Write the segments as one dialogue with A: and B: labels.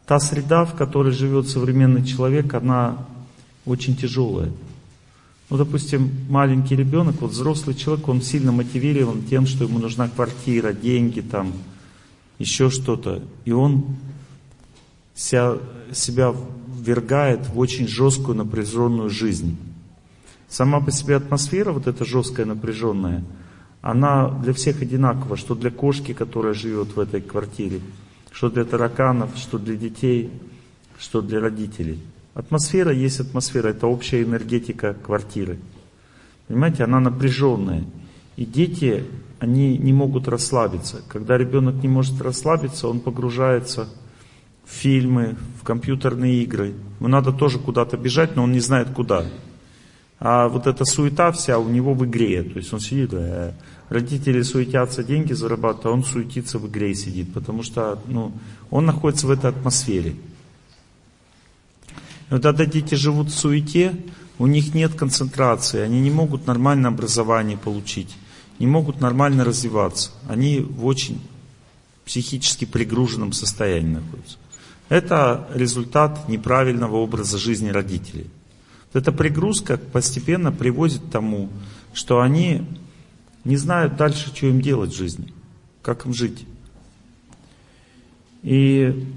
A: та среда, в которой живет современный человек, она очень тяжелая. Ну, допустим, маленький ребенок, вот взрослый человек, он сильно мотивирован тем, что ему нужна квартира, деньги, там, еще что-то. И он себя ввергает в очень жесткую напряженную жизнь. Сама по себе атмосфера, вот эта жесткая, напряженная, она для всех одинакова, что для кошки, которая живет в этой квартире, что для тараканов, что для детей, что для родителей. Атмосфера есть атмосфера, это общая энергетика квартиры. Понимаете, она напряженная. И дети, они не могут расслабиться. Когда ребенок не может расслабиться, он погружается в фильмы, в компьютерные игры. Ему надо тоже куда-то бежать, но он не знает куда. А вот эта суета вся у него в игре. То есть он сидит, родители суетятся, деньги зарабатывают, а он суетится в игре и сидит. Потому что он находится в этой атмосфере. И вот когда дети живут в суете, у них нет концентрации, они не могут нормальное образование получить, не могут нормально развиваться. Они в очень психически перегруженном состоянии находятся. Это результат неправильного образа жизни родителей. Вот эта перегрузка постепенно приводит к тому, что они не знают дальше, что им делать в жизни, как им жить. И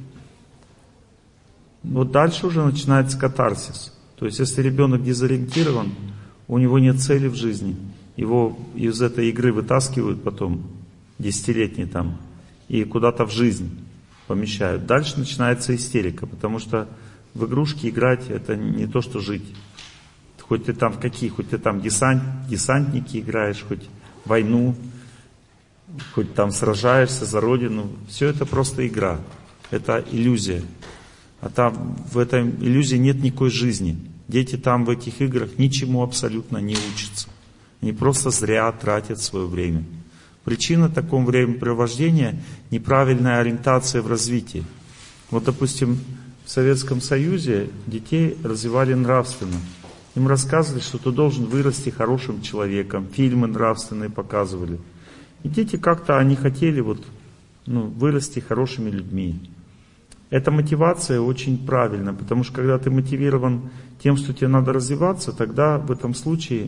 A: вот дальше уже начинается катарсис. То есть, если ребенок дезориентирован, у него нет цели в жизни, его из этой игры вытаскивают потом, десятилетний там, и куда-то в жизнь помещают. Дальше начинается истерика, потому что в игрушки играть это не то, что жить. Хоть ты там хоть ты там десантники играешь, хоть войну, хоть там сражаешься за родину, все это просто игра, это иллюзия. А там в этой иллюзии нет никакой жизни. Дети там в этих играх ничему абсолютно не учатся. Они просто зря тратят свое время. Причина такого времяпрепровождения — неправильная ориентация в развитии. Вот, допустим, в Советском Союзе детей развивали нравственно. Им рассказывали, что ты должен вырасти хорошим человеком. Фильмы нравственные показывали. И дети как-то, они хотели вырасти хорошими людьми. Эта мотивация очень правильна, потому что когда ты мотивирован тем, что тебе надо развиваться, тогда в этом случае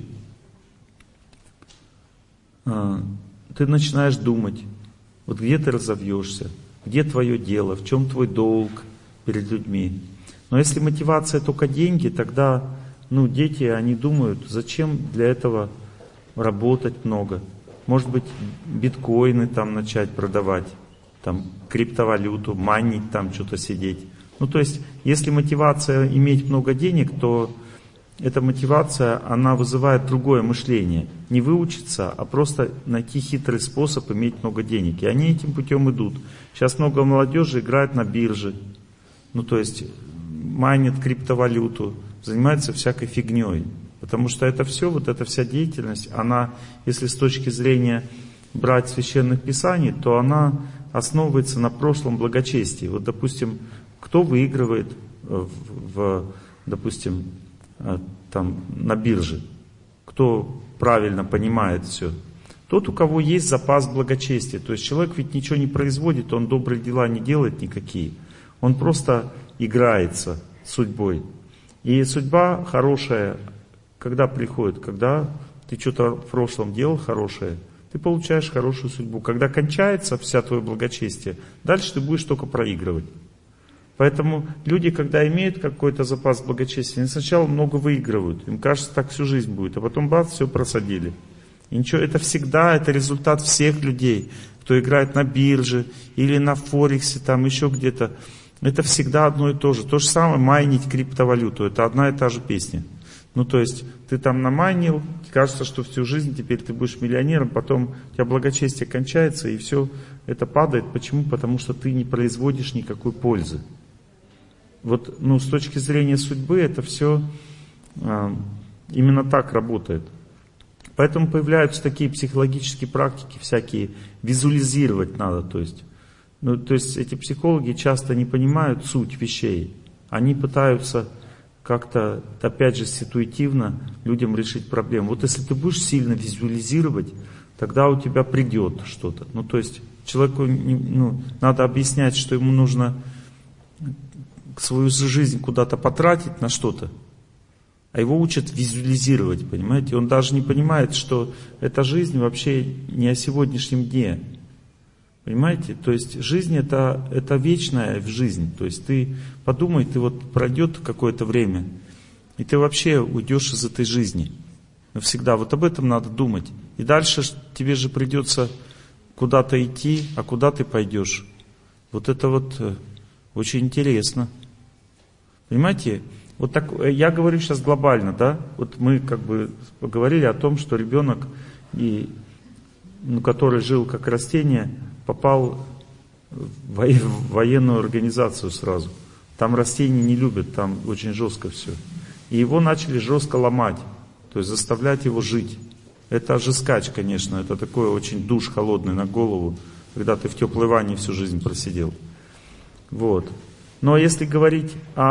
A: ты начинаешь думать, вот где ты разовьешься, где твое дело, в чем твой долг перед людьми. Но если мотивация только деньги, тогда дети, они думают, зачем для этого работать много. Может быть, биткоины там начать продавать. Там, криптовалюту, майнить, там что-то сидеть. То есть, если мотивация иметь много денег, то эта мотивация, она вызывает другое мышление. Не выучиться, а просто найти хитрый способ иметь много денег. И они этим путем идут. Сейчас много молодежи играет на бирже. То есть, майнит криптовалюту, занимается всякой фигней. Потому что это все, вот эта вся деятельность, она, если с точки зрения брать священных писаний, то она основывается на прошлом благочестии. Вот, допустим, кто выигрывает, допустим, там, на бирже? Кто правильно понимает все? Тот, у кого есть запас благочестия. То есть человек ведь ничего не производит, он добрые дела не делает никакие. Он просто играется судьбой. И судьба хорошая, когда приходит? Когда ты что-то в прошлом делал хорошее, ты получаешь хорошую судьбу. Когда кончается вся твое благочестие, дальше ты будешь только проигрывать. Поэтому люди, когда имеют какой-то запас благочестия, они сначала много выигрывают. Им кажется, так всю жизнь будет, а потом бац, все просадили. И ничего, это всегда, это результат всех людей, кто играет на бирже или на Форексе, там еще где-то. Это всегда одно и то же. То же самое майнить криптовалюту. Это одна и та же песня. То есть, ты там намайнил, кажется, что всю жизнь теперь ты будешь миллионером, потом у тебя благочестие кончается, и все это падает. Почему? Потому что ты не производишь никакой пользы. Вот, с точки зрения судьбы, это все именно так работает. Поэтому появляются такие психологические практики, всякие, визуализировать надо, то есть эти психологи часто не понимают суть вещей. Они пытаются как-то, опять же, ситуативно людям решить проблему. Вот если ты будешь сильно визуализировать, тогда у тебя придет что-то. То есть человеку надо объяснять, что ему нужно свою жизнь куда-то потратить на что-то, а его учат визуализировать, понимаете? Он даже не понимает, что эта жизнь вообще не о сегодняшнем дне. Понимаете? То есть жизнь это вечная жизнь. То есть ты подумай, ты вот пройдет какое-то время, и ты вообще уйдешь из этой жизни. Навсегда. Вот об этом надо думать. И дальше тебе же придется куда-то идти, а куда ты пойдешь? Вот это вот очень интересно. Понимаете? Вот так, я говорю сейчас глобально, да? Вот мы как бы поговорили о том, что ребенок, который жил как растение, попал в военную организацию сразу. Там растения не любят, там очень жестко все. И его начали жестко ломать, то есть заставлять его жить. Это ожескач, конечно, это такой очень душ холодный на голову, когда ты в теплой ванне всю жизнь просидел. Вот. Но если говорить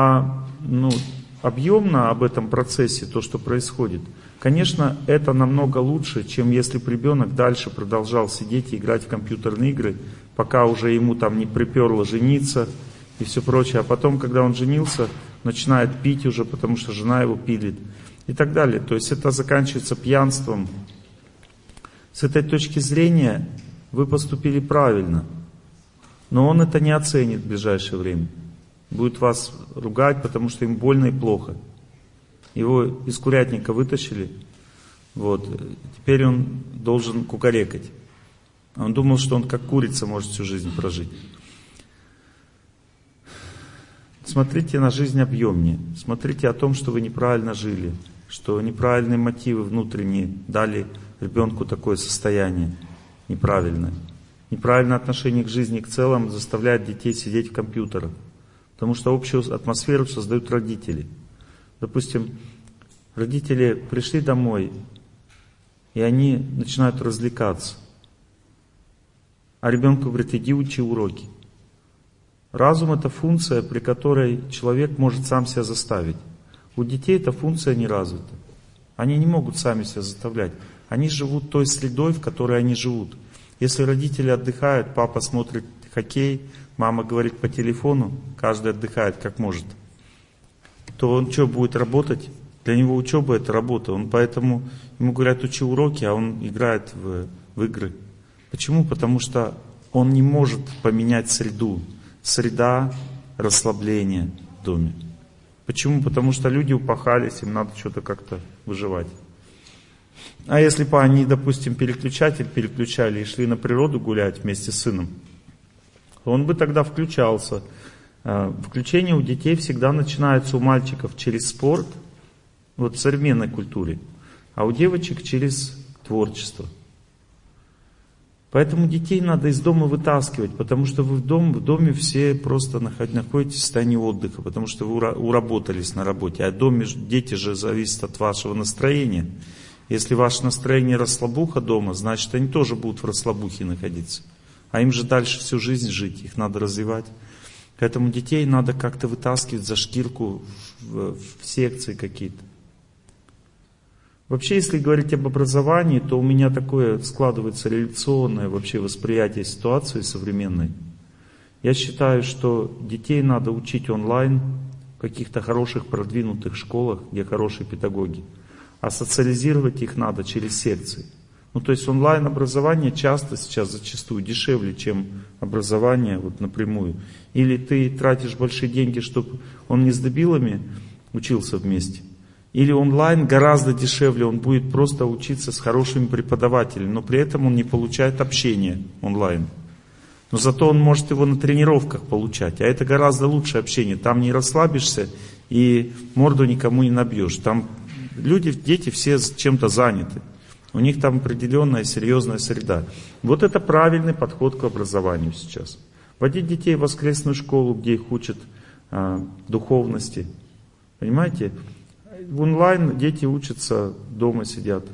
A: объемно об этом процессе, то, что происходит, конечно, это намного лучше, чем если бы ребенок дальше продолжал сидеть и играть в компьютерные игры, пока уже ему там не приперло жениться и все прочее. А потом, когда он женился, начинает пить уже, потому что жена его пилит и так далее. То есть это заканчивается пьянством. С этой точки зрения вы поступили правильно, но он это не оценит в ближайшее время. Будет вас ругать, потому что им больно и плохо. Его из курятника вытащили, вот, теперь он должен кукарекать. Он думал, что он как курица может всю жизнь прожить. Смотрите на жизнь объемнее. Смотрите о том, что вы неправильно жили, что неправильные мотивы внутренние дали ребенку такое состояние неправильное. Неправильное отношение к жизни к целому заставляет детей сидеть в компьютерах. Потому что общую атмосферу создают родители. Допустим, родители пришли домой, и они начинают развлекаться. А ребенку говорят: иди учи уроки. Разум — это функция, при которой человек может сам себя заставить. У детей эта функция не развита. Они не могут сами себя заставлять. Они живут той средой, в которой они живут. Если родители отдыхают, папа смотрит хоккей, мама говорит по телефону, каждый отдыхает как может, то он что, будет работать? Для него учеба — это работа. Поэтому ему говорят: учи уроки, а он играет в игры. Почему? Потому что он не может поменять среду. Среда расслабления в доме. Почему? Потому что люди упахались, им надо что-то как-то выживать. А если бы они, допустим, переключатель переключали и шли на природу гулять вместе с сыном, он бы тогда включался. Включение у детей всегда начинается у мальчиков через спорт, вот в современной культуре, а у девочек через творчество. Поэтому детей надо из дома вытаскивать, потому что вы в доме все просто находитесь в состоянии отдыха, потому что вы уработались на работе. А в доме дети же зависят от вашего настроения. Если ваше настроение расслабуха дома, значит они тоже будут в расслабухе находиться. А им же дальше всю жизнь жить, их надо развивать. Поэтому детей надо как-то вытаскивать за шкирку в секции какие-то. Вообще, если говорить об образовании, то у меня такое складывается реляционное вообще восприятие ситуации современной. Я считаю, что детей надо учить онлайн в каких-то хороших продвинутых школах, где хорошие педагоги. А социализировать их надо через секции. То есть онлайн-образование часто сейчас зачастую дешевле, чем образование вот напрямую. Или ты тратишь большие деньги, чтобы он не с дебилами учился вместе. Или онлайн гораздо дешевле, он будет просто учиться с хорошими преподавателями, но при этом он не получает общения онлайн. Но зато он может его на тренировках получать, а это гораздо лучше общение. Там не расслабишься и морду никому не набьешь. Там люди, дети все чем-то заняты. У них там определенная серьезная среда. Вот это правильный подход к образованию сейчас. Водить детей в воскресную школу, где их учат духовности. Понимаете? В онлайн дети учатся, дома сидят.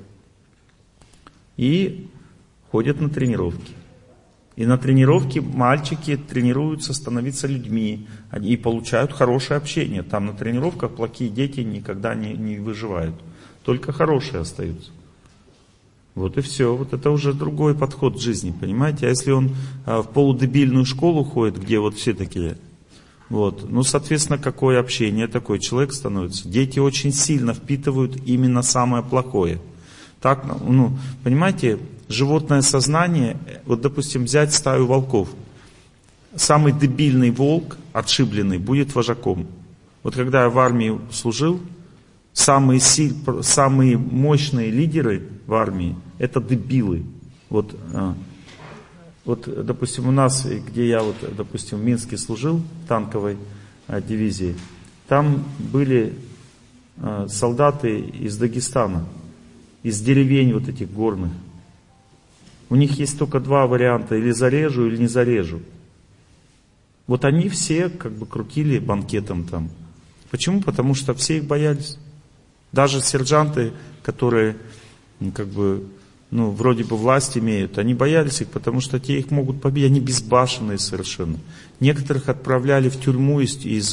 A: И ходят на тренировки. И на тренировке мальчики тренируются становиться людьми. И получают хорошее общение. Там на тренировках плохие дети никогда не выживают. Только хорошие остаются. Вот и все. Вот это уже другой подход к жизни, понимаете? А если он в полудебильную школу ходит, где вот все такие Вот. Ну, соответственно, какое общение, такой человек становится. Дети очень сильно впитывают именно самое плохое. Так, ну, понимаете, животное сознание, вот, допустим, взять стаю волков. Самый дебильный волк, отшибленный, будет вожаком. Вот когда я в армии служил, самые мощные лидеры в армии — это дебилы. Вот, допустим, у нас, где я, допустим, в Минске служил, в танковой дивизии, там были солдаты из Дагестана, из деревень вот этих горных. У них есть только два варианта: или зарежу, или не зарежу. Вот они все как бы крутили банкетом там. Почему? Потому что все их боялись. Даже сержанты, которые как бы, ну, вроде бы власть имеют, они боялись их, потому что те их могут побить, они безбашенные совершенно. Некоторых отправляли в тюрьму из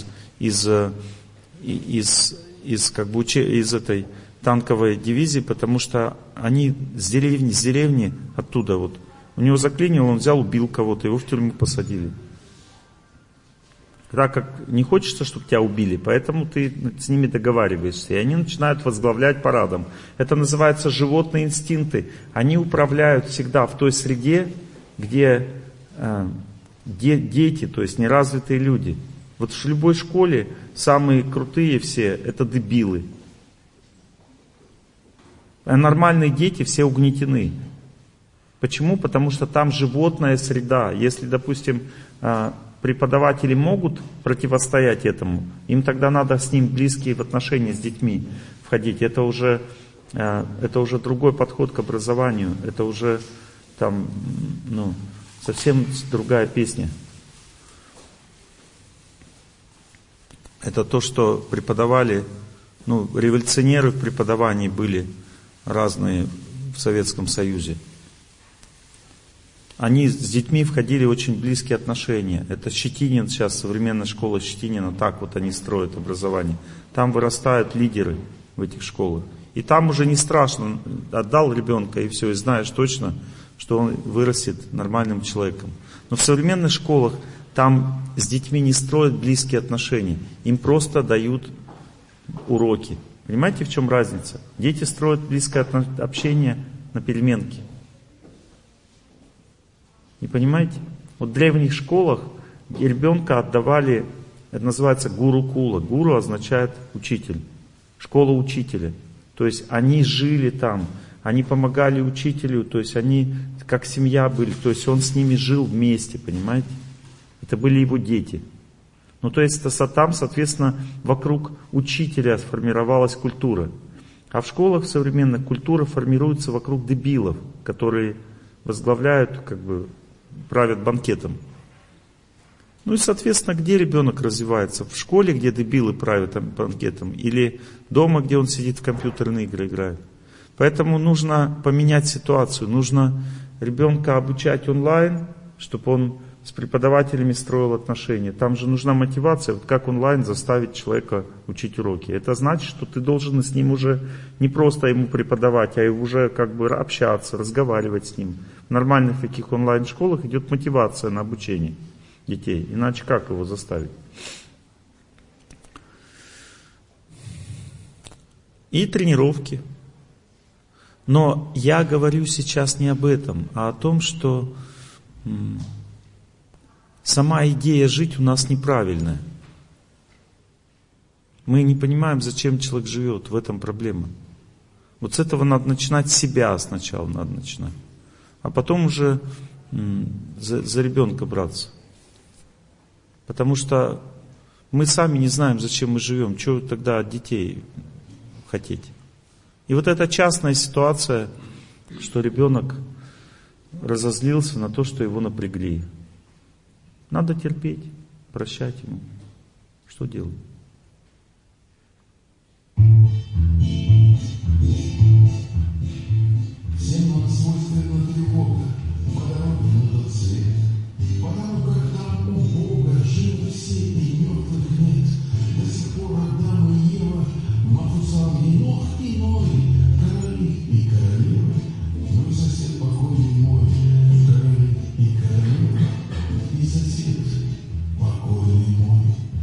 A: этой танковой дивизии, потому что они с деревни оттуда вот. У него заклинило, он взял, убил кого-то, его в тюрьму посадили. Так как не хочется, чтобы тебя убили, поэтому ты с ними договариваешься. И они начинают возглавлять парадом. Это называется животные инстинкты. Они управляют всегда в той среде, где дети, то есть неразвитые люди. Вот в любой школе самые крутые все — это дебилы. А нормальные дети все угнетены. Почему? Потому что там животная среда. Если, допустим, преподаватели могут противостоять этому, им тогда надо с ним близкие в отношения с детьми входить. Это уже другой подход к образованию. Это уже там, ну, совсем другая песня. Это то, что преподавали, ну, революционеры в преподавании были разные в Советском Союзе. Они с детьми входили в очень близкие отношения. Это Щетинин сейчас, современная школа Щетинина, так вот они строят образование. Там вырастают лидеры в этих школах. И там уже не страшно, отдал ребенка и все, и знаешь точно, что он вырастет нормальным человеком. Но в современных школах там с детьми не строят близкие отношения. Им просто дают уроки. Понимаете, в чем разница? Дети строят близкое общение на переменке. Не понимаете? Вот в древних школах ребенка отдавали, это называется гурукула. Гуру означает учитель. Школа учителя. То есть они жили там, они помогали учителю, то есть они как семья были, то есть он с ними жил вместе, понимаете? Это были его дети. Ну то есть там, соответственно, вокруг учителя сформировалась культура. А в школах современных культура формируется вокруг дебилов, которые возглавляют, как бы, правят банкетом. Ну и, соответственно, где ребенок развивается? В школе, где дебилы правят банкетом, или дома, где он сидит в компьютерные игры играет? Поэтому нужно поменять ситуацию. Нужно ребенка обучать онлайн, чтобы он с преподавателями строил отношения. Там же нужна мотивация. Вот как онлайн заставить человека учить уроки? Это значит, что ты должен с ним уже не просто ему преподавать, а уже как бы общаться, разговаривать с ним. В нормальных таких онлайн-школах идет мотивация на обучение детей. Иначе как его заставить? И тренировки. Но я говорю сейчас не об этом, а о том, что сама идея жить у нас неправильная. Мы не понимаем, зачем человек живет, в этом проблема. Вот с этого надо начинать, себя сначала надо начинать. А потом уже за ребенка браться. Потому что мы сами не знаем, зачем мы живем. Чего тогда от детей хотеть? И вот эта частная ситуация, что ребенок разозлился на то, что его напрягли. Надо терпеть, прощать ему. Что делать?
B: Всем нам свойственна тревога, по дорогам идут цвет. По дорогах там у Бога живы все и мертвых нет. До сих пор Адам и Ева, Матусал, Енох и Ной, короли и королевы. Ну и сосед покойный мой, короли и королевы. И сосед покойный мой.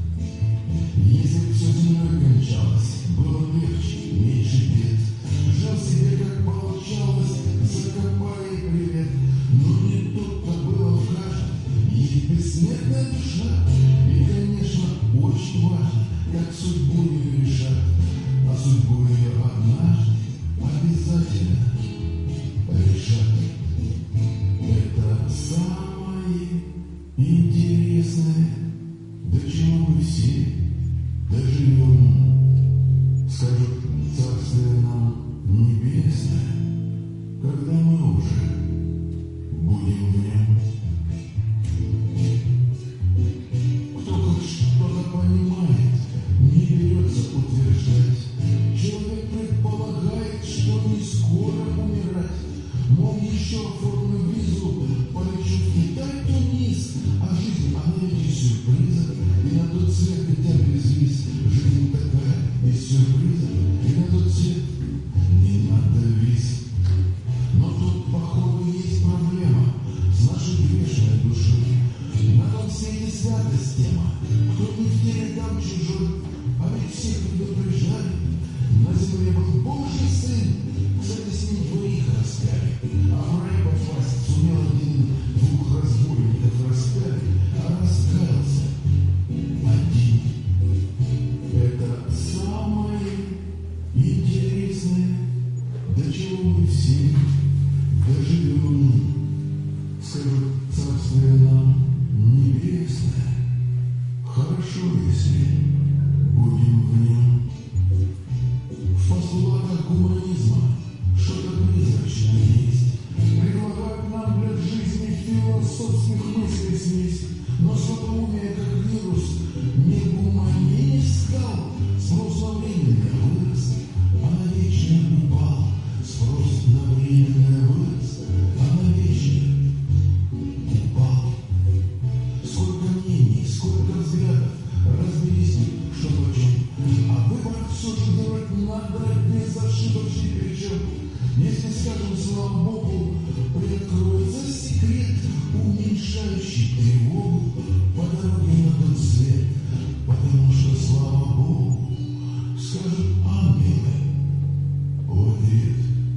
B: еще оформлю визу, полечу в Китай, Тунис. А жизнь, она ведь из сюрпризов, и на тот свет летят без виз. Жизнь такая из сюрпризов, и на тот свет не надо виз. Но тут, походу, есть проблема с нашей грешной душой. На том свете святость тема, кто не в теле, там чужой. А ведь всех предупреждали, на земле был Божий Сын. Кстати, с ним двоих распяли, а в рай попасть сумел один, двух разбойников распяли, а раскаялся один. Это самое интересное, до чего мы все доживем. Скажут, царствие нам небесное, хорошо, если будем в нем. В постулатах гуманизма что-то призрачное есть. Предлагают нам для жизни философских мыслей смесь. Но слабоумие, как вирус, не гуманист стал. Спрос на временное вырос, а на вечное упал. Спрос на временное вырос, а на вечное упал. Сколько мнений, сколько взглядов, разберись, что почем. А выбор все же делать надо безошибочный причем. Если скажем, слава Богу, приоткроется секрет, уменьшающий тревогу по дороге на тот свет. Потому что, слава Богу, скажут ангелы в ответ.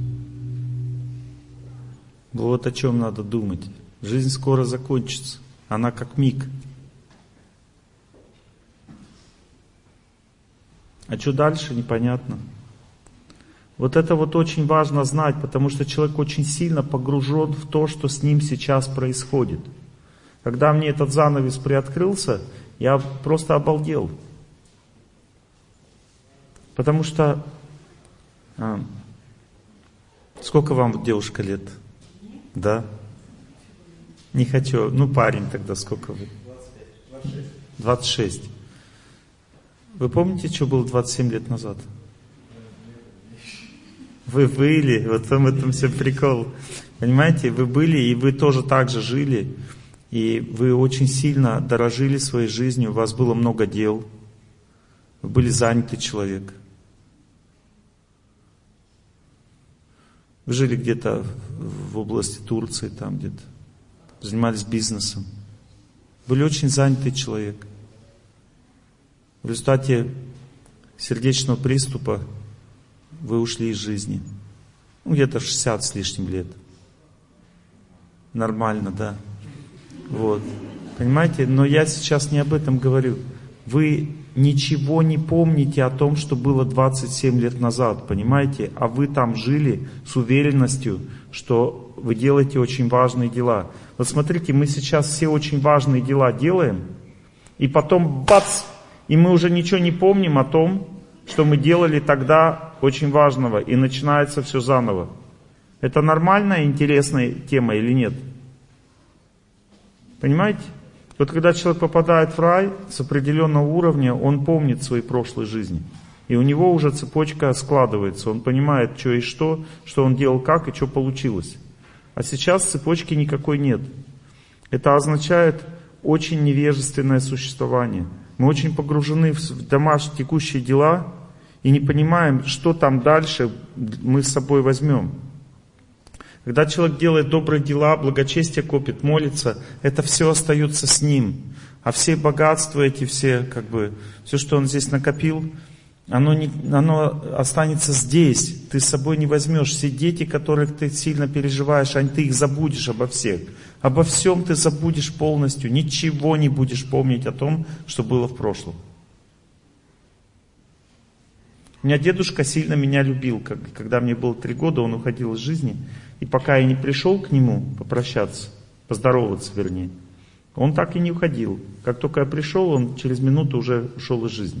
A: Вот о чем надо думать. Жизнь скоро закончится. Она как миг. А что дальше, непонятно. Вот это вот очень важно знать, потому что человек очень сильно погружен в то, что с ним сейчас происходит. Когда мне этот занавес приоткрылся, я просто обалдел. Потому что... Сколько вам, девушка, лет? Да? Не хочу. Ну, парень тогда, сколько вы? 26. Вы помните, что было 27 лет назад? Вы были, вот в этом все прикол. Понимаете, вы были, и вы тоже так же жили. И вы очень сильно дорожили своей жизнью, у вас было много дел. Вы были занятый человек. Вы жили где-то в области Турции, там где-то. Занимались бизнесом. Были очень занятый человек. В результате сердечного приступа вы ушли из жизни. Ну, где-то 60 с лишним лет. Нормально, да. Вот. Понимаете? Но я сейчас не об этом говорю. Вы ничего не помните о том, что было 27 лет назад, понимаете? А вы там жили с уверенностью, что вы делаете очень важные дела. Вот смотрите, мы сейчас все очень важные дела делаем, и потом бац! И мы уже ничего не помним о том, что мы делали тогда очень важного, и начинается все заново. Это нормальная, интересная тема или нет? Понимаете? Вот когда человек попадает в рай с определенного уровня, он помнит свои прошлые жизни. И у него уже цепочка складывается. Он понимает, что и что он делал как и что получилось. А сейчас цепочки никакой нет. Это означает очень невежественное существование. Мы очень погружены в домашние текущие дела и не понимаем, что там дальше мы с собой возьмем. Когда человек делает добрые дела, благочестие копит, молится, это все остается с ним. А все богатства эти, все что он здесь накопил, оно останется здесь. Ты с собой не возьмешь. Все дети, которых ты сильно переживаешь, ты их забудешь обо всех. Обо всем ты забудешь полностью. Ничего не будешь помнить о том, что было в прошлом. У меня дедушка сильно меня любил. Когда мне было 3 года, он уходил из жизни. И пока я не пришел к нему попрощаться, поздороваться вернее, он так и не уходил. Как только я пришел, он через минуту уже ушел из жизни.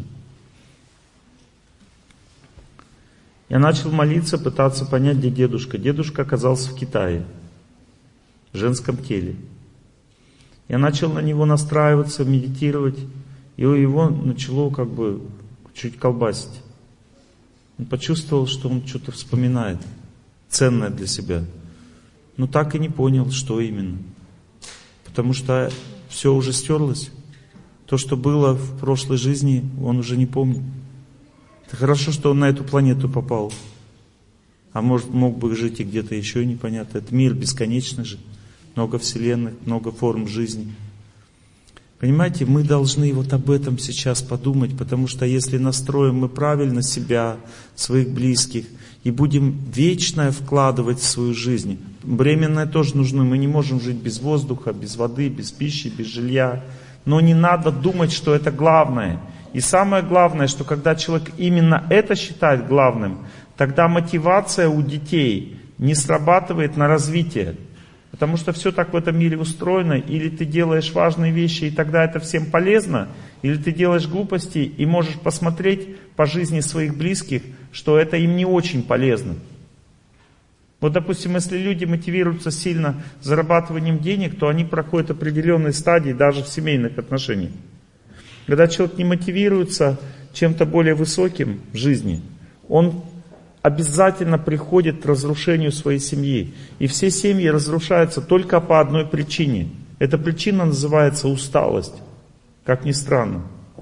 A: Я начал молиться, пытаться понять, где дедушка. Дедушка оказался в Китае, в женском теле. Я начал на него настраиваться, медитировать, и его начало чуть колбасить. Он почувствовал, что он что-то вспоминает, ценное для себя. но так и не понял, что именно. Потому что все уже стерлось. То, что было в прошлой жизни, он уже не помнит. Это хорошо, что он на эту планету попал. А может, мог бы жить и где-то еще, непонятно. Это мир бесконечный же. Много вселенных, много форм жизни. Понимаете, мы должны вот об этом сейчас подумать, потому что если настроим мы правильно себя, своих близких, и будем вечное вкладывать в свою жизнь. Временное тоже нужно, мы не можем жить без воздуха, без воды, без пищи, без жилья. Но не надо думать, что это главное. И самое главное, что когда человек именно это считает главным, тогда мотивация у детей не срабатывает на развитие. Потому что все так в этом мире устроено, или ты делаешь важные вещи, и тогда это всем полезно, или ты делаешь глупости и можешь посмотреть по жизни своих близких, что это им не очень полезно. Вот, допустим, если люди мотивируются сильно зарабатыванием денег, то они проходят определенные стадии даже в семейных отношениях. Когда человек не мотивируется чем-то более высоким в жизни, он обязательно приходит к разрушению своей семьи. И все семьи разрушаются только по одной причине. Эта причина называется усталость. Как ни странно.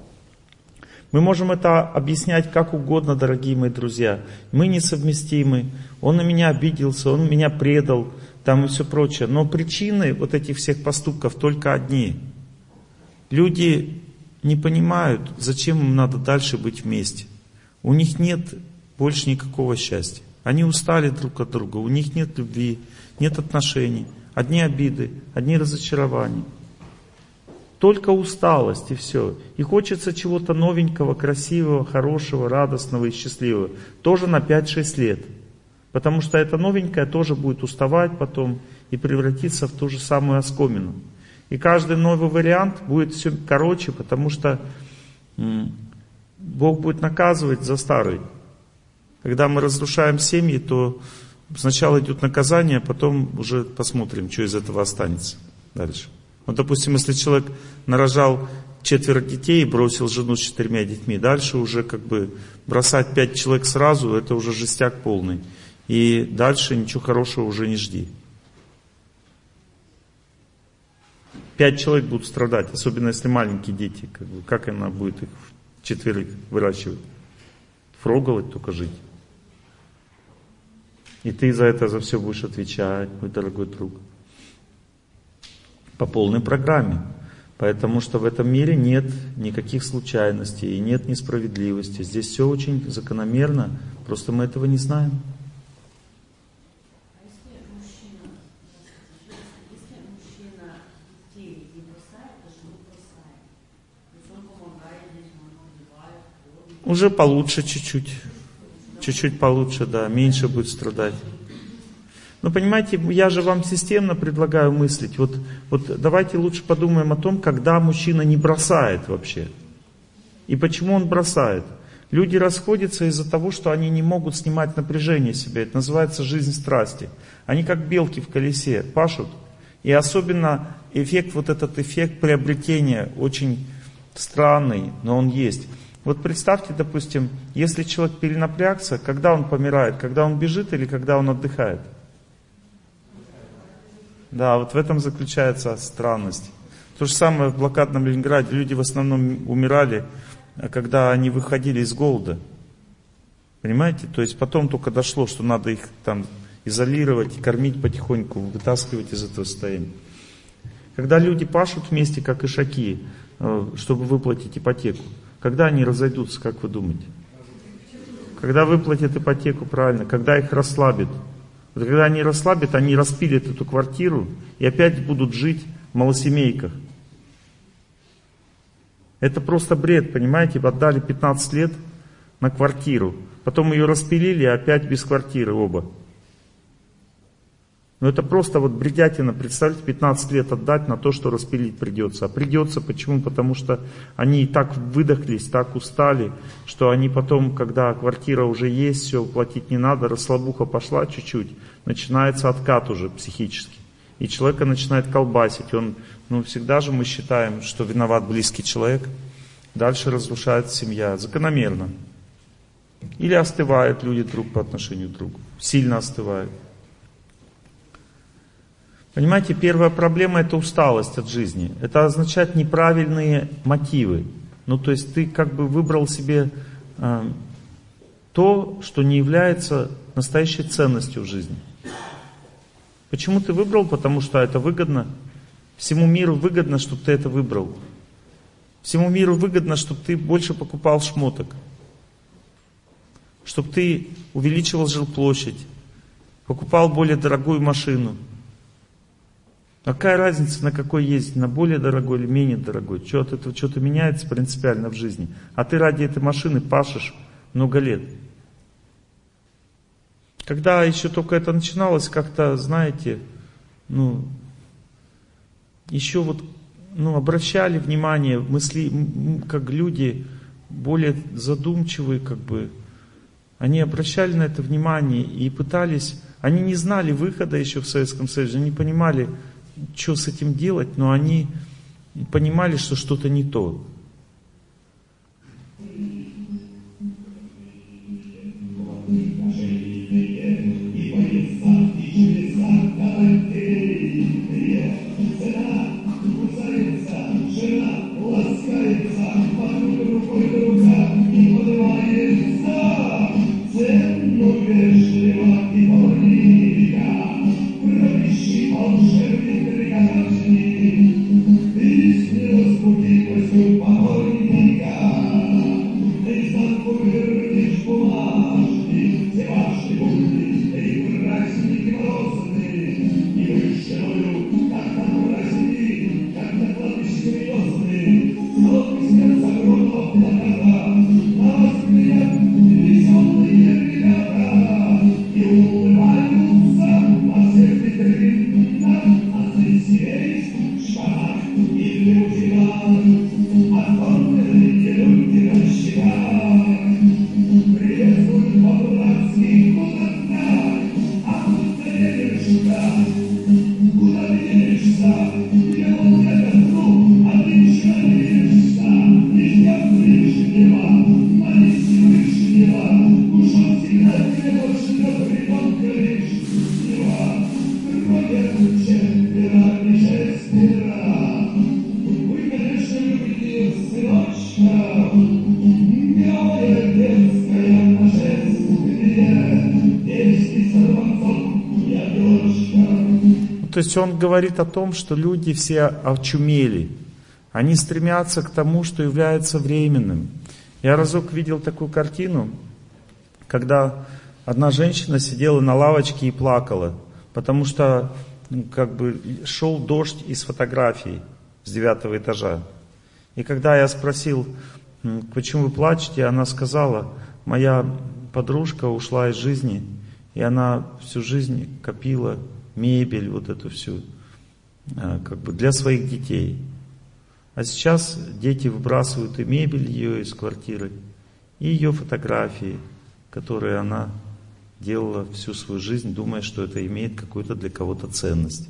A: Мы можем это объяснять как угодно, дорогие мои друзья. Мы несовместимы. Он на меня обиделся, он меня предал, там и все прочее. Но причины вот этих всех поступков только одни. Люди не понимают, зачем им надо дальше быть вместе. У них нет больше никакого счастья. Они устали друг от друга, у них нет любви, нет отношений, одни обиды, одни разочарования. Только усталость и все. И хочется чего-то новенького, красивого, хорошего, радостного и счастливого. Тоже на 5-6 лет. Потому что это новенькое тоже будет уставать потом и превратиться в ту же самую оскомину. И каждый новый вариант будет все короче, потому что Бог будет наказывать за старый. Когда мы разрушаем семьи, то сначала идет наказание, а потом уже посмотрим, что из этого останется дальше. Вот, допустим, если человек нарожал 4 детей и бросил жену с 4 детьми, дальше уже как бы бросать 5 человек сразу, это уже жестяк полный. И дальше ничего хорошего уже не жди. 5 человек будут страдать, особенно если маленькие дети. Как она будет их 4 выращивать? Фроговать только жить. И ты за это за все будешь отвечать, мой дорогой друг. По полной программе. Потому что в этом мире нет никаких случайностей и нет несправедливости. Здесь все очень закономерно, просто мы этого не знаем. Уже получше чуть-чуть. Чуть-чуть получше, да, меньше будет страдать. Но понимаете, я же вам системно предлагаю мыслить. Вот давайте лучше подумаем о том, когда мужчина не бросает вообще. И почему он бросает. Люди расходятся из-за того, что они не могут снимать напряжение себе. Это называется жизнь страсти. Они как белки в колесе пашут. И особенно вот этот эффект приобретения очень странный, но он есть. Вот представьте, допустим, если человек перенапрягся, когда он помирает? Когда он бежит или когда он отдыхает? Да, вот в этом заключается странность. То же самое в блокадном Ленинграде. Люди в основном умирали, когда они выходили из голода. Понимаете? То есть потом только дошло, что надо их там изолировать, кормить потихоньку, вытаскивать из этого состояния. Когда люди пашут вместе, как ишаки, чтобы выплатить ипотеку, когда они разойдутся, как вы думаете? Когда выплатят ипотеку, правильно, когда их расслабят. Вот когда они расслабят, они распилят эту квартиру и опять будут жить в малосемейках. Это просто бред, понимаете? Отдали 15 лет на квартиру, потом ее распилили и опять без квартиры оба. Но это просто вот бредятина, представьте, 15 лет отдать на то, что распилить придется. А придется почему? Потому что они и так выдохлись, так устали, что они потом, когда квартира уже есть, все, платить не надо, расслабуха пошла чуть-чуть, начинается откат уже психически. И человека начинает колбасить. Всегда же мы считаем, что виноват близкий человек. Дальше разрушается семья. Закономерно. Или остывают люди друг по отношению к другу. Сильно остывают. Понимаете, первая проблема — это усталость от жизни. Это означает неправильные мотивы. Ну, то есть ты как бы выбрал себе то, что не является настоящей ценностью в жизни. Почему ты выбрал? Потому что это выгодно. Всему миру выгодно, чтобы ты это выбрал. Всему миру выгодно, чтобы ты больше покупал шмоток. Чтобы ты увеличивал жилплощадь. Покупал более дорогую машину. Какая разница, на какой ездить? На более дорогой или менее дорогой? Что от этого что-то меняется принципиально в жизни? А ты ради этой машины пашешь много лет. Когда еще только это начиналось, как-то, знаете, еще вот, обращали внимание, мысли, как люди более задумчивые, как бы, они обращали на это внимание и пытались, они не знали выхода еще в Советском Союзе, они не понимали, что с этим делать, но они понимали, что что-то не то. То есть он говорит о том, что люди все очумели. Они стремятся к тому, что является временным. Я разок видел такую картину, когда одна женщина сидела на лавочке и плакала, потому что шел дождь из фотографий с 9-го этажа. И когда я спросил, почему вы плачете, она сказала, моя подружка ушла из жизни, и она всю жизнь копила мебель, вот эту всю, для своих детей. А сейчас дети выбрасывают и мебель ее из квартиры, и ее фотографии, которые она делала всю свою жизнь, думая, что это имеет какую-то для кого-то ценность.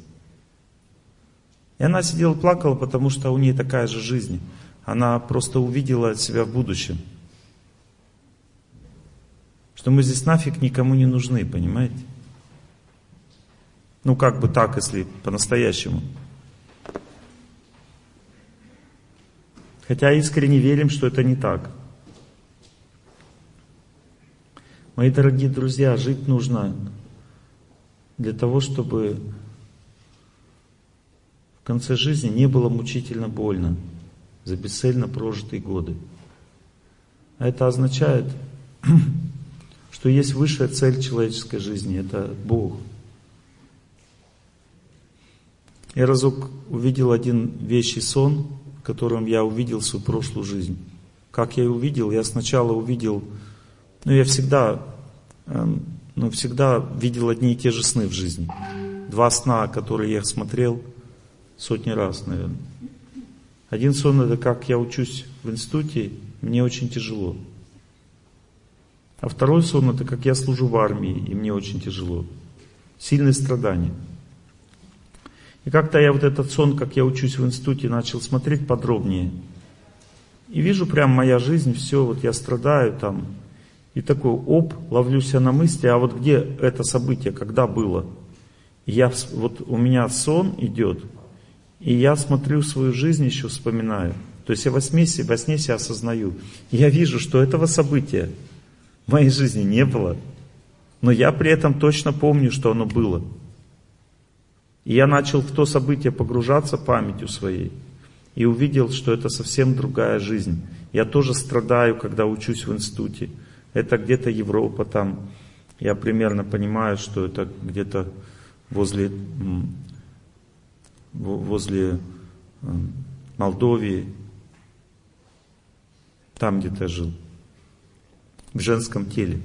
A: И она сидела, плакала, потому что у нее такая же жизнь. Она просто увидела себя в будущем. Что мы здесь нафиг никому не нужны, понимаете? Так, если по-настоящему. Хотя искренне верим, что это не так. Мои дорогие друзья, жить нужно для того, чтобы в конце жизни не было мучительно больно за бесцельно прожитые годы. А это означает, что есть высшая цель человеческой жизни, это Бог. Я разок увидел один вещий сон, в котором я увидел свою прошлую жизнь. Как я ее увидел? Я сначала увидел, я всегда видел одни и те же сны в жизни. 2 сна, которые я смотрел сотни раз, наверное. Один сон — это как я учусь в институте, мне очень тяжело. А второй сон — это как я служу в армии, и мне очень тяжело. Сильные страдания. И как-то я вот этот сон, как я учусь в институте, начал смотреть подробнее. И вижу прям моя жизнь, все, вот я страдаю там. И такой, ловлю себя на мысли, а вот где это событие, когда было? Вот у меня сон идет, и я смотрю свою жизнь, еще вспоминаю. То есть я во сне себя осознаю. И я вижу, что этого события в моей жизни не было. Но я при этом точно помню, что оно было. И я начал в то событие погружаться памятью своей. И увидел, что это совсем другая жизнь. Я тоже страдаю, когда учусь в институте. Это где-то Европа там. Я примерно понимаю, что это где-то возле Молдовии. Там где-то я жил. В женском теле.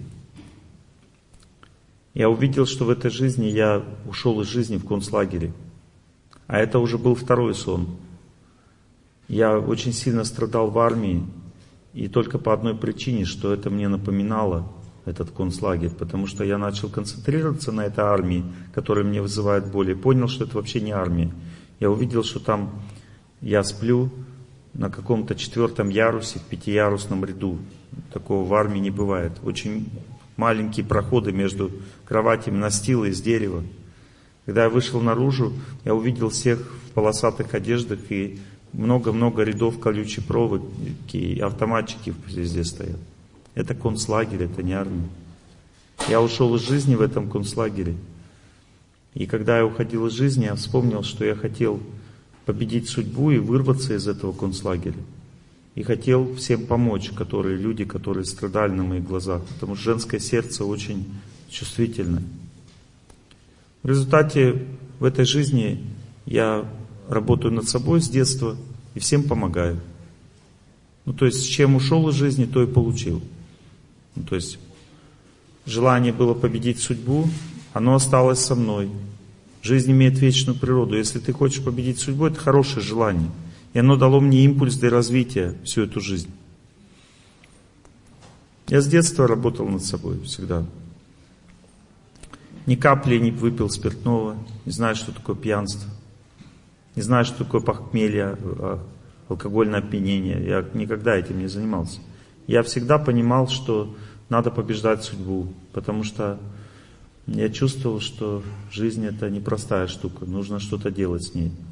A: Я увидел, что в этой жизни я ушел из жизни в концлагере. А это уже был второй сон. Я очень сильно страдал в армии. И только по одной причине, что это мне напоминало, этот концлагерь. Потому что я начал концентрироваться на этой армии, которая мне вызывает боль. И понял, что это вообще не армия. Я увидел, что там я сплю на каком-то 4-м ярусе, в 5-ярусном ряду. Такого в армии не бывает. Очень маленькие проходы между кроватями, настилы из дерева. Когда я вышел наружу, я увидел всех в полосатых одеждах и много-много рядов колючей проволоки, и автоматчики везде стоят. Это концлагерь, это не армия. Я ушел из жизни в этом концлагере. И когда я уходил из жизни, я вспомнил, что я хотел победить судьбу и вырваться из этого концлагеря. И хотел всем помочь, люди, которые страдали на моих глазах. Потому что женское сердце очень чувствительное. В результате в этой жизни я работаю над собой с детства и всем помогаю. То есть, с чем ушел из жизни, то и получил. То есть, желание было победить судьбу, оно осталось со мной. Жизнь имеет вечную природу. Если ты хочешь победить судьбу, это хорошее желание. И оно дало мне импульс для развития всю эту жизнь. Я с детства работал над собой всегда. Ни капли не выпил спиртного, не знаю, что такое пьянство, не знаю, что такое похмелье, алкогольное опьянение. Я никогда этим не занимался. Я всегда понимал, что надо побеждать судьбу, потому что я чувствовал, что жизнь это непростая штука, нужно что-то делать с ней.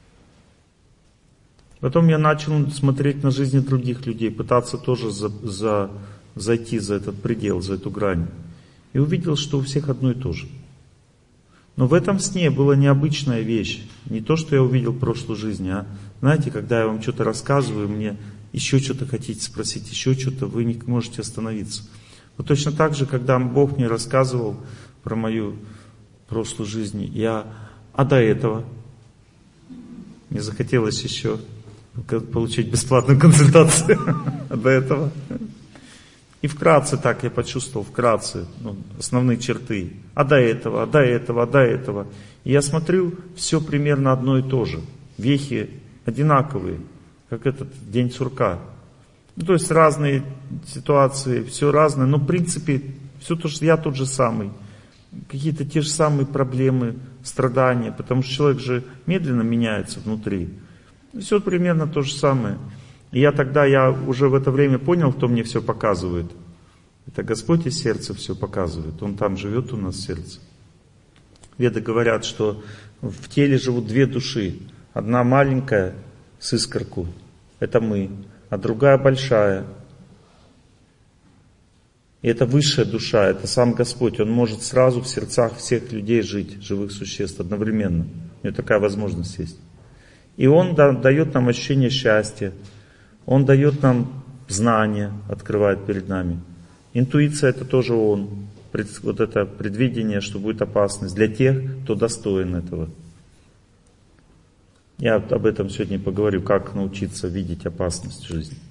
A: Потом я начал смотреть на жизни других людей, пытаться тоже зайти за этот предел, за эту грань. И увидел, что у всех одно и то же. Но в этом сне была необычная вещь. Не то, что я увидел в прошлой жизни, а знаете, когда я вам что-то рассказываю, мне еще что-то хотите спросить, еще что-то, вы не можете остановиться. Вот точно так же, когда Бог мне рассказывал про мою прошлую жизнь, а до этого мне захотелось еще получить бесплатную консультацию, а до этого. И вкратце так я почувствовал, основные черты. А до этого, а до этого, а до этого. И я смотрю, все примерно одно и то же. Вехи одинаковые, как этот день сурка. То есть разные ситуации, все разное, но в принципе все то, что я тот же самый. Какие-то те же самые проблемы, страдания, потому что человек же медленно меняется внутри. Все примерно то же самое. И я уже в это время понял, кто мне все показывает. Это Господь из сердца все показывает. Он там живет у нас в сердце. Веды говорят, что в теле живут две души. Одна маленькая с искорку, это мы, а другая большая. И это высшая душа, это сам Господь. Он может сразу в сердцах всех людей жить, живых существ одновременно. У него такая возможность есть. И Он дает нам ощущение счастья. Он дает нам знания, открывает перед нами. Интуиция это тоже Он. Вот это предвидение, что будет опасность для тех, кто достоин этого. Я об этом сегодня поговорю, как научиться видеть опасность в жизни.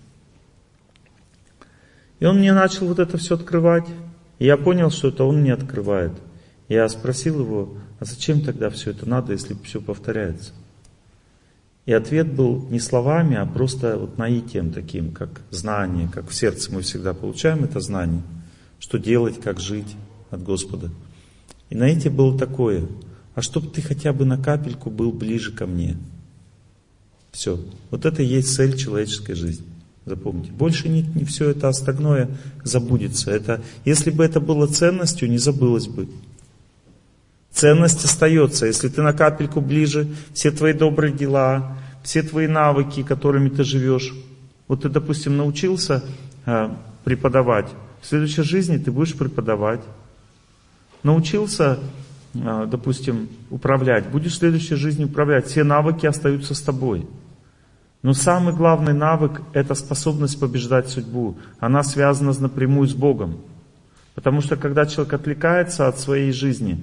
A: И он мне начал вот это все открывать. И я понял, что это он мне открывает. Я спросил его, а зачем тогда все это надо, если все повторяется? И ответ был не словами, а просто вот наитием таким, как знание, как в сердце мы всегда получаем это знание, что делать, как жить от Господа. И наитие было такое, а чтобы ты хотя бы на капельку был ближе ко мне. Все. Вот это и есть цель человеческой жизни. Запомните. Больше не все это остальное забудется. Если бы это было ценностью, не забылось бы. Ценность остается. Если ты на капельку ближе, все твои добрые дела, все твои навыки, которыми ты живешь. Вот ты, допустим, научился преподавать. В следующей жизни ты будешь преподавать. Научился, допустим, управлять. Будешь в следующей жизни управлять. Все навыки остаются с тобой. Но самый главный навык — это способность побеждать судьбу. Она связана напрямую с Богом. Потому что когда человек отвлекается от своей жизни,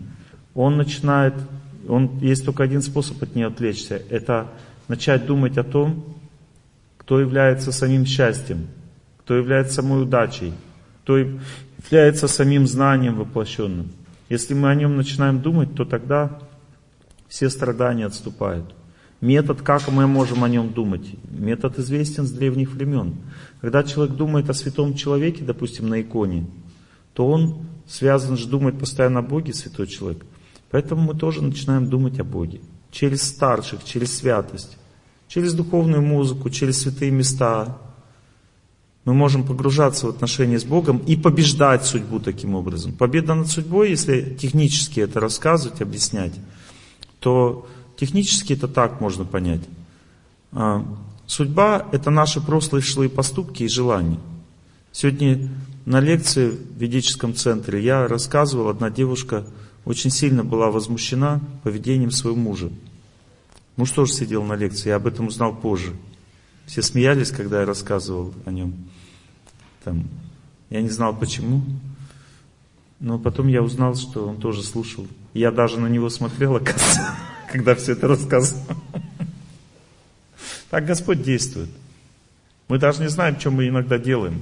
A: есть только один способ от нее отвлечься. Это начать думать о том, кто является самим счастьем, кто является самой удачей, кто является самим знанием воплощенным. Если мы о нем начинаем думать, то тогда все страдания отступают. Метод, как мы можем о нем думать? Метод известен с древних времен. Когда человек думает о святом человеке, допустим, на иконе, то он связан же думать постоянно о Боге, святой человек. Поэтому мы тоже начинаем думать о Боге. Через старших, через святость, через духовную музыку, через святые места. Мы можем погружаться в отношения с Богом и побеждать судьбу таким образом. Победа над судьбой, если технически это рассказывать, объяснять, то технически это так можно понять. Судьба — это наши прошлые поступки и желания. Сегодня на лекции в ведическом центре я рассказывал, одна девушка очень сильно была возмущена поведением своего мужа. Муж тоже сидел на лекции, я об этом узнал позже. Все смеялись, когда я рассказывал о нем. Я не знал почему, но потом я узнал, что он тоже слушал. Я даже на него смотрел, оказывается, когда все это рассказывал. Так Господь действует. Мы даже не знаем, что мы иногда делаем.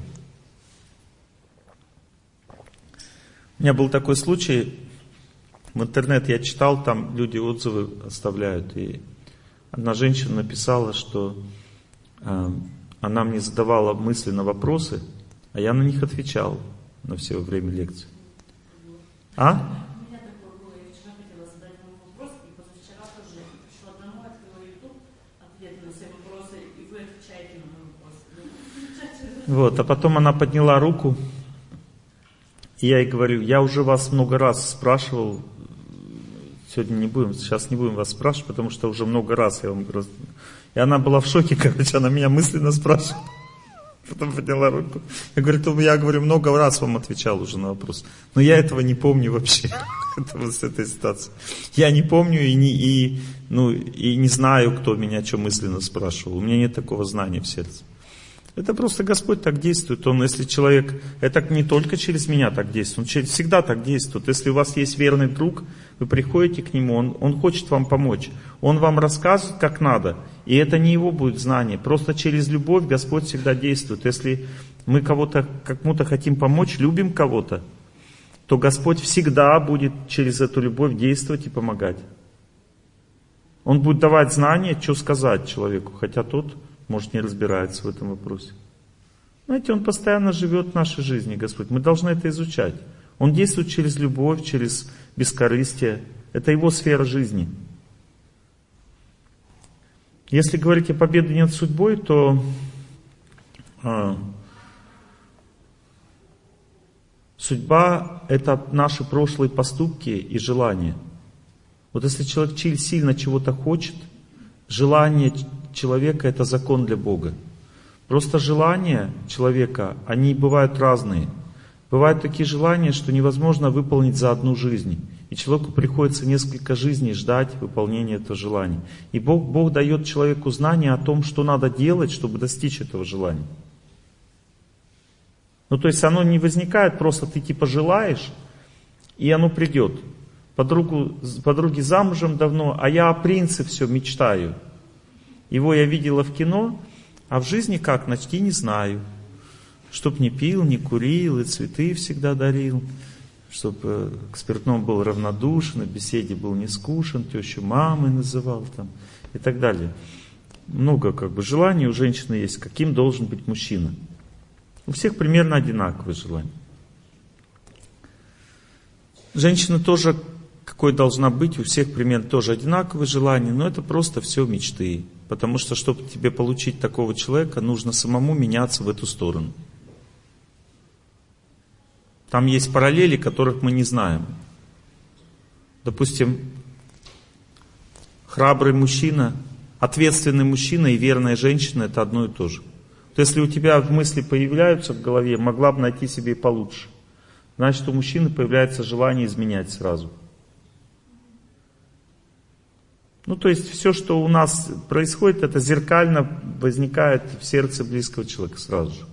A: У меня был такой случай, в интернет я читал, там люди отзывы оставляют, и одна женщина написала, что она мне задавала мысленно вопросы, а я на них отвечал на все время лекции. А?
C: У меня такое было, я вчера хотела задать вам вопрос, и позавчера тоже я пришла домой, открыла YouTube, ответы на все вопросы, и вы отвечаете на мои вопросы.
A: Вот, а потом она подняла руку, и я ей говорю, я уже вас много раз спрашивал, сейчас не будем вас спрашивать, потому что уже много раз я вам говорю. И она была в шоке, короче, она меня мысленно спрашивала. Потом подняла руку. Я говорю, много раз вам отвечал уже на вопрос. Но я этого не помню вообще, с этой ситуации. Я не помню и не знаю, кто меня что мысленно спрашивал. У меня нет такого знания в сердце. Это просто Господь так действует. Если человек, это не только через меня так действует, он всегда так действует. Если у вас есть верный друг, вы приходите к нему, он хочет вам помочь. Он вам рассказывает, как надо. И это не его будет знание. Просто через любовь Господь всегда действует. Если мы кому-то хотим помочь, любим кого-то, то Господь всегда будет через эту любовь действовать и помогать. Он будет давать знания, что сказать человеку, хотя тот, может, не разбирается в этом вопросе. Знаете, Он постоянно живет в нашей жизни, Господь. Мы должны это изучать. Он действует через любовь, через бескорыстие. Это Его сфера жизни. Если говорить о победе над судьбой, то судьба — это наши прошлые поступки и желания. Вот если человек сильно чего-то хочет, желание человека — это закон для Бога. Просто желания человека, они бывают разные. Бывают такие желания, что невозможно выполнить за одну жизнь. И человеку приходится несколько жизней ждать выполнения этого желания. И Бог дает человеку знание о том, что надо делать, чтобы достичь этого желания. То есть оно не возникает просто, ты желаешь, и оно придет. Подруги замужем давно, а я о принце все мечтаю. Его я видела в кино, а в жизни как, начти не знаю. Чтоб не пил, не курил, и цветы всегда дарил. Чтоб к спиртному был равнодушен, и беседе был не скушен, тещу мамой называл и так далее. Много желаний у женщины есть, каким должен быть мужчина. У всех примерно одинаковые желания. Женщина тоже какой должна быть, у всех примерно тоже одинаковые желания, но это просто все мечты. Потому что, чтобы тебе получить такого человека, нужно самому меняться в эту сторону. Там есть параллели, которых мы не знаем. Допустим, храбрый мужчина, ответственный мужчина и верная женщина — это одно и то же. То если у тебя мысли появляются в голове, могла бы найти себе и получше. Значит, у мужчины появляется желание изменять сразу. Ну, то есть все, что у нас происходит, это зеркально возникает в сердце близкого человека сразу же.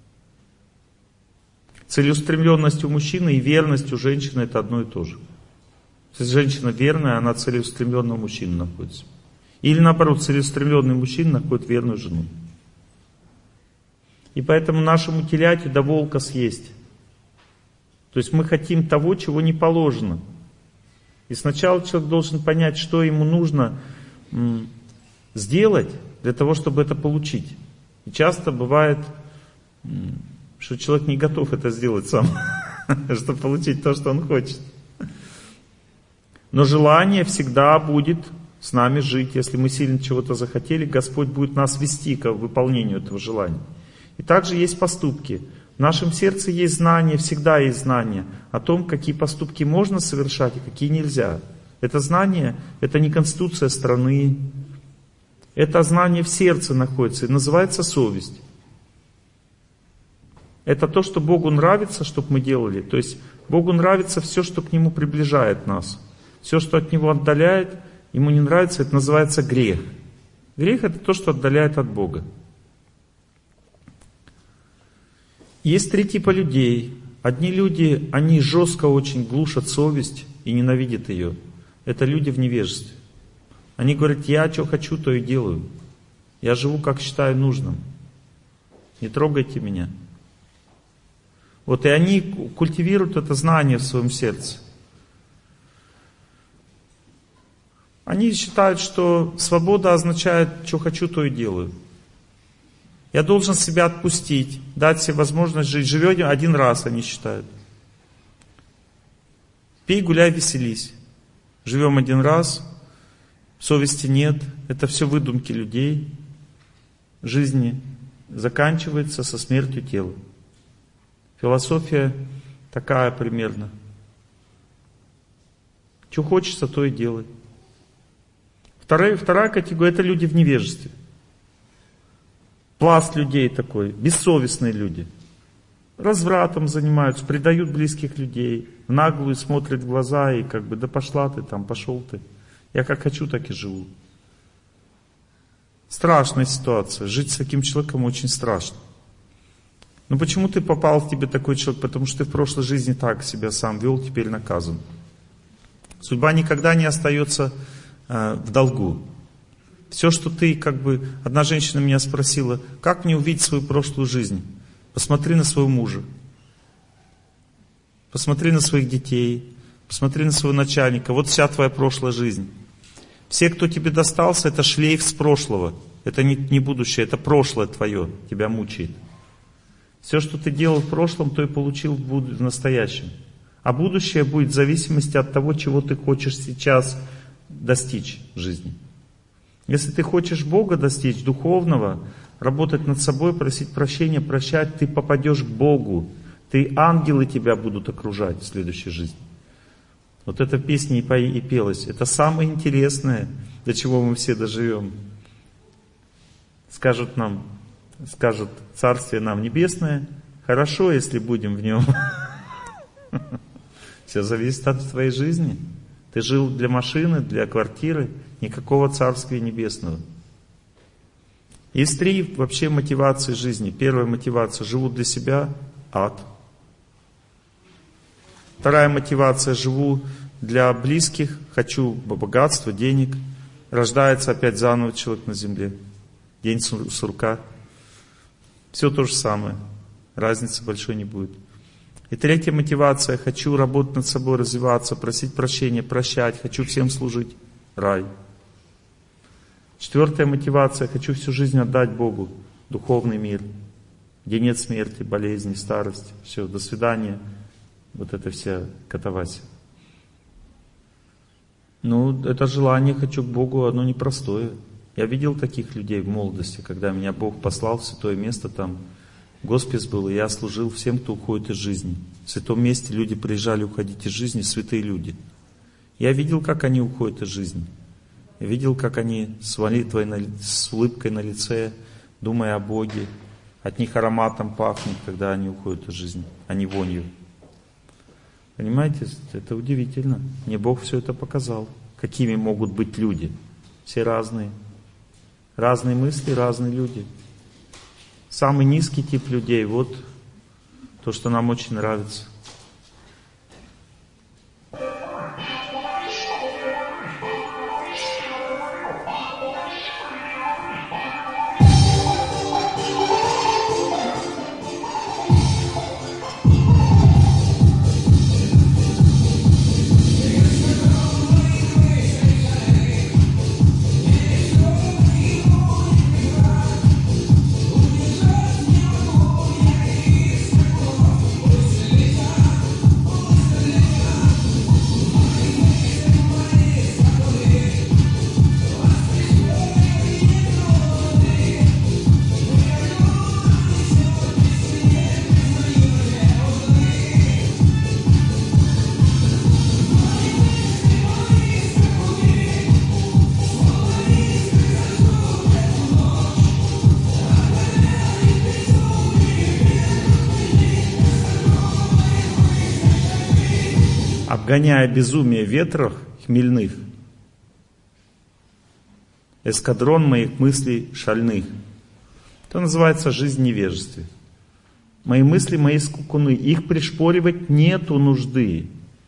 A: Целеустремленность у мужчины и верность у женщины — это одно и то же. Если женщина верная, она целеустремленного мужчины находится. Или наоборот, целеустремленный мужчина находит верную жену. И поэтому нашему телятю до волка съесть. То есть мы хотим того, чего не положено. И сначала человек должен понять, что ему нужно сделать для того, чтобы это получить. И часто бывает, что человек не готов это сделать сам, чтобы получить то, что он хочет. Но желание всегда будет с нами жить. Если мы сильно чего-то захотели, Господь будет нас вести к выполнению этого желания. И также есть поступки. В нашем сердце есть знание, всегда есть знание о том, какие поступки можно совершать и какие нельзя. Это знание, это не конституция страны. Это знание в сердце находится и называется совесть. Это то, что Богу нравится, чтобы мы делали. То есть Богу нравится все, что к Нему приближает нас. Все, что от Него отдаляет, Ему не нравится, это называется грех. Грех — это то, что отдаляет от Бога. Есть три типа людей. Одни люди, они жестко очень глушат совесть и ненавидят ее. Это люди в невежестве. Они говорят: я что хочу, то и делаю. Я живу, как считаю нужным. Не трогайте меня. Вот и они культивируют это знание в своем сердце. Они считают, что свобода означает, что хочу, то и делаю. Я должен себя отпустить, дать себе возможность жить. Живем один раз, они считают. Пей, гуляй, веселись. Живем один раз, совести нет. Это все выдумки людей. Жизнь заканчивается со смертью тела. Философия такая примерно. Что хочется, то и делай. Вторая категория — это люди в невежестве. Пласт людей такой, бессовестные люди. Развратом занимаются, предают близких людей, в наглую смотрят в глаза и как бы: да пошла ты там, пошел ты. Я как хочу, так и живу. Страшная ситуация. Жить с таким человеком очень страшно. Но почему ты попал в тебе такой человек? Потому что ты в прошлой жизни так себя сам вел, теперь наказан. Судьба никогда не остается в долгу. Все, что ты как бы... Одна женщина меня спросила: как мне увидеть свою прошлую жизнь? Посмотри на своего мужа. Посмотри на своих детей. Посмотри на своего начальника. Вот вся твоя прошлая жизнь. Все, кто тебе достался, это шлейф с прошлого. Это не будущее, это прошлое твое тебя мучает. Все, что ты делал в прошлом, то и получил в настоящем. А будущее будет в зависимости от того, чего ты хочешь сейчас достичь в жизни. Если ты хочешь Бога достичь, духовного, работать над собой, просить прощения, прощать, ты попадешь к Богу. Ангелы тебя будут окружать в следующей жизни. Вот эта песня и пелась. Это самое интересное, до чего мы все доживем. Скажут Царствие нам небесное: хорошо, если будем в нем. Все зависит от твоей жизни. Ты жил для машины, для квартиры, никакого Царствия Небесного. Есть три вообще мотивации жизни. Первая мотивация — живу для себя, ад. Вторая мотивация — живу для близких, хочу богатства, денег. Рождается опять заново человек на земле. День сурка. Все то же самое. Разницы большой не будет. И третья мотивация — хочу работать над собой, развиваться, просить прощения, прощать, хочу всем служить. Рай. Четвертая мотивация — хочу всю жизнь отдать Богу. Духовный мир, где нет смерти, болезни, старости. Все, до свидания. Вот это вся катавасия. Ну, это желание «хочу к Богу», оно непростое. Я видел таких людей в молодости, когда меня Бог послал в святое место, там госпис был, и я служил всем, кто уходит из жизни. В святом месте люди приезжали уходить из жизни, святые люди. Я видел, как они уходят из жизни. Я видел, как они с молитвой, с улыбкой на лице, думая о Боге. От них ароматом пахнет, когда они уходят из жизни, а не вонью. Понимаете, это удивительно. Мне Бог все это показал. Какими могут быть люди? Все разные. Разные мысли, разные люди. Самый низкий тип людей, вот то, что нам очень нравится. Обгоняя безумие ветров хмельных, эскадрон моих мыслей шальных. Это называется жизнь в невежестве. Мои мысли, мои скукуны, их пришпоривать нету нужды.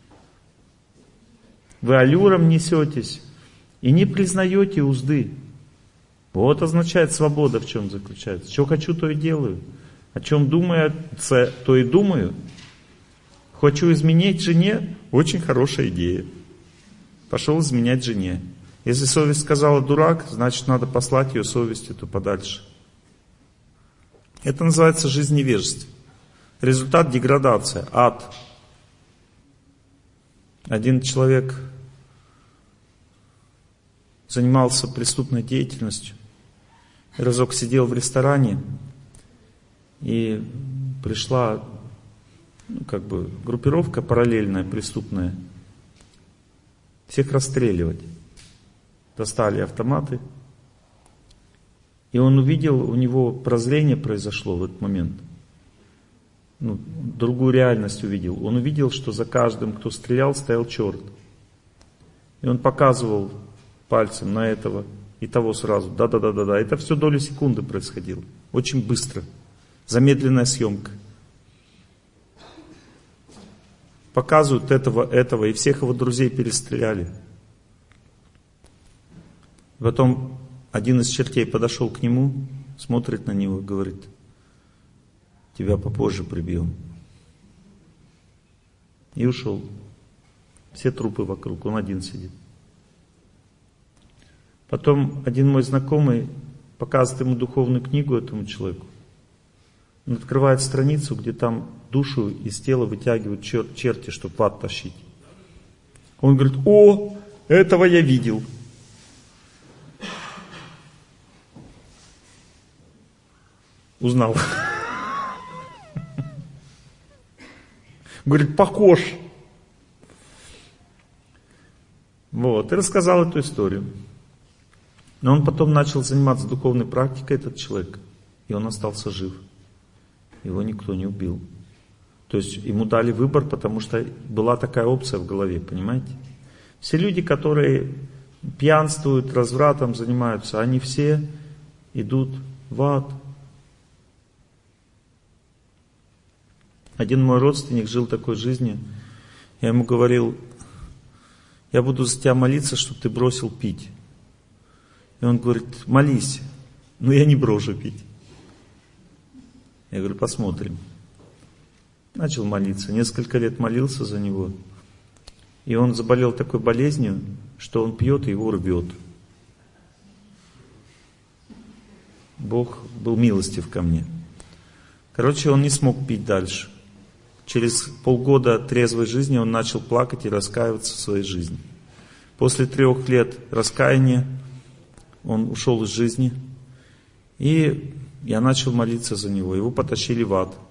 A: Вы аллюром несетесь и не признаете узды. Вот означает свобода, в чем заключается. Что хочу, то и делаю. О чем думаю, то и думаю. Хочу изменить жене, очень хорошая идея. Пошел изменять жене. Если совесть сказала дурак, значит надо послать ее совесть эту подальше. Это называется жизнь невежества. Результат — деградация, ад. Один человек занимался преступной деятельностью. Разок сидел в ресторане, и пришла группировка параллельная, преступная, всех расстреливать. Достали автоматы, и он увидел, у него прозрение произошло в этот момент. Другую реальность увидел. Он увидел, что за каждым, кто стрелял, стоял черт. И он показывал пальцем на этого и того сразу. Да. Это все доли секунды происходило. Очень быстро. Замедленная съемка. Показывают этого, и всех его друзей перестреляли. Потом один из чертей подошел к нему, смотрит на него и говорит: тебя попозже прибьем. И ушел. Все трупы вокруг, он один сидит. Потом один мой знакомый показывает ему духовную книгу, этому человеку. Он открывает страницу, где там душу из тела вытягивают черти, чтобы в ад тащить. Он говорит: о, этого я видел. Узнал. Говорит: похож. Вот, и рассказал эту историю. Но он потом начал заниматься духовной практикой, этот человек, и он остался жив. Его никто не убил. То есть ему дали выбор, потому что была такая опция в голове, понимаете? Все люди, которые пьянствуют, развратом занимаются, они все идут в ад. Один мой родственник жил такой жизнью. Я ему говорил: я буду за тебя молиться, чтобы ты бросил пить. И он говорит: молись, но я не брошу пить. Я говорю: посмотрим. Начал молиться. Несколько лет молился за него. И он заболел такой болезнью, что он пьет и его рвет. Бог был милостив ко мне. Короче, он не смог пить дальше. Через полгода трезвой жизни он начал плакать и раскаиваться в своей жизни. После 3 лет раскаяния он ушел из жизни. И я начал молиться за него. Его потащили в ад.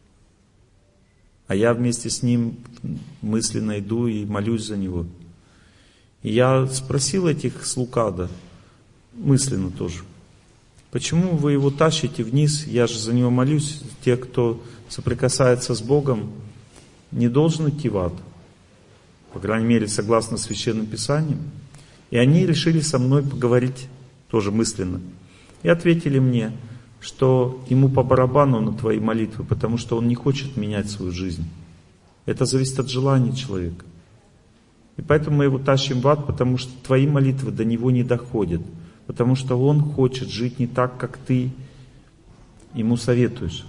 A: А я вместе с ним мысленно иду и молюсь за него. И я спросил этих с Лукада, мысленно тоже, почему вы его тащите вниз, я же за него молюсь, те, кто соприкасается с Богом, не должен идти в ад, по крайней мере, согласно Священным Писаниям. И они решили со мной поговорить тоже мысленно. И ответили мне, что ему по барабану на твои молитвы, потому что он не хочет менять свою жизнь. Это зависит от желания человека. И поэтому мы его тащим в ад, потому что твои молитвы до него не доходят. Потому что он хочет жить не так, как ты ему советуешь.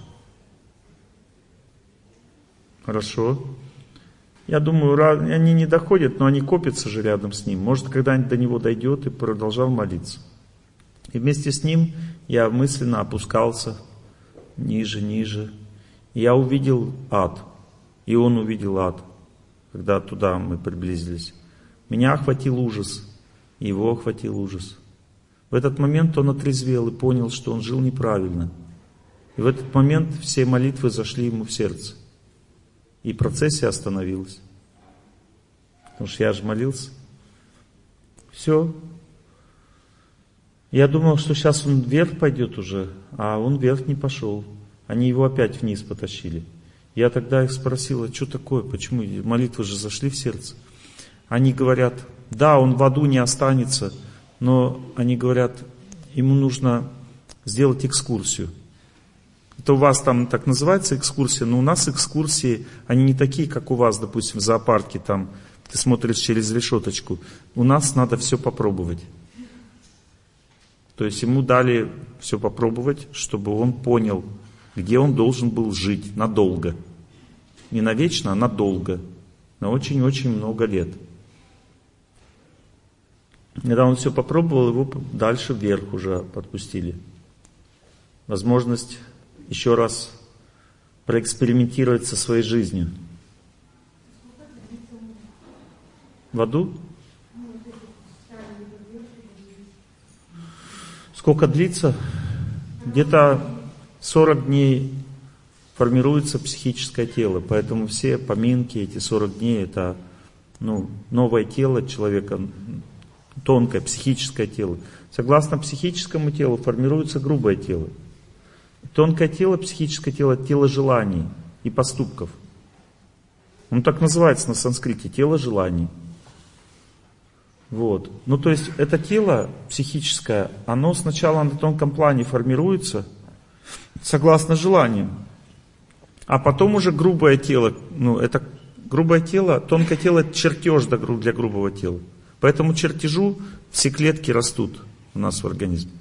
A: Хорошо. Я думаю, они не доходят, но они копятся же рядом с ним. Может, когда-нибудь до него дойдет, и продолжал молиться. И вместе с ним я мысленно опускался ниже, ниже. И я увидел ад. И он увидел ад, когда туда мы приблизились. Меня охватил ужас, и его охватил ужас. В этот момент он отрезвел и понял, что он жил неправильно. И в этот момент все молитвы зашли ему в сердце. И процессия остановилась. Потому что я же молился. Все. Я думал, что сейчас он вверх пойдет уже, а он вверх не пошел. Они его опять вниз потащили. Я тогда их спросил, а что такое, почему? Молитвы же зашли в сердце. Они говорят, да, он в аду не останется, но они говорят, ему нужно сделать экскурсию. Это у вас там так называется экскурсия, но у нас экскурсии, они не такие, как у вас, допустим, в зоопарке, там ты смотришь через решеточку. У нас надо все попробовать. То есть ему дали все попробовать, чтобы он понял, где он должен был жить надолго. Не навечно, а надолго. На очень-очень много лет. Когда он все попробовал, его дальше вверх уже подпустили. Возможность еще раз проэкспериментировать со своей жизнью. В аду? Сколько длится? Где-то 40 дней формируется психическое тело. Поэтому все поминки, эти 40 дней, это новое тело человека, тонкое психическое тело. Согласно психическому телу формируется грубое тело. Тонкое тело, психическое тело, тело желаний и поступков. Он так называется на санскрите, тело желаний. Вот. То есть это тело психическое, оно сначала на тонком плане формируется согласно желаниям, а потом уже грубое тело, это грубое тело, тонкое тело это чертеж для грубого тела. По этому чертежу все клетки растут у нас в организме.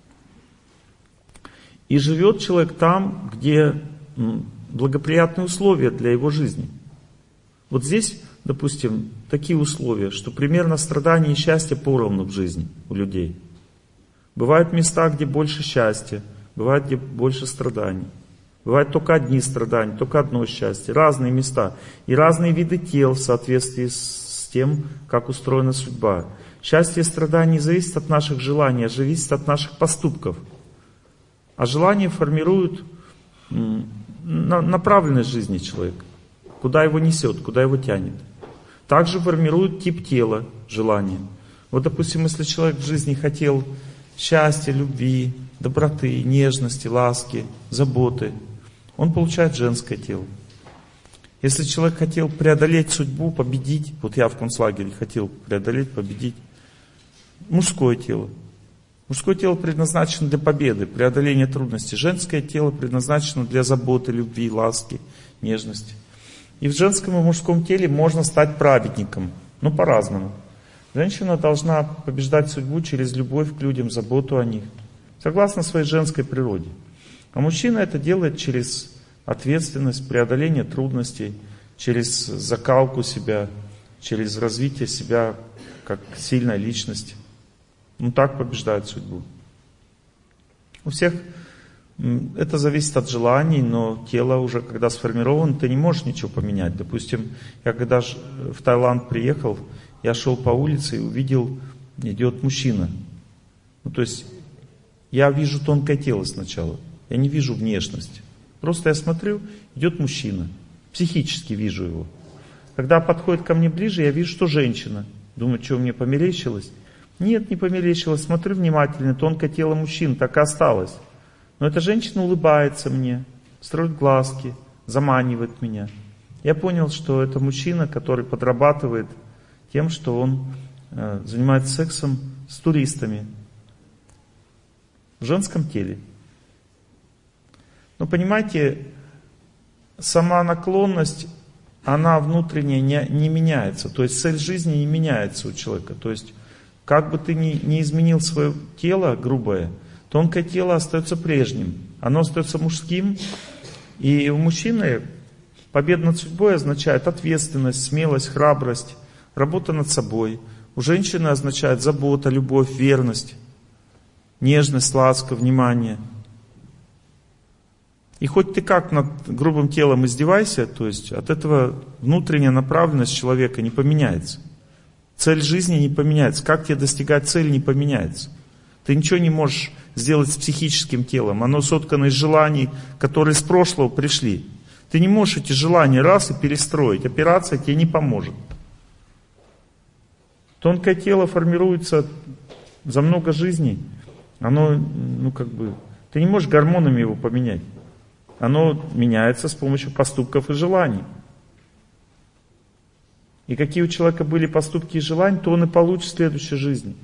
A: И живет человек там, где благоприятные условия для его жизни. Вот здесь, допустим, такие условия, что примерно страдания и счастье поровну в жизни у людей. Бывают места, где больше счастья, бывает, где больше страданий. Бывают только одни страдания, только одно счастье. Разные места и разные виды тел в соответствии с тем, как устроена судьба. Счастье и страдания не зависит от наших желаний, а зависит от наших поступков. А желания формируют направленность жизни человека. Куда его несет, куда его тянет. Также формируют тип тела, желания. Вот, допустим, если человек в жизни хотел счастья, любви, доброты, нежности, ласки, заботы, он получает женское тело. Если человек хотел преодолеть судьбу, победить, вот я в концлагере хотел преодолеть, победить, мужское тело. Мужское тело предназначено для победы, преодоления трудностей. Женское тело предназначено для заботы, любви, ласки, нежности. И в женском и мужском теле можно стать праведником, но по-разному. Женщина должна побеждать судьбу через любовь к людям, заботу о них, согласно своей женской природе. А мужчина это делает через ответственность, преодоление трудностей, через закалку себя, через развитие себя как сильной личности. Так побеждает судьбу. У всех это зависит от желаний, но тело уже, когда сформировано, ты не можешь ничего поменять. Допустим, я когда в Таиланд приехал, я шел по улице и увидел, идет мужчина. То есть я вижу тонкое тело сначала, я не вижу внешность. Просто я смотрю, идет мужчина, психически вижу его. Когда подходит ко мне ближе, я вижу, что женщина. Думаю, что мне померещилось? Нет, не померещилось. Смотрю внимательно, тонкое тело мужчин так и осталось. Но эта женщина улыбается мне, строит глазки, заманивает меня. Я понял, что это мужчина, который подрабатывает тем, что он занимается сексом с туристами в женском теле. Но понимаете, сама наклонность, она внутренняя не меняется. То есть цель жизни не меняется у человека. То есть как бы ты ни изменил свое тело грубое, тонкое тело остается прежним. Оно остается мужским. И у мужчины победа над судьбой означает ответственность, смелость, храбрость, работа над собой. У женщины означает забота, любовь, верность, нежность, ласка, внимание. И хоть ты как над грубым телом издевайся, то есть от этого внутренняя направленность человека не поменяется. Цель жизни не поменяется. Как тебе достигать цели, не поменяется. Ты ничего не можешь сделать с психическим телом. Оно соткано из желаний, которые с прошлого пришли. Ты не можешь эти желания раз и перестроить. Операция тебе не поможет. Тонкое тело формируется за много жизней. Оно, ты не можешь гормонами его поменять. Оно меняется с помощью поступков и желаний. И какие у человека были поступки и желания, то он и получит в следующей жизни.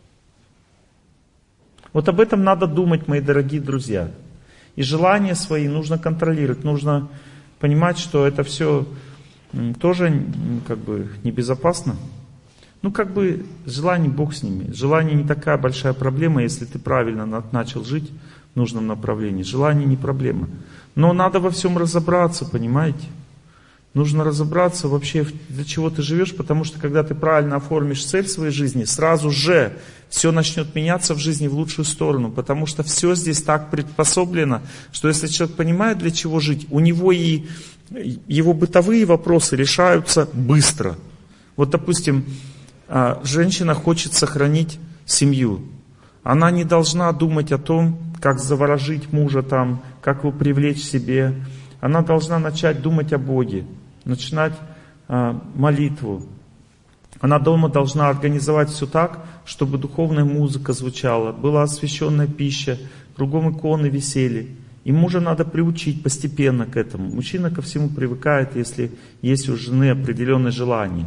A: Вот об этом надо думать, мои дорогие друзья. И желания свои нужно контролировать, нужно понимать, что это все тоже небезопасно. Желание, Бог с ними. Желание не такая большая проблема, если ты правильно начал жить в нужном направлении. Желание не проблема. Но надо во всем разобраться, понимаете? Нужно разобраться вообще, для чего ты живешь, потому что когда ты правильно оформишь цель своей жизни, сразу же все начнет меняться в жизни в лучшую сторону, потому что все здесь так приспособлено, что если человек понимает, для чего жить, у него и его бытовые вопросы решаются быстро. Вот, допустим, женщина хочет сохранить семью. Она не должна думать о том, как заворожить мужа там, как его привлечь к себе. Она должна начать думать о Боге, начинать молитву. Она дома должна организовать все так, чтобы духовная музыка звучала, была освященная пища, кругом иконы висели. И мужа надо приучить постепенно к этому. Мужчина ко всему привыкает, если есть у жены определенное желание.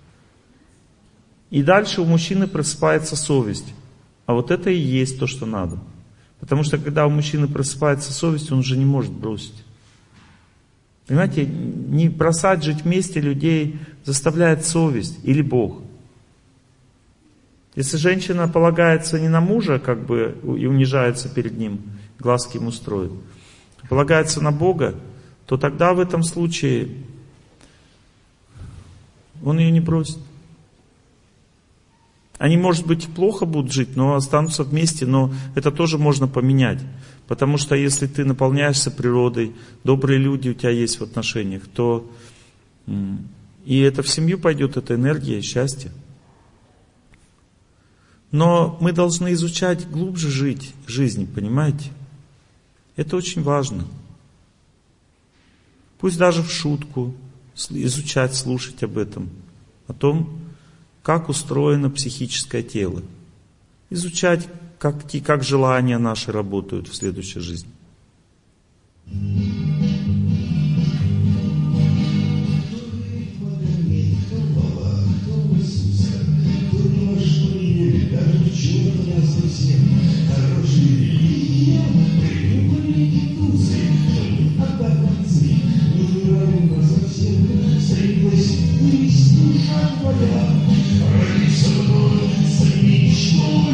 A: И дальше у мужчины просыпается совесть. А вот это и есть то, что надо. Потому что когда у мужчины просыпается совесть, он уже не может бросить. Понимаете, не бросать жить вместе людей заставляет совесть или Бог. Если женщина полагается не на мужа, и унижается перед ним, глазки ему строит, а полагается на Бога, то тогда в этом случае он ее не бросит. Они, может быть, плохо будут жить, но останутся вместе, но это тоже можно поменять. Потому что если ты наполняешься природой, добрые люди у тебя есть в отношениях, то и это в семью пойдет, эта энергия, счастье. Но мы должны изучать, глубже жить жизнь, понимаете? Это очень важно. Пусть даже в шутку изучать, слушать об этом, о том, как устроено психическое тело. Изучать, как желания наши работают в следующей жизни.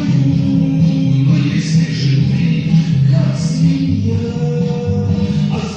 B: А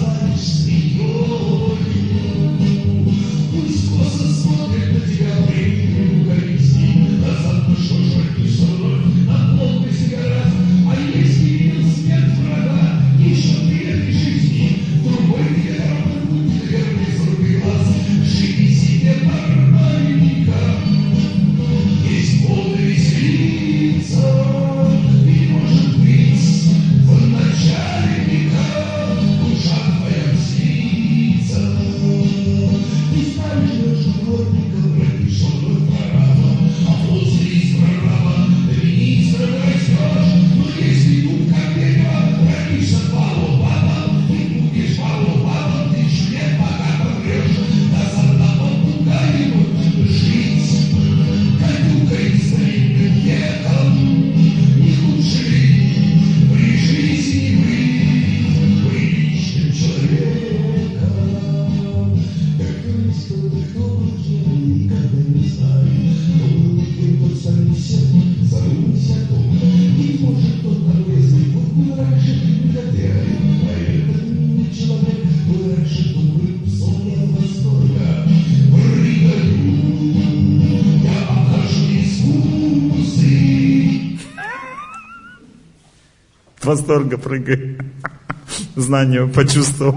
A: восторга прыгай. Знание почувствовал.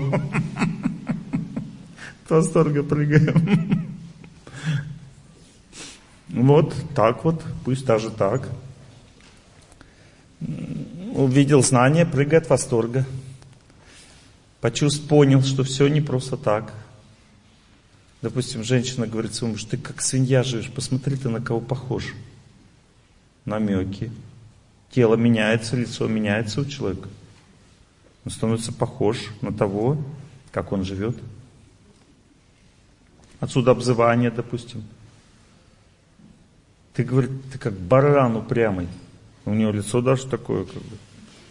A: От восторга прыгаем. Вот так вот, пусть даже так. Увидел знание, прыгает от восторга. Понял, что все не просто так. Допустим, женщина говорит своему мужу: ты как свинья живешь, посмотри, ты на кого похож. Намеки. Тело меняется, лицо меняется у человека. Он становится похож на того, как он живет. Отсюда обзывание, допустим. Ты, говорит, ты как баран упрямый. У него лицо даже такое, как бы.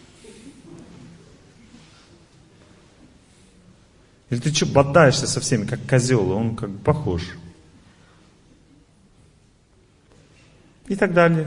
A: Или ты что, бодаешься со всеми, как козел, он как бы похож. И так далее.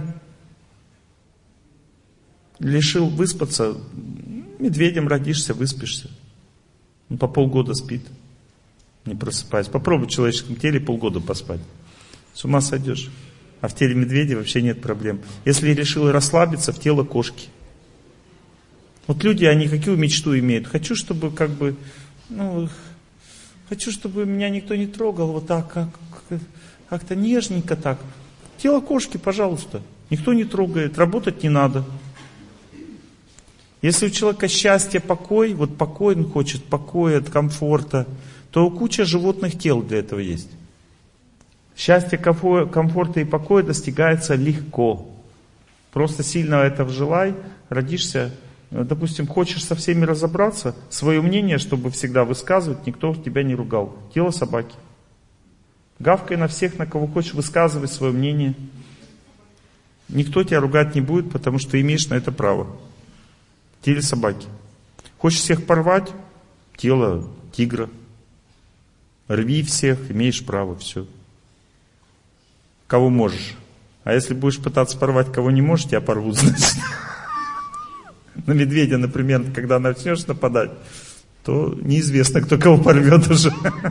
A: Решил выспаться, медведем родишься, выспишься. Он по полгода спит, не просыпаясь. Попробуй в человеческом теле полгода поспать. С ума сойдешь. А в теле медведя вообще нет проблем. Если решил расслабиться, в тело кошки. Вот люди, они какую мечту имеют? Хочу, чтобы как бы, хочу, чтобы меня никто не трогал, вот так, как-то нежненько так. Тело кошки, пожалуйста. Никто не трогает, работать не надо. Если у человека счастье, покой, вот покой он хочет, покоя, комфорта, то куча животных тел для этого есть. Счастье, комфорта и покоя достигается легко. Просто сильно этого желай, родишься, допустим, хочешь со всеми разобраться, свое мнение, чтобы всегда высказывать, никто тебя не ругал. Тело собаки. Гавкай на всех, на кого хочешь, высказывай свое мнение. Никто тебя ругать не будет, потому что имеешь на это право. Тело собаки. Хочешь всех порвать? Тело тигра. Рви всех, имеешь право, все. Кого можешь. А если будешь пытаться порвать, кого не можешь, тебя порвут, значит. На медведя, например, когда начнешь нападать, то неизвестно, кто кого порвет уже.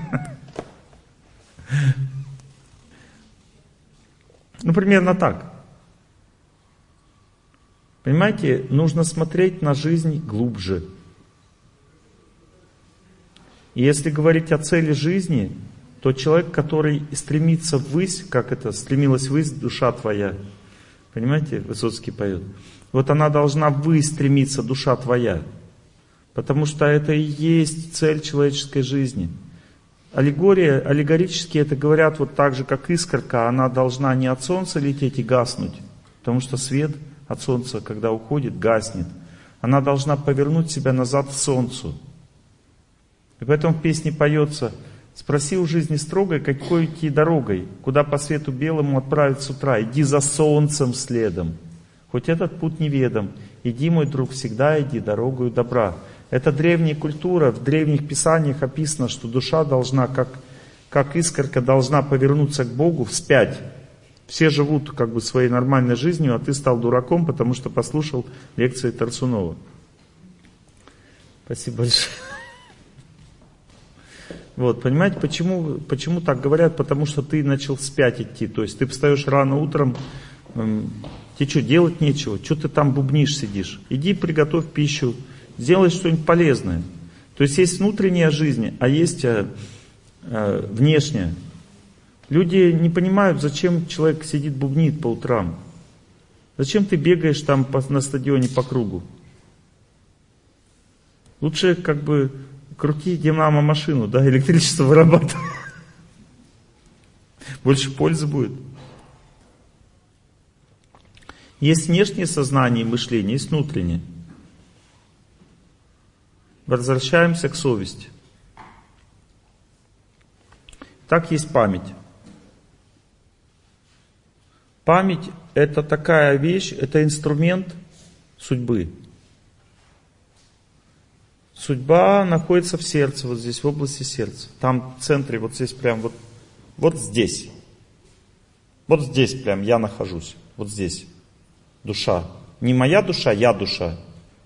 A: Примерно так. Понимаете, нужно смотреть на жизнь глубже. И если говорить о цели жизни, то человек, который стремится ввысь, как это, стремилась ввысь душа твоя. Понимаете, Высоцкий поет. Вот она должна ввысь стремиться, душа твоя. Потому что это и есть цель человеческой жизни. Аллегорически это говорят вот так же, как искорка, она должна не от солнца лететь и гаснуть, потому что свет от солнца, когда уходит, гаснет. Она должна повернуть себя назад к солнцу. И поэтому в песне поется: спроси у жизни строгой, какой идти дорогой, куда по свету белому отправить с утра, иди за солнцем следом. Хоть этот путь неведом, иди, мой друг, всегда иди дорогою добра. Это древняя культура, в древних писаниях описано, что душа должна, как искорка, должна повернуться к Богу вспять. Все живут как бы своей нормальной жизнью, а ты стал дураком, потому что послушал лекции Тарсунова. Спасибо большое. Вот, понимаете, почему так говорят? Потому что ты начал вспять идти. То есть ты встаешь рано утром, тебе что, делать нечего? Что ты там бубнишь, сидишь? Иди приготовь пищу, сделай что-нибудь полезное. То есть есть внутренняя жизнь, а есть внешняя. Люди не понимают, зачем человек сидит, бубнит по утрам. Зачем ты бегаешь там на стадионе по кругу? Лучше как бы крути динамо-машину, да, электричество вырабатывай. Больше пользы будет. Есть внешнее сознание и мышление, есть внутреннее. Возвращаемся к совести. Так есть память. Память — это такая вещь, это инструмент судьбы. Судьба находится в сердце, вот здесь, в области сердца. Там в центре, вот здесь прям, вот здесь. Вот здесь прям я нахожусь, вот здесь. Душа. Не моя душа, я душа.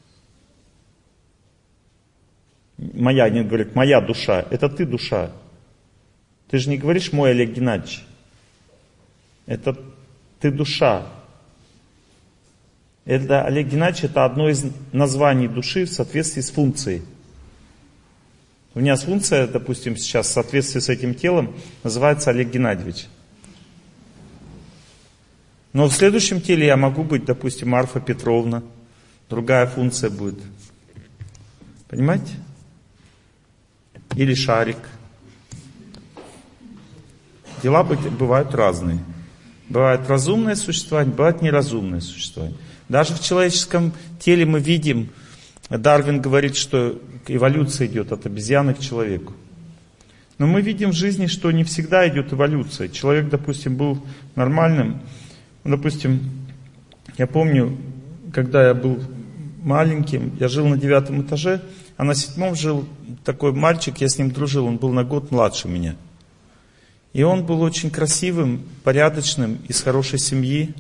A: Моя, они говорят, моя душа. Это ты душа. Ты же не говоришь мой Олег Геннадьевич. Это ты душа. Это, Олег Геннадьевич, это одно из названий души в соответствии с функцией. У меня функция, допустим, сейчас в соответствии с этим телом называется Олег Геннадьевич. Но в следующем теле я могу быть, допустим, Марфа Петровна. Другая функция будет. Понимаете? Или Шарик. Дела бывают разные. Бывает разумное существование, бывает неразумное существование. Даже в человеческом теле мы видим, Дарвин говорит, что эволюция идет от обезьяны к человеку. Но мы видим в жизни, что не всегда идет эволюция. Человек, допустим, был нормальным. Допустим, я помню, когда я был маленьким, я жил на 9 этаже, а на 7 жил такой мальчик, я с ним дружил, он был на год младше меня. И он был очень красивым, порядочным, из хорошей семьи.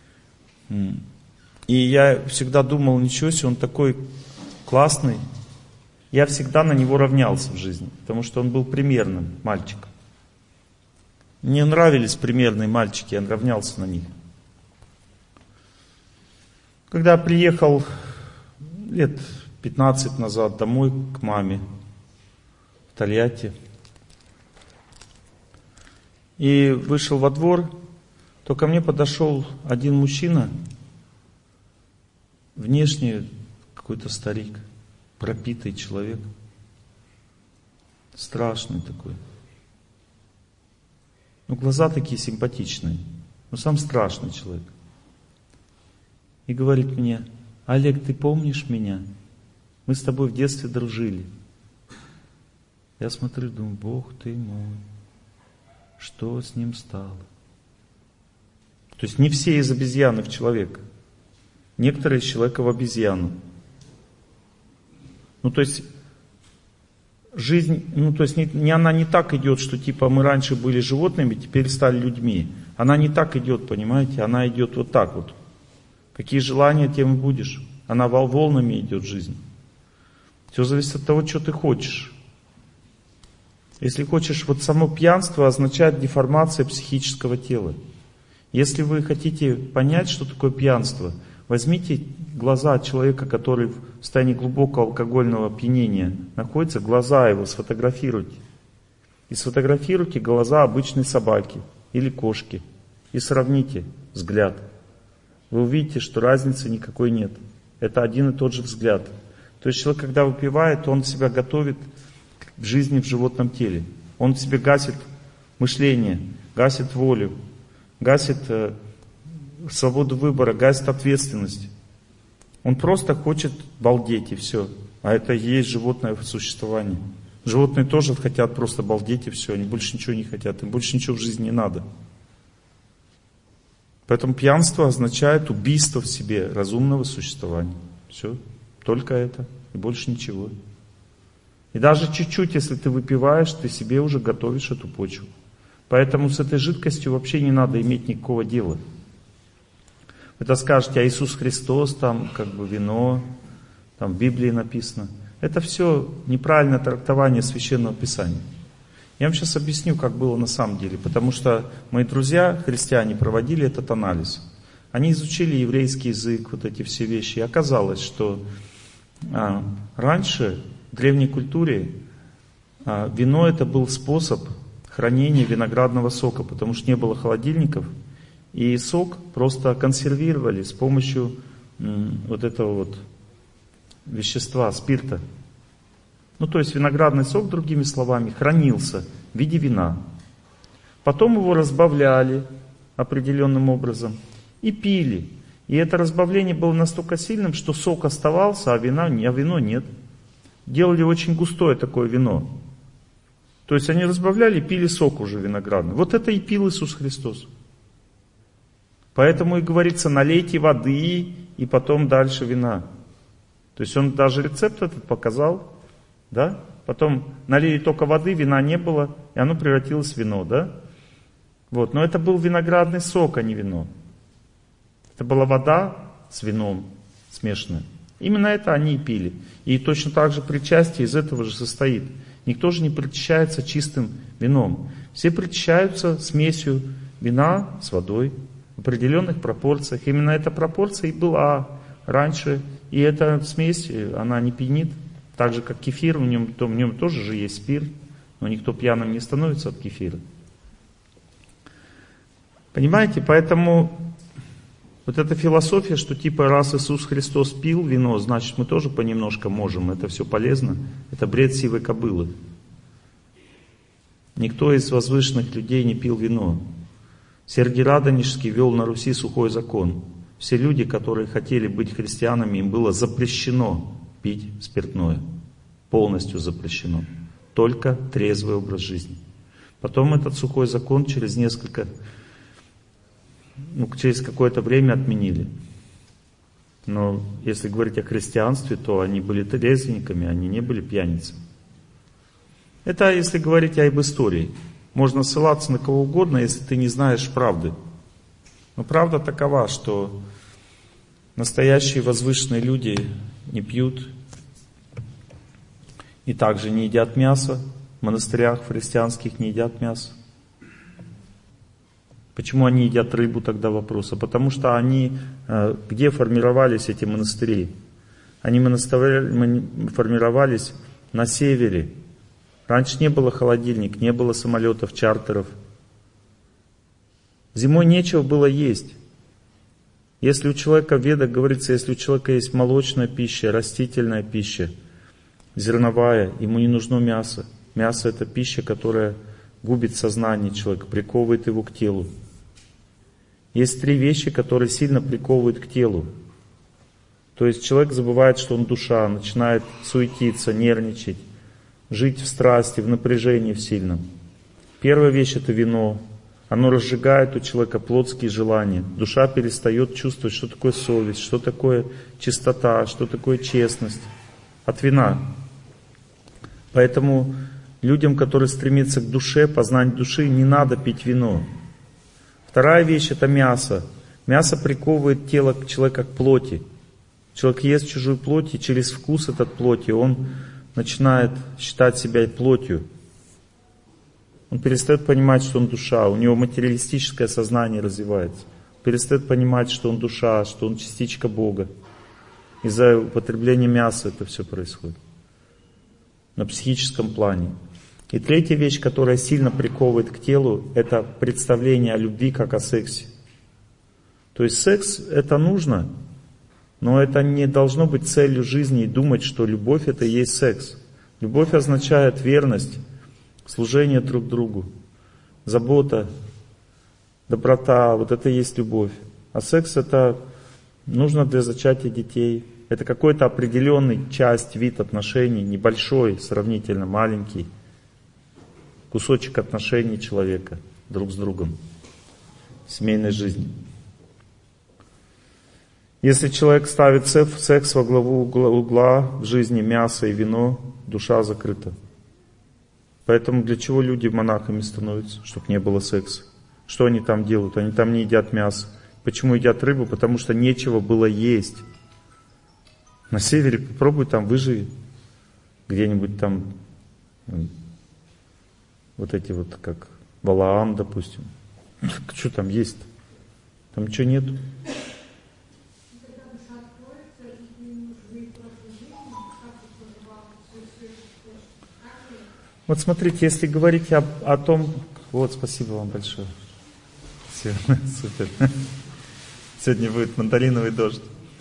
A: И я всегда думал, ничего себе, он такой классный. Я всегда на него равнялся в жизни, потому что он был примерным мальчиком. Мне нравились примерные мальчики, я равнялся на них. Когда я приехал лет 15 назад домой к маме в Тольятти и вышел во двор, то ко мне подошел один мужчина, внешне какой-то старик, пропитый человек, страшный такой. Ну, глаза такие симпатичные, но сам страшный человек. И говорит мне: Олег, ты помнишь меня? Мы с тобой в детстве дружили. Я смотрю, думаю, Бог ты мой, что с ним стало? То есть не все из обезьяны в человека. Некоторые из человека в обезьяну. Ну, то есть жизнь, она не так идет, что типа мы раньше были животными, теперь стали людьми. Она не так идет, понимаете? Она идет вот так вот. Какие желания, тем и будешь. Она волнами идет жизнь. Все зависит от того, что ты хочешь. Если хочешь, вот само пьянство означает деформация психического тела. Если вы хотите понять, что такое пьянство, возьмите глаза человека, который в состоянии глубокого алкогольного опьянения находится, глаза его сфотографируйте. И сфотографируйте глаза обычной собаки или кошки. И сравните взгляд. Вы увидите, что разницы никакой нет. Это один и тот же взгляд. То есть человек, когда выпивает, он себя готовит к жизни в животном теле. Он в себе гасит мышление, гасит волю, гасит свободу выбора, гасит ответственность. Он просто хочет балдеть и все. А это и есть животное существование. Животные тоже хотят просто балдеть и все. Они больше ничего не хотят. Им больше ничего в жизни не надо. Поэтому пьянство означает убийство в себе разумного существования. Все. Только это. И больше ничего. И даже чуть-чуть, если ты выпиваешь, ты себе уже готовишь эту почву. Поэтому с этой жидкостью вообще не надо иметь никакого дела. Вы скажете, а Иисус Христос, там как бы вино, там в Библии написано. Это все неправильное трактование Священного Писания. Я вам сейчас объясню, как было на самом деле. Потому что мои друзья, христиане, проводили этот анализ. Они изучили еврейский язык, вот эти все вещи. И оказалось, что раньше в древней культуре вино это был способ хранения виноградного сока, потому что не было холодильников. И сок просто консервировали с помощью вот этого вот вещества, спирта. Ну, то есть виноградный сок, другими словами, хранился в виде вина. Потом его разбавляли определенным образом и пили. И это разбавление было настолько сильным, что сок оставался, а вино нет. Делали очень густое такое вино. То есть они разбавляли и пили сок уже виноградный. Вот это и пил Иисус Христос. Поэтому и говорится, налейте воды и потом дальше вина. То есть он даже рецепт этот показал. Да? Потом налили только воды, вина не было, и оно превратилось в вино. Да? Вот. Но это был виноградный сок, а не вино. Это была вода с вином смешанная. Именно это они и пили. И точно так же причастие из этого же состоит. Никто же не причащается чистым вином. Все причащаются смесью вина с водой в определенных пропорциях. Именно эта пропорция и была раньше. И эта смесь, она не пьянит. Так же, как кефир, в нем тоже же есть спирт. Но никто пьяным не становится от кефира. Понимаете? Поэтому вот эта философия, что типа раз Иисус Христос пил вино, значит мы тоже понемножку можем. Это все полезно. Это бред сивой кобылы. Никто из возвышенных людей не пил вино. Сергий Радонежский вел на Руси сухой закон. Все люди, которые хотели быть христианами, им было запрещено пить спиртное. Полностью запрещено. Только трезвый образ жизни. Потом этот сухой закон через какое-то время отменили. Но если говорить о христианстве, то они были трезвенниками, они не были пьяницами. Это если говорить об истории. Можно ссылаться на кого угодно, если ты не знаешь правды. Но правда такова, что настоящие возвышенные люди не пьют и также не едят мясо. В монастырях христианских не едят мясо. Почему они едят рыбу, тогда вопрос? А потому что они, где формировались эти монастыри? Они формировались на севере. Раньше не было холодильника, не было самолетов, чартеров. Зимой нечего было есть. Если у человека, в Ведах говорится, если у человека есть молочная пища, растительная пища, зерновая, ему не нужно мясо. Мясо — это пища, которая губит сознание человека, приковывает его к телу. Есть 3 вещи, которые сильно приковывают к телу. То есть человек забывает, что он душа, начинает суетиться, нервничать, жить в страсти, в напряжении в сильном. Первая вещь — это вино. Оно разжигает у человека плотские желания. Душа перестает чувствовать, что такое совесть, что такое чистота, что такое честность. От вина. Поэтому людям, которые стремятся к душе, познанию души, не надо пить вино. Вторая вещь — это мясо. Мясо приковывает тело человека к плоти. Человек ест чужую плоть, и через вкус этой плоти он начинает считать себя плотью. Он перестает понимать, что он душа. У него материалистическое сознание развивается. Перестает понимать, что он душа, что он частичка Бога. Из-за употребления мяса это все происходит. На психическом плане. И третья вещь, которая сильно приковывает к телу, это представление о любви как о сексе. То есть секс это нужно, но это не должно быть целью жизни и думать, что любовь это и есть секс. Любовь означает верность, служение друг другу, забота, доброта, вот это и есть любовь. А секс это нужно для зачатия детей. Это какой-то определенный вид отношений, небольшой, сравнительно маленький. Кусочек отношений человека друг с другом, семейной жизни. Если человек ставит секс во главу угла в жизни, мясо и вино, душа закрыта. Поэтому для чего люди монахами становятся? Чтобы не было секса. Что они там делают? Они там не едят мясо. Почему едят рыбу? Потому что нечего было есть. На севере попробуй там выживи. Где-нибудь там вот эти вот, как Валаам, допустим. Что там есть-то? Там ничего нету. Вот смотрите, если говорить о том... Вот, спасибо вам большое. Все, супер. Сегодня будет мандариновый дождь.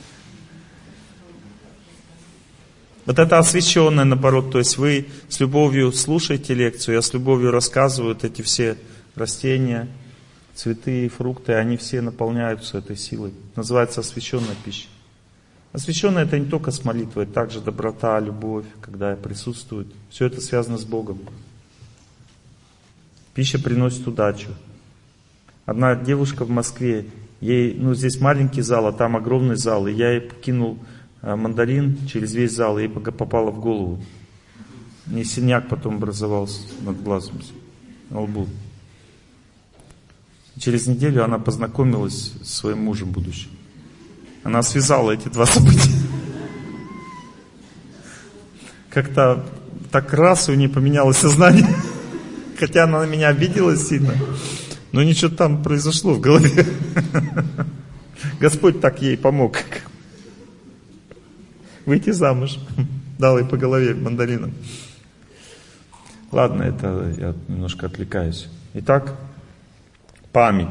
A: Вот это освященное, наоборот, то есть вы с любовью слушаете лекцию, я с любовью рассказываю, вот эти все растения, цветы и фрукты, они все наполняются этой силой. Называется освященная пища. Освященная это не только с молитвой, это также доброта, любовь, когда присутствует. Все это связано с Богом. Пища приносит удачу. Одна девушка в Москве, ей, здесь маленький зал, а там огромный зал, и я ей кинул мандарин через весь зал, ей попало в голову. И синяк потом образовался над глазом, на лбу. Через неделю она познакомилась с своим мужем будущим. Она связала эти два события. Как-то так раз у нее поменялось сознание. Хотя она на меня обиделась сильно. Но ничего там произошло в голове. Господь так ей помог. выйти замуж. Дал ей по голове мандарином. Ладно, это я немножко отвлекаюсь. Итак, память.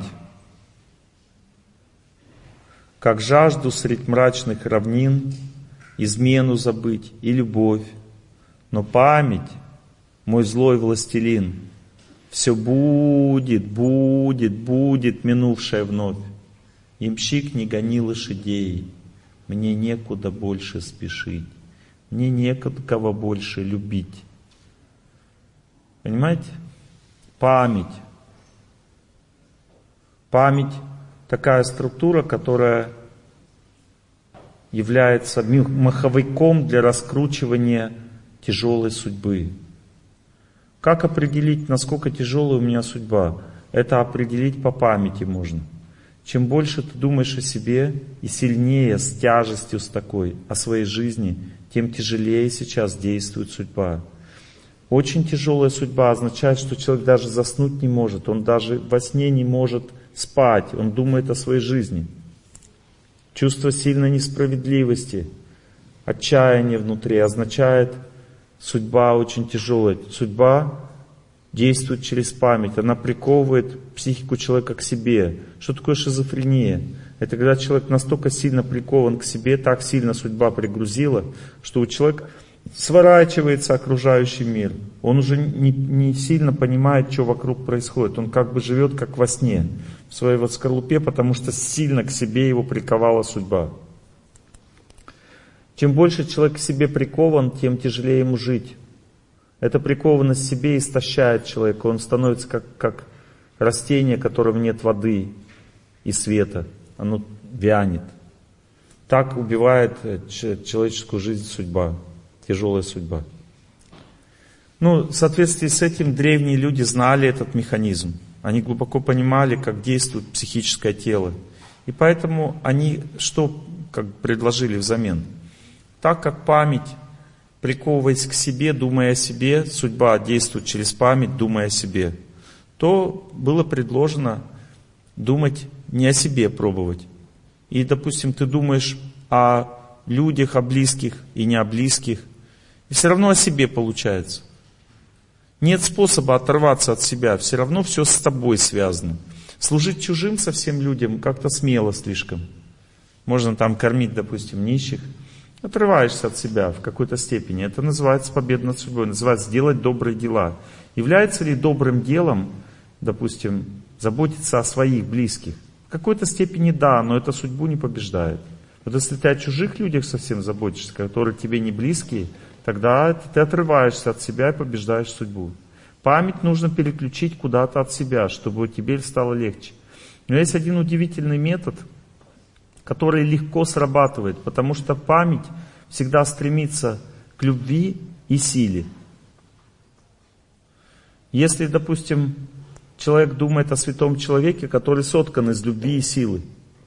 A: Как жажду средь мрачных равнин, измену забыть и любовь. Но память, мой злой властелин, все будет, будет, будет минувшее вновь. Ямщик не гони лошадей, мне некуда больше спешить, мне некого больше любить. Понимаете? Память. Память такая структура, которая является маховиком для раскручивания тяжелой судьбы. Как определить, насколько тяжелая у меня судьба? Это определить по памяти можно. Чем больше ты думаешь о себе и сильнее, с тяжестью с такой, о своей жизни, тем тяжелее сейчас действует судьба. Очень тяжелая судьба означает, что человек даже заснуть не может, он даже во сне не может спать, он думает о своей жизни. Чувство сильной несправедливости, отчаяние внутри означает, судьба очень тяжелая. Судьба действует через память, она приковывает психику человека к себе. Что такое шизофрения? Это когда человек настолько сильно прикован к себе, так сильно судьба пригрузила, что у человека сворачивается окружающий мир. Он уже не сильно понимает, что вокруг происходит. Он как бы живет как во сне, в своей вот скорлупе, потому что сильно к себе его приковала судьба. Чем больше человек к себе прикован, тем тяжелее ему жить. Эта прикованность к себе истощает человека. Он становится как растение, которому нет воды и света. Оно вянет. Так убивает человеческую жизнь судьба. Тяжелая судьба. В соответствии с этим древние люди знали этот механизм. Они глубоко понимали, как действует психическое тело. И поэтому они что предложили взамен? Так как память, приковываясь к себе, думая о себе, судьба действует через память, думая о себе, то было предложено думать не о себе, пробовать. И, допустим, ты думаешь о людях, о близких и не о близких, и все равно о себе получается. Нет способа оторваться от себя, все равно все с тобой связано. Служить чужим совсем людям как-то смело слишком. Можно там кормить, допустим, нищих. Отрываешься от себя в какой-то степени. Это называется победа над судьбой, называется делать добрые дела. Является ли добрым делом, допустим, заботиться о своих близких? В какой-то степени да, но это судьбу не побеждает. Вот если ты о чужих людях совсем заботишься, которые тебе не близкие, тогда ты отрываешься от себя и побеждаешь судьбу. Память нужно переключить куда-то от себя, чтобы тебе стало легче. Но есть один удивительный метод, который легко срабатывает, потому что память всегда стремится к любви и силе. Если, допустим, человек думает о святом человеке, который соткан из любви и силы,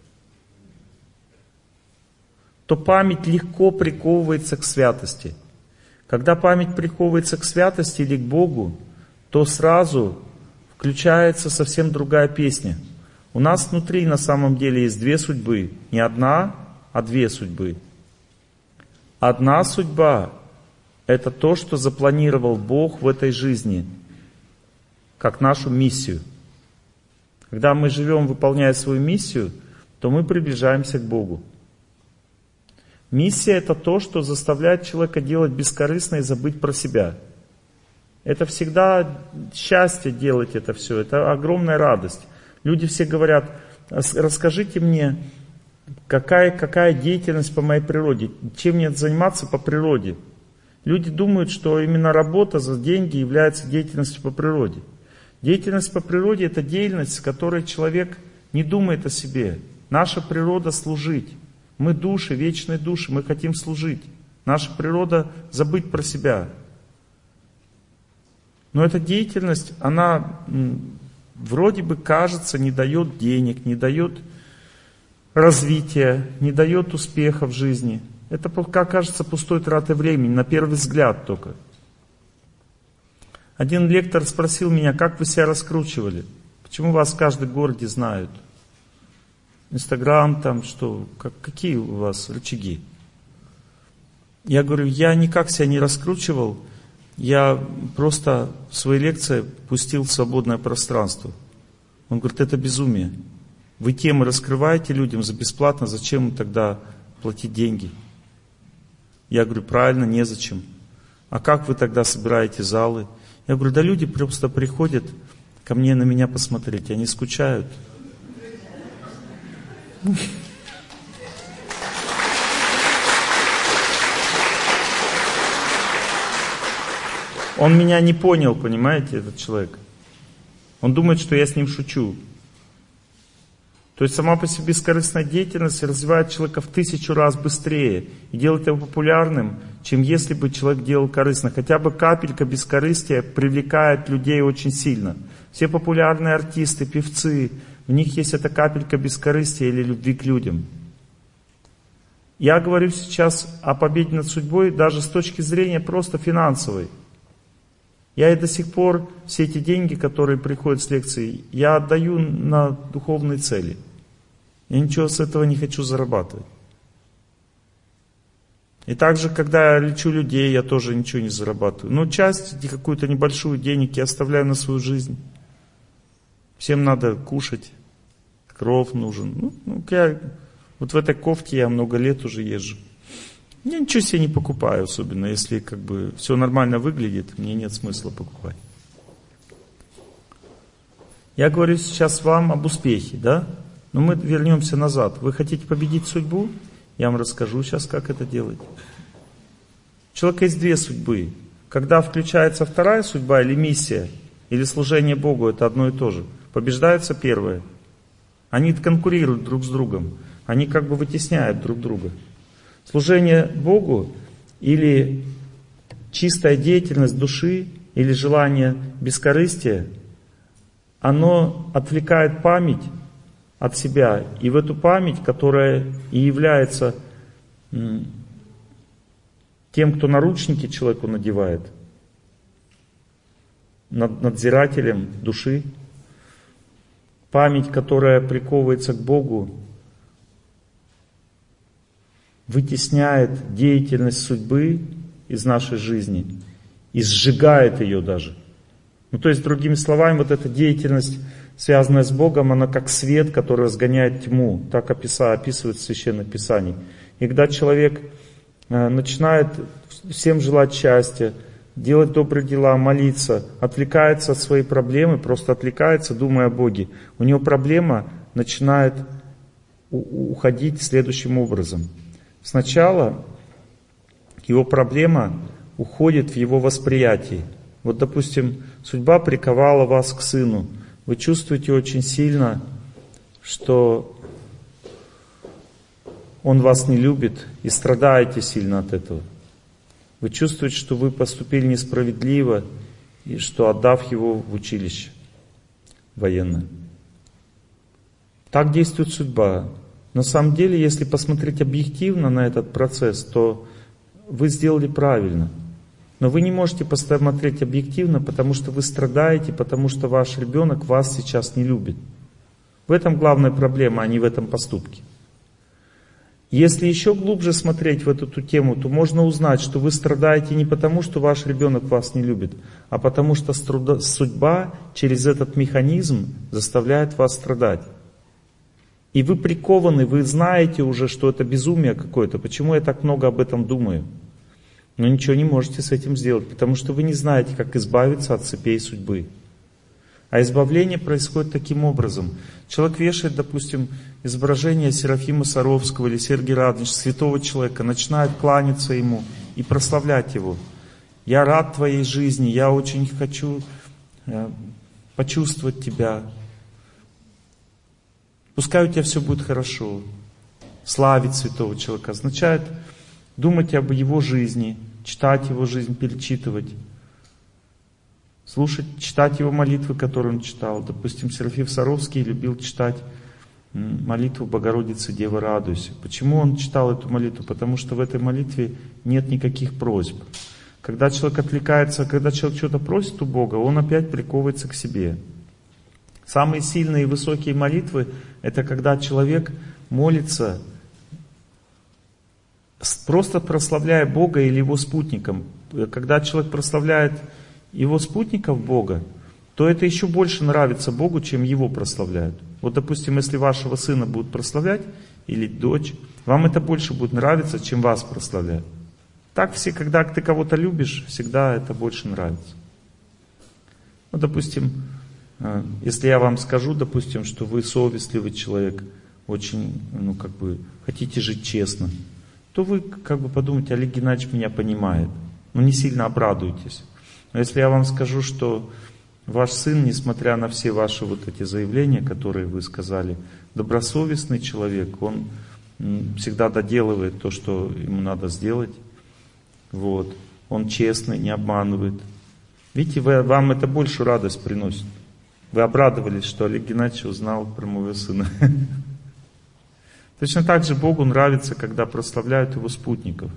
A: то память легко приковывается к святости. Когда память приковывается к святости или к Богу, то сразу включается совсем другая песня. У нас внутри на самом деле есть две судьбы. Не одна, а две судьбы. Одна судьба – это то, что запланировал Бог в этой жизни, как нашу миссию. Когда мы живем, выполняя свою миссию, то мы приближаемся к Богу. Миссия – это то, что заставляет человека делать бескорыстно и забыть про себя. Это всегда счастье делать это все, это огромная радость. Люди все говорят, расскажите мне, какая деятельность по моей природе, чем мне заниматься по природе. Люди думают, что именно работа за деньги является деятельностью по природе. Деятельность по природе – это деятельность, в которой человек не думает о себе. Наша природа – служить. Мы души, вечные души, мы хотим служить. Наша природа – забыть про себя. Но эта деятельность, она вроде бы кажется, не дает денег, не дает развития, не дает успеха в жизни. Это пока кажется пустой тратой времени, на первый взгляд только. Один лектор спросил меня, как вы себя раскручивали? Почему вас в каждом городе знают? Инстаграм там, что, какие у вас рычаги? Я говорю, я никак себя не раскручивал, я просто в своей лекции пустил в свободное пространство. Он говорит, это безумие. Вы темы раскрываете людям за бесплатно, зачем им тогда платить деньги? Я говорю, правильно, незачем. А как вы тогда собираете залы? Я говорю, да люди просто приходят ко мне на меня посмотреть, они скучают. Он меня не понял, понимаете, этот человек. Он думает, что я с ним шучу. То есть сама по себе бескорыстная деятельность развивает человека в 1000 раз быстрее и делает его популярным, чем если бы человек делал корыстно. Хотя бы капелька бескорыстия привлекает людей очень сильно. Все популярные артисты, певцы, в них есть эта капелька бескорыстия или любви к людям. Я говорю сейчас о победе над судьбой даже с точки зрения просто финансовой. Я и до сих пор все эти деньги, которые приходят с лекций, я отдаю на духовные цели. Я ничего с этого не хочу зарабатывать. И также, когда я лечу людей, я тоже ничего не зарабатываю. Но часть, какую-то небольшую денег я оставляю на свою жизнь. Всем надо кушать, кров нужен. Вот в этой кофте я много лет уже езжу. Я ничего себе не покупаю, особенно если все нормально выглядит, мне нет смысла покупать. Я говорю сейчас вам об успехе, да? Но мы вернемся назад. Вы хотите победить судьбу? Я вам расскажу сейчас, как это делать. У человека есть 2 судьбы. Когда включается вторая судьба или миссия, или служение Богу, это одно и то же. Побеждается первая. Они конкурируют друг с другом. Они вытесняют друг друга. Служение Богу или чистая деятельность души, или желание бескорыстия, оно отвлекает память от себя. И в эту память, которая и является тем, кто наручники человеку надевает, надзирателем души, память, которая приковывается к Богу, вытесняет деятельность судьбы из нашей жизни и сжигает ее даже. То есть, другими словами, вот эта деятельность, связанная с Богом, она как свет, который разгоняет тьму. Так описывает в Священных Писаниях. И когда человек начинает всем желать счастья, делать добрые дела, молиться, отвлекается от своей проблемы, просто отвлекается, думая о Боге, у него проблема начинает уходить следующим образом. Сначала его проблема уходит в его восприятии. Вот, допустим, судьба приковала вас к сыну. Вы чувствуете очень сильно, что он вас не любит и страдаете сильно от этого. Вы чувствуете, что вы поступили несправедливо и что отдав его в училище военное. Так действует судьба. На самом деле, если посмотреть объективно на этот процесс, то вы сделали правильно. Но вы не можете посмотреть объективно, потому что вы страдаете, потому что ваш ребенок вас сейчас не любит. В этом главная проблема, а не в этом поступке. Если еще глубже смотреть в эту тему, то можно узнать, что вы страдаете не потому, что ваш ребенок вас не любит, а потому что судьба через этот механизм заставляет вас страдать. И вы прикованы, вы знаете уже, что это безумие какое-то. Почему я так много об этом думаю? Но ничего не можете с этим сделать, потому что вы не знаете, как избавиться от цепей судьбы. А избавление происходит таким образом. Человек вешает, допустим, изображение Серафима Саровского или Сергия Радонежа, святого человека, начинает кланяться ему и прославлять его. Я рад твоей жизни, я очень хочу почувствовать тебя. Пускай у тебя все будет хорошо. Славить святого человека означает думать об его жизни, читать его жизнь, перечитывать, слушать, читать его молитвы, которые он читал. Допустим, Серафим Саровский любил читать молитву Богородицы Девы Радуйся. Почему он читал эту молитву? Потому что в этой молитве нет никаких просьб. Когда человек отвлекается, когда человек что-то просит у Бога, он опять приковывается к себе. Самые сильные и высокие молитвы — это когда человек молится просто прославляя Бога или Его спутником. Когда человек прославляет его спутников Бога, то это еще больше нравится Богу, чем Его прославляют. Вот, допустим, если вашего сына будут прославлять, или дочь, вам это больше будет нравиться, чем вас прославляют. Так все, когда ты кого-то любишь, всегда это больше нравится. Ну, допустим, если я вам скажу, допустим, что вы совестливый человек, очень, хотите жить честно, то вы подумаете, Олег Геннадьевич меня понимает. Не сильно обрадуйтесь. Но если я вам скажу, что ваш сын, несмотря на все ваши эти заявления, которые вы сказали, добросовестный человек, он всегда доделывает то, что ему надо сделать. Он честный, не обманывает. Видите, вам это большую радость приносит. Вы обрадовались, что Олег Геннадьевич узнал про моего сына. Точно так же Богу нравится, когда прославляют Его спутников.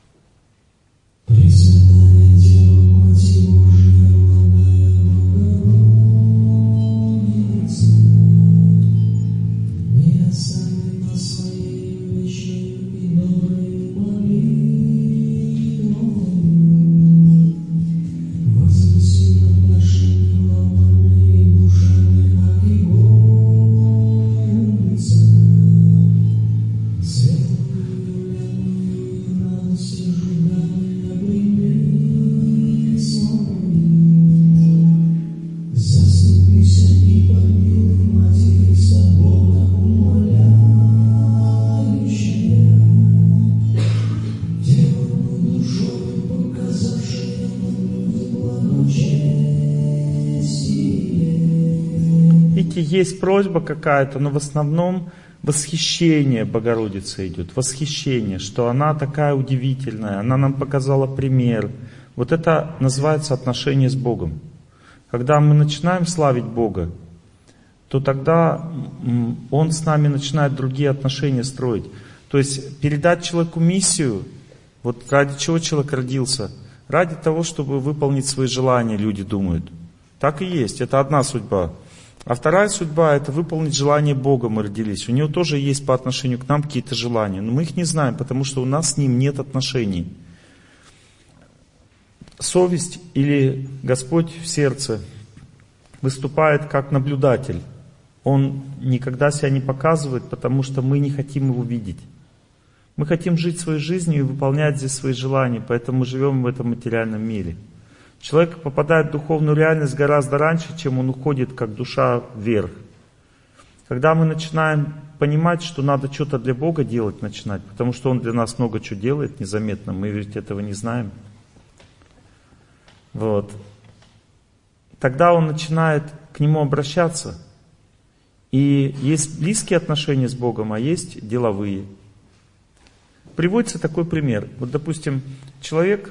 A: Есть просьба какая-то, но в основном восхищение Богородицы идет. Восхищение, что она такая удивительная, она нам показала пример. Вот это называется отношение с Богом. Когда мы начинаем славить Бога, то тогда Он с нами начинает другие отношения строить. То есть передать человеку миссию, ради чего человек родился? Ради того, чтобы выполнить свои желания, люди думают. Так и есть, это одна судьба. А вторая судьба — это выполнить желание Бога, мы родились. У Него тоже есть по отношению к нам какие-то желания, но мы их не знаем, потому что у нас с Ним нет отношений. Совесть или Господь в сердце выступает как наблюдатель. Он никогда себя не показывает, потому что мы не хотим Его видеть. Мы хотим жить своей жизнью и выполнять здесь свои желания, поэтому мы живем в этом материальном мире. Человек попадает в духовную реальность гораздо раньше, чем он уходит как душа вверх. Когда мы начинаем понимать, что надо что-то для Бога делать, начинать, потому что Он для нас много чего делает незаметно, мы ведь этого не знаем. Тогда он начинает к Нему обращаться. И есть близкие отношения с Богом, а есть деловые. Приводится такой пример. Допустим, человек...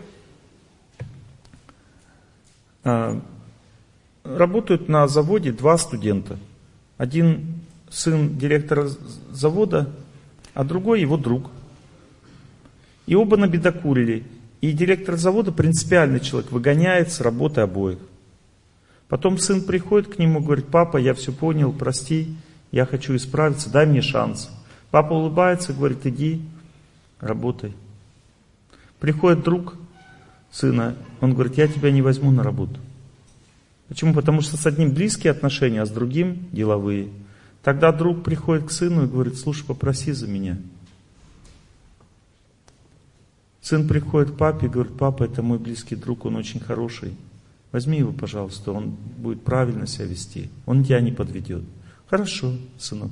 A: Работают на заводе два студента. Один сын директора завода, а другой его друг. И оба набедокурили. И директор завода принципиальный человек, выгоняет с работы обоих. Потом сын приходит к нему и говорит: папа, я все понял, прости, я хочу исправиться, дай мне шанс. Папа улыбается и говорит: иди, работай. Приходит друг сына, он говорит: я тебя не возьму на работу. Почему? Потому что с одним близкие отношения, а с другим деловые. Тогда друг приходит к сыну и говорит: слушай, попроси за меня. Сын приходит к папе и говорит: папа, это мой близкий друг, он очень хороший. Возьми его, пожалуйста, он будет правильно себя вести, он тебя не подведет. Хорошо, сынок.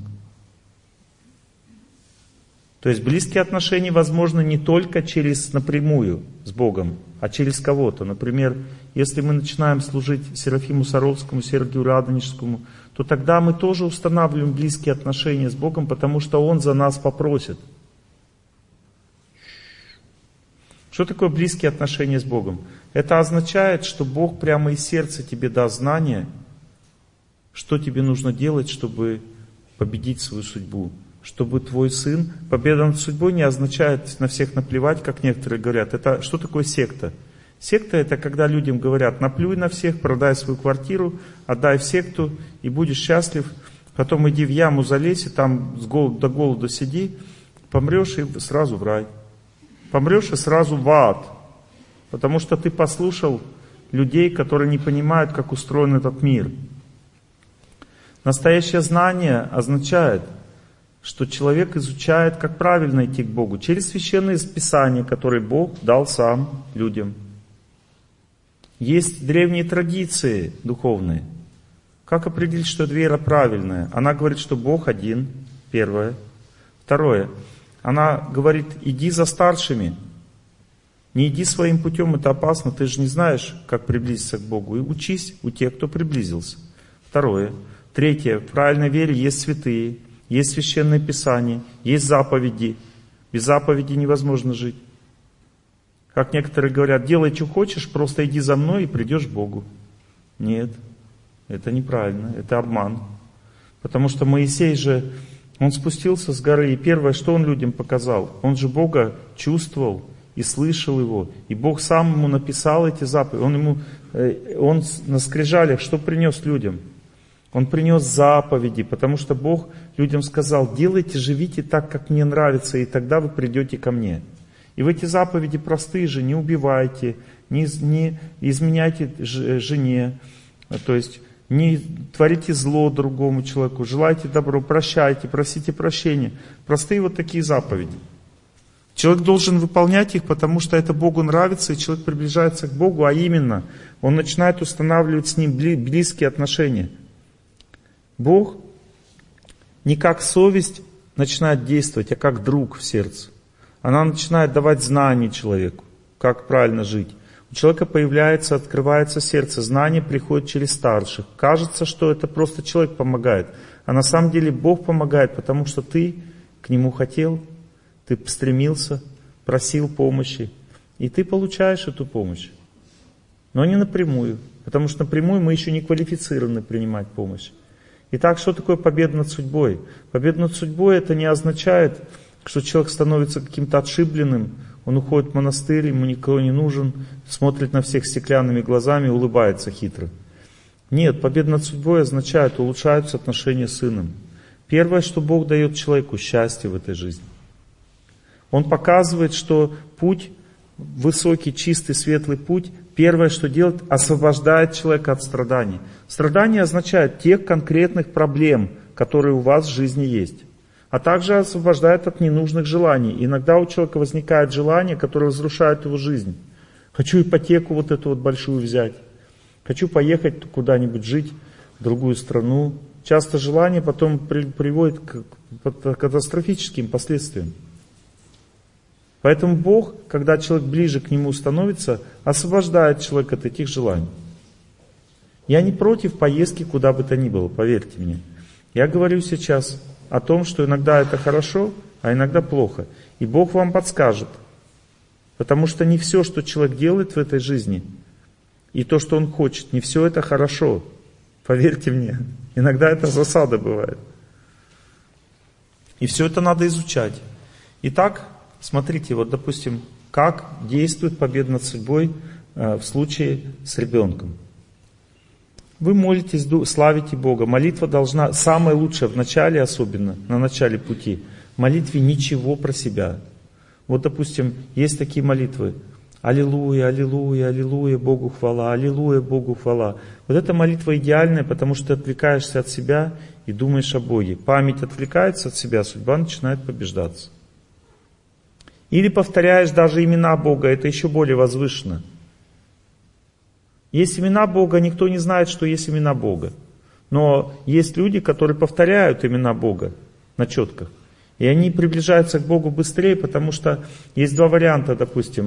A: То есть близкие отношения возможны не только напрямую с Богом, а через кого-то. Например, если мы начинаем служить Серафиму Саровскому, Сергию Радонежскому, то тогда мы тоже устанавливаем близкие отношения с Богом, потому что Он за нас попросит. Что такое близкие отношения с Богом? Это означает, что Бог прямо из сердца тебе даст знание, что тебе нужно делать, чтобы победить свою судьбу. Чтобы твой сын... Победа над судьбой не означает на всех наплевать, как некоторые говорят. Это что такое секта? Секта — это когда людям говорят: наплюй на всех, продай свою квартиру, отдай в секту и будешь счастлив. Потом иди в яму залезь и там до голода сиди, помрешь и сразу в рай. помрешь и сразу в ад. Потому что ты послушал людей, которые не понимают, как устроен этот мир. Настоящее знание означает, что человек изучает, как правильно идти к Богу, через священные писания, которые Бог дал сам людям. Есть древние традиции духовные. Как определить, что эта вера правильная? Она говорит, что Бог один, первое. Второе, она говорит, иди за старшими. Не иди своим путем, это опасно, ты же не знаешь, как приблизиться к Богу. И учись у тех, кто приблизился. Второе. Третье, в правильной вере есть святые, есть священное писание, есть заповеди. Без заповедей невозможно жить. Как некоторые говорят, делай, что хочешь, просто иди за мной и придешь к Богу. Нет, это неправильно, это обман. Потому что Моисей же, он спустился с горы, и первое, что он людям показал, он же Бога чувствовал и слышал Его. И Бог сам ему написал эти заповеди. Он на скрижалях что принес людям? Он принес заповеди, потому что Бог людям сказал, делайте, живите так, как мне нравится, и тогда вы придете ко мне. И в эти заповеди простые же, не убивайте, не изменяйте жене, то есть не творите зло другому человеку, желайте добро, прощайте, просите прощения. Простые вот такие заповеди. Человек должен выполнять их, потому что это Богу нравится, и человек приближается к Богу, а именно, он начинает устанавливать с Ним близкие отношения. Бог не как совесть начинает действовать, а как друг в сердце. Она начинает давать знания человеку, как правильно жить. У человека появляется, открывается сердце, знание приходит через старших. Кажется, что это просто человек помогает, а на самом деле Бог помогает, потому что ты к Нему хотел, ты стремился, просил помощи, и ты получаешь эту помощь. Но не напрямую, потому что напрямую мы еще не квалифицированы принимать помощь. Итак, что такое победа над судьбой? Победа над судьбой это не означает, что человек становится каким-то отшибленным, он уходит в монастырь, ему никто не нужен, смотрит на всех стеклянными глазами и улыбается хитро. Нет, победа над судьбой означает, улучшаются отношения с Сыном. Первое, что Бог дает человеку, счастье в этой жизни. Он показывает, что путь, высокий, чистый, светлый путь, первое, что делает, освобождает человека от страданий. Страдания означают тех конкретных проблем, которые у вас в жизни есть. А также освобождает от ненужных желаний. Иногда у человека возникает желание, которое разрушает его жизнь. Хочу ипотеку вот эту вот большую взять. Хочу поехать куда-нибудь жить, в другую страну. Часто желание потом приводит к катастрофическим последствиям. Поэтому Бог, когда человек ближе к Нему становится, освобождает человека от этих желаний. Я не против поездки куда бы то ни было, поверьте мне. Я говорю сейчас о том, что иногда это хорошо, а иногда плохо. И Бог вам подскажет. Потому что не все, что человек делает в этой жизни, и то, что он хочет, не все это хорошо. Поверьте мне, иногда это засада бывает. И все это надо изучать. Итак, смотрите, вот допустим, как действует победа над судьбой в случае с ребенком. Вы молитесь, славите Бога. Молитва должна, самое лучшее в начале особенно, на начале пути, в молитве ничего про себя. Вот допустим, есть такие молитвы. Аллилуйя, аллилуйя, аллилуйя, Богу хвала, аллилуйя, Богу хвала. Вот эта молитва идеальная, потому что ты отвлекаешься от себя и думаешь о Боге. Память отвлекается от себя, судьба начинает побеждаться. Или повторяешь даже имена Бога, это еще более возвышенно. Есть имена Бога, никто не знает, что есть имена Бога. Но есть люди, которые повторяют имена Бога на четках. И они приближаются к Богу быстрее, потому что есть два варианта, допустим.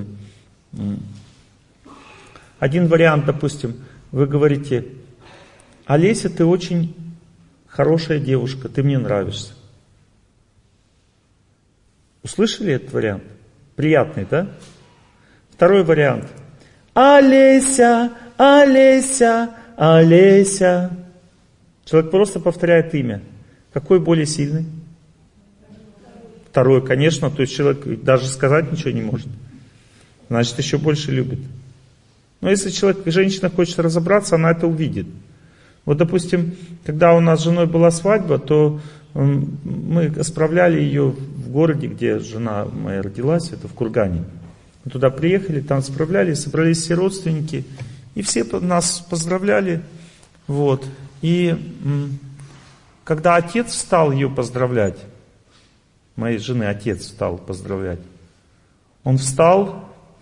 A: Один вариант, допустим, вы говорите: Олеся, ты очень хорошая девушка, ты мне нравишься. Услышали этот вариант? Приятный, да? Второй вариант. Олеся, Олеся, Олеся. Человек просто повторяет имя. Какой более сильный? Второй, конечно, то есть человек даже сказать ничего не может. Значит, еще больше любит. Но если женщина хочет разобраться, она это увидит. Вот, допустим, когда у нас с женой была свадьба, то мы справляли ее в городе, где жена моя родилась, это в Кургане. Мы туда приехали, там справляли, собрались все родственники, и все нас поздравляли. Вот. И когда отец встал ее поздравлять, моей жены отец встал поздравлять, он встал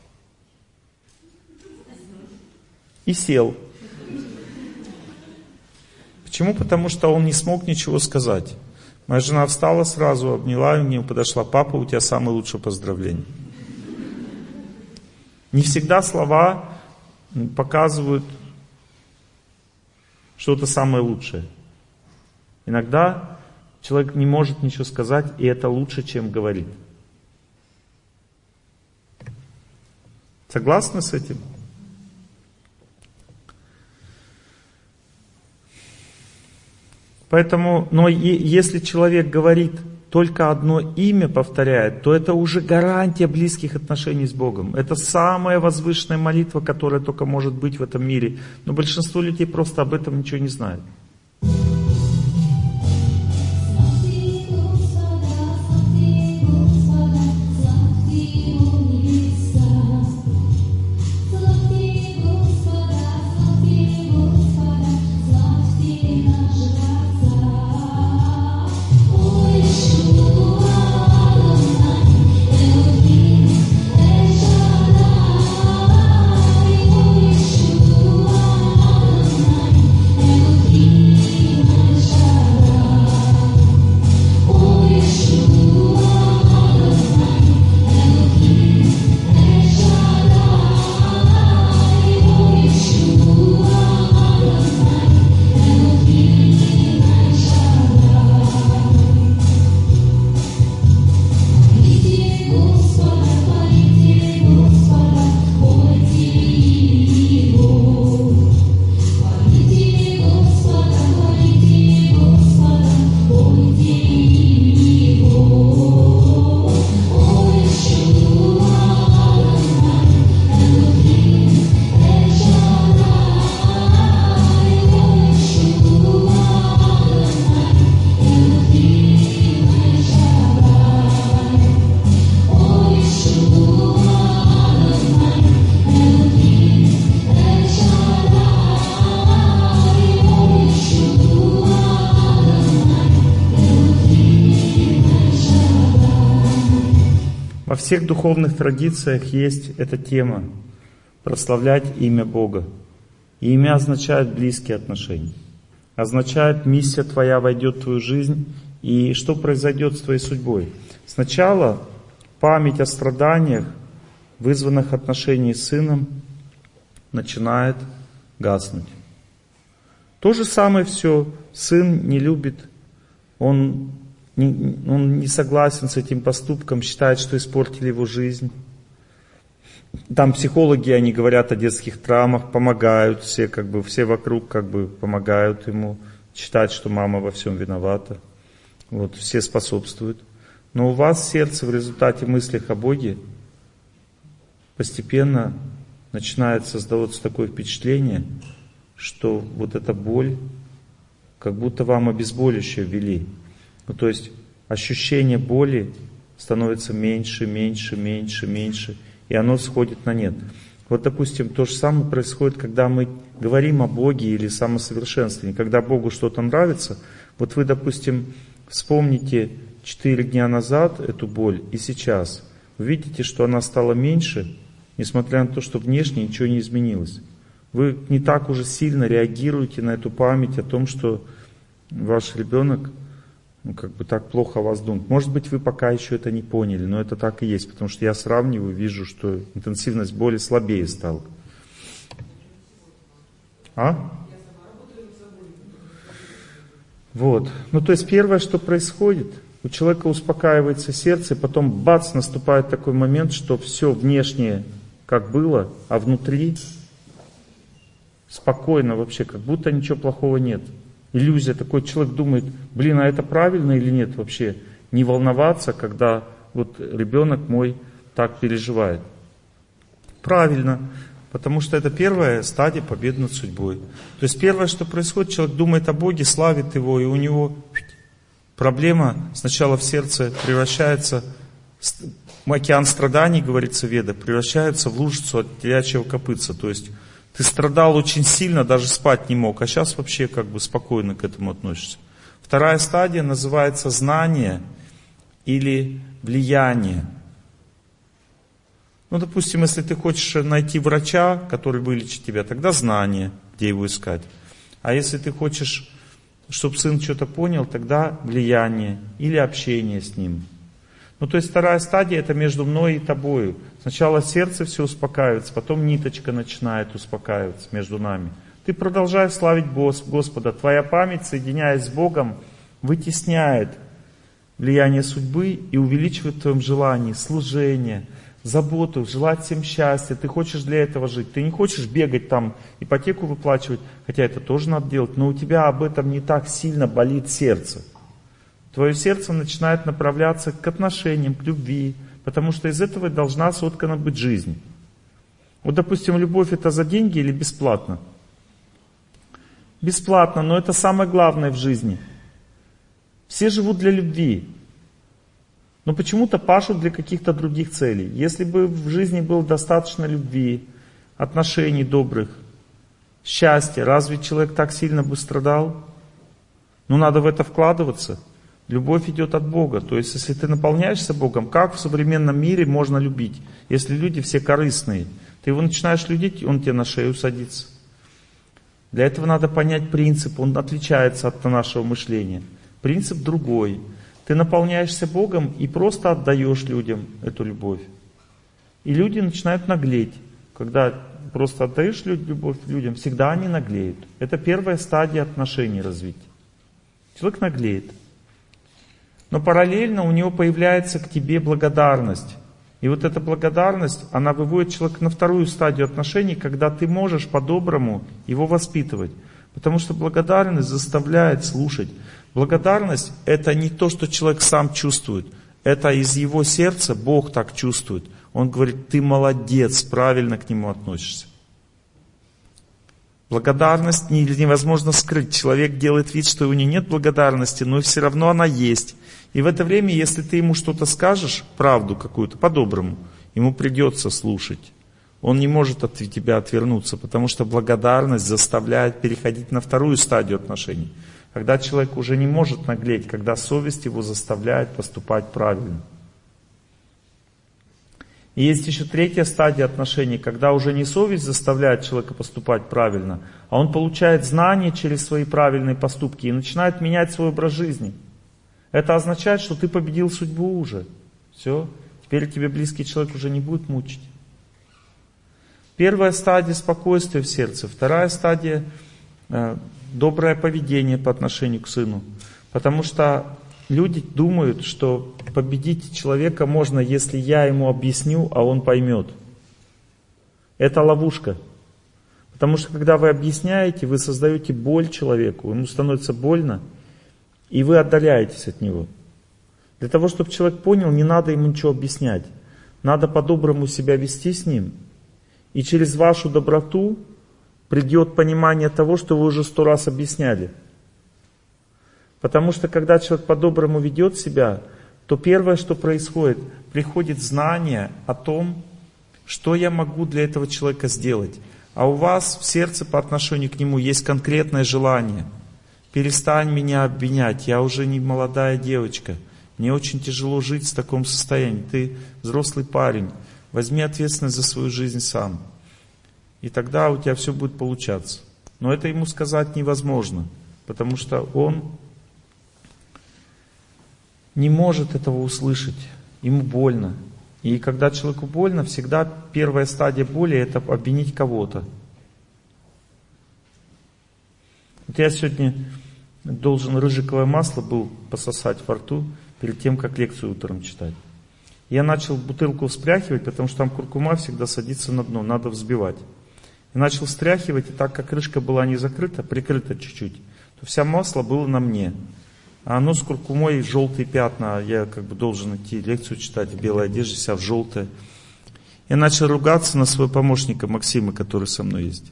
A: и сел. Почему? Потому что он не смог ничего сказать. Моя жена встала сразу, обняла, к нему подошла: папа, у тебя самое лучшее поздравление. Не всегда слова показывают что-то самое лучшее. Иногда человек не может ничего сказать, и это лучше, чем говорит. Согласны с этим? Поэтому, но если человек говорит, только одно имя повторяет, то это уже гарантия близких отношений с Богом. Это самая возвышенная молитва, которая только может быть в этом мире. Но большинство людей просто об этом ничего не знает. Во всех духовных традициях есть эта тема — прославлять имя Бога. И имя означает близкие отношения. Означает, миссия твоя войдет в твою жизнь, и что произойдет с твоей судьбой. Сначала память о страданиях, вызванных отношений с Сыном, начинает гаснуть. То же самое все. Сын не любит, он не согласен с этим поступком, считает, что испортили его жизнь. Там психологи, они говорят о детских травмах, помогают все вокруг помогают ему, считают, что мама во всем виновата. Вот, все способствуют. Но у вас в сердце в результате мыслях о Боге постепенно начинает создаваться такое впечатление, что вот эта боль, как будто вам обезболивающее ввели. Ну, то есть ощущение боли становится меньше, меньше, меньше, меньше, и оно сходит на нет. Вот, допустим, то же самое происходит, когда мы говорим о Боге или самосовершенствовании. Когда Богу что-то нравится, вот вы, допустим, вспомните 4 дня назад эту боль и сейчас. Вы видите, что она стала меньше, несмотря на то, что внешне ничего не изменилось. Вы не так уже сильно реагируете на эту память о том, что ваш ребенок так плохо о вас думает. Может быть, вы пока еще это не поняли, но это так и есть, потому что я сравниваю, вижу, что интенсивность боли слабее стала. Вот. Ну, то есть первое, что происходит, у человека успокаивается сердце, и потом бац, наступает такой момент, что все внешнее как было, а внутри спокойно вообще, как будто ничего плохого нет. Иллюзия, такой человек думает, а это правильно или нет вообще? Не волноваться, когда вот ребенок мой так переживает. Правильно, потому что это первая стадия победы над судьбой. То есть первое, что происходит, человек думает о Боге, славит Его, и у него проблема сначала в сердце превращается, океан страданий, говорится в Ведах, превращается в лужицу от телячьего копытца. То есть ты страдал очень сильно, даже спать не мог, а сейчас вообще как бы спокойно к этому относишься. Вторая стадия называется знание или влияние. Ну, допустим, если ты хочешь найти врача, который вылечит тебя, тогда знание, где его искать. А если ты хочешь, чтобы сын что-то понял, тогда влияние или общение с ним. Ну, то есть вторая стадия — это между мной и тобою. Сначала сердце все успокаивается, потом ниточка начинает успокаиваться между нами. Ты продолжаешь славить Господа. Твоя память, соединяясь с Богом, вытесняет влияние судьбы и увеличивает в твоем желании служение, заботу, желать всем счастья. Ты хочешь для этого жить. Ты не хочешь бегать там, ипотеку выплачивать, хотя это тоже надо делать, но у тебя об этом не так сильно болит сердце. Твое сердце начинает направляться к отношениям, к любви, потому что из этого должна соткана быть жизнь. Вот, допустим, любовь — это за деньги или бесплатно? Бесплатно, но это самое главное в жизни. Все живут для любви, но почему-то пашут для каких-то других целей. Если бы в жизни было достаточно любви, отношений добрых, счастья, разве человек так сильно бы страдал? Ну, надо в это вкладываться. Любовь идет от Бога. То есть, если ты наполняешься Богом, как в современном мире можно любить, если люди все корыстные? Ты его начинаешь любить, он тебе на шею садится. Для этого надо понять принцип, он отличается от нашего мышления. Принцип другой. Ты наполняешься Богом и просто отдаешь людям эту любовь. И люди начинают наглеть. Когда просто отдаешь любовь людям, всегда они наглеют. Это первая стадия отношений развития. Человек наглеет. Но параллельно у него появляется к тебе благодарность. И вот эта благодарность, она выводит человека на вторую стадию отношений, когда ты можешь по-доброму его воспитывать. Потому что благодарность заставляет слушать. Благодарность — это не то, что человек сам чувствует. Это из его сердца Бог так чувствует. Он говорит: ты молодец, правильно к нему относишься. Благодарность невозможно скрыть. Человек делает вид, что у него нет благодарности, но все равно она есть. И в это время, если ты ему что-то скажешь, правду какую-то, по-доброму, ему придется слушать. Он не может от тебя отвернуться, потому что благодарность заставляет переходить на вторую стадию отношений. Когда человек уже не может наглеть, когда совесть его заставляет поступать правильно. И есть еще третья стадия отношений, когда уже не совесть заставляет человека поступать правильно, а он получает знания через свои правильные поступки и начинает менять свой образ жизни. Это означает, что ты победил судьбу уже. Все, теперь тебе близкий человек уже не будет мучить. Первая стадия — спокойствия в сердце. Вторая стадия — доброе поведение по отношению к сыну. Потому что люди думают, что победить человека можно, если я ему объясню, а он поймет. Это ловушка. Потому что когда вы объясняете, вы создаете боль человеку, ему становится больно, и вы отдаляетесь от него. Для того, чтобы человек понял, не надо ему ничего объяснять. Надо по-доброму себя вести с ним. И через вашу доброту придет понимание того, что вы уже 100 раз объясняли. Потому что когда человек по-доброму ведет себя, то первое, что происходит, приходит знание о том, что я могу для этого человека сделать. А у вас в сердце по отношению к нему есть конкретное желание. Перестань меня обвинять, я уже не молодая девочка. Мне очень тяжело жить в таком состоянии. Ты взрослый парень, возьми ответственность за свою жизнь сам. И тогда у тебя все будет получаться. Но это ему сказать невозможно, потому что он не может этого услышать. Ему больно. И когда человеку больно, всегда первая стадия боли — это обвинить кого-то. Вот я сегодня должен рыжиковое масло был пососать во рту перед тем, как лекцию утром читать. Я начал бутылку встряхивать, потому что там куркума всегда садится на дно, надо взбивать. И начал встряхивать, и так как крышка была не закрыта, прикрыта чуть-чуть, то вся масло было на мне. А оно с куркумой, желтые пятна, я как бы должен идти лекцию читать в белой одежде, вся в желтое. Я начал ругаться на своего помощника Максима, который со мной есть.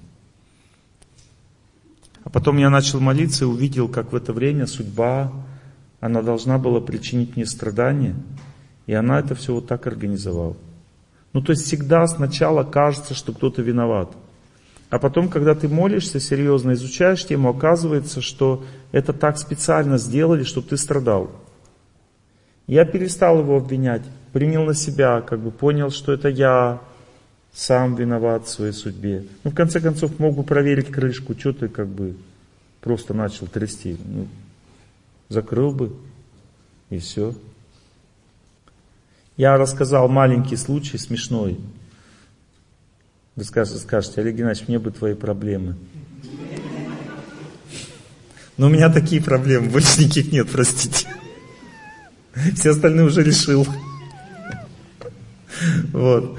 A: А потом я начал молиться и увидел, как в это время судьба, она должна была причинить мне страдания. И она это все вот так организовала. Ну, то есть всегда сначала кажется, что кто-то виноват. А потом, когда ты молишься, серьезно изучаешь тему, оказывается, что это так специально сделали, чтобы ты страдал. Я перестал его обвинять, принял на себя, понял, что это я сам виноват в своей судьбе. Ну, в конце концов, мог бы проверить крышку, что ты просто начал трясти. Ну, закрыл бы, и все. Я рассказал маленький случай, смешной. Вы скажете: Олег Геннадьевич, мне бы твои проблемы. Но у меня такие проблемы, больше никаких нет, простите. Все остальные уже решил. Вот.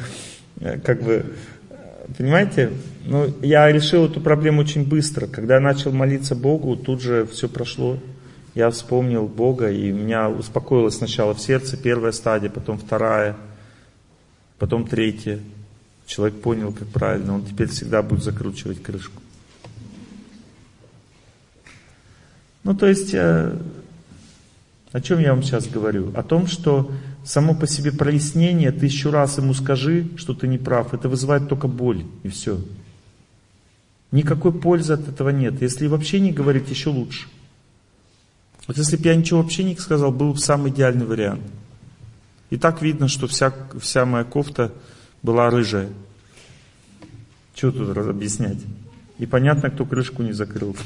A: Понимаете? Ну, я решил эту проблему очень быстро. Когда я начал молиться Богу, тут же все прошло. Я вспомнил Бога, и меня успокоилось сначала в сердце первая стадия, потом вторая, потом третья. Человек понял, как правильно, он теперь всегда будет закручивать крышку. Ну, то есть, о чем я вам сейчас говорю? О том, что само по себе прояснение, 1000 раз ему скажи, что ты не прав, это вызывает только боль, и все. Никакой пользы от этого нет. Если вообще не говорить, еще лучше. Вот если бы я ничего вообще не сказал, был бы самый идеальный вариант. И так видно, что вся моя кофта была рыжая. Чего тут объяснять? И понятно, кто крышку не закрыл.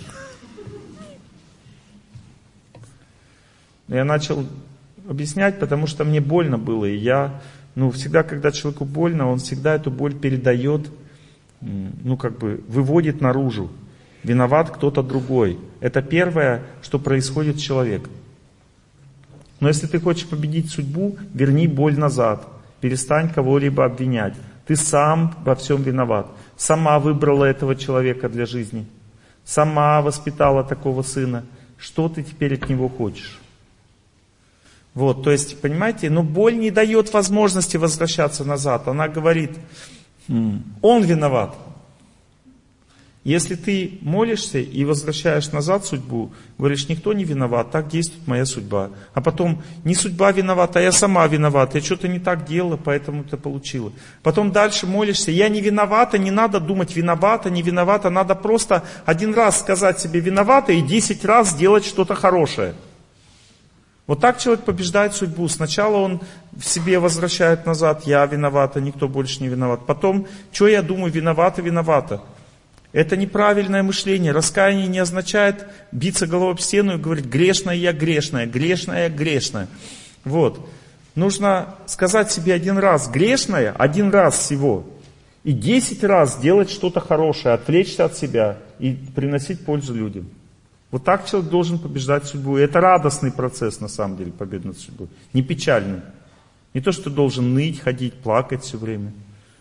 A: Я начал объяснять, потому что мне больно было. И я, всегда, когда человеку больно, он всегда эту боль передает, выводит наружу. Виноват кто-то другой. Это первое, что происходит с человеком. Но если ты хочешь победить судьбу, верни боль назад. Перестань кого-либо обвинять. Ты сам во всем виноват. Сама выбрала этого человека для жизни. Сама воспитала такого сына. Что ты теперь от него хочешь? Вот, то есть, понимаете, боль не дает возможности возвращаться назад. Она говорит: он виноват. Если ты молишься и возвращаешь назад судьбу, говоришь: никто не виноват, так действует моя судьба. А потом: не судьба виновата, а я сама виновата, я что-то не так делала, поэтому это получила. Потом дальше молишься: я не виновата, не надо думать виновата, не виновата, надо просто один раз сказать себе виновата и 10 раз сделать что-то хорошее. Вот так человек побеждает судьбу. Сначала он в себе возвращает назад: я виновата, никто больше не виноват. Потом: что я думаю, виновата. Это неправильное мышление. Раскаяние не означает биться головой об стену и говорить: грешная я грешная, грешная я грешная. Вот. Нужно сказать себе один раз: грешная, один раз всего. И 10 раз делать что-то хорошее, отвлечься от себя и приносить пользу людям. Вот так человек должен побеждать судьбу. И это радостный процесс, на самом деле, победы над судьбой. Не печальный. Не то, что должен ныть, ходить, плакать все время.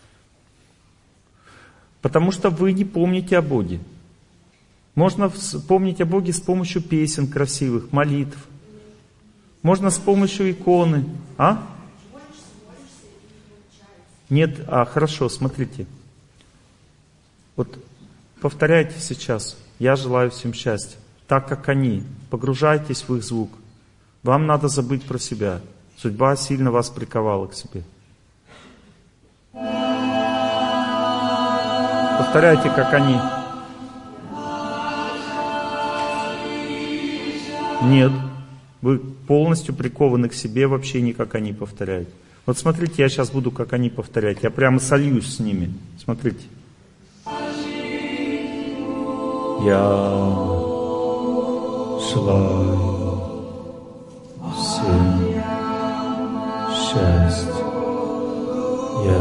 A: Потому что вы не помните о Боге. Можно помнить о Боге с помощью песен красивых, молитв. Можно с помощью иконы. Нет, хорошо, смотрите. Вот повторяйте сейчас: я желаю всем счастья. Так как они. Погружайтесь в их звук. Вам надо забыть про себя. Судьба сильно вас приковала к себе. Повторяйте, как они. Нет. Вы полностью прикованы к себе, вообще не как они повторяют. Вот смотрите, я сейчас буду как они повторять. Я прямо сольюсь с ними. Смотрите. Я желаю всем счастья. Я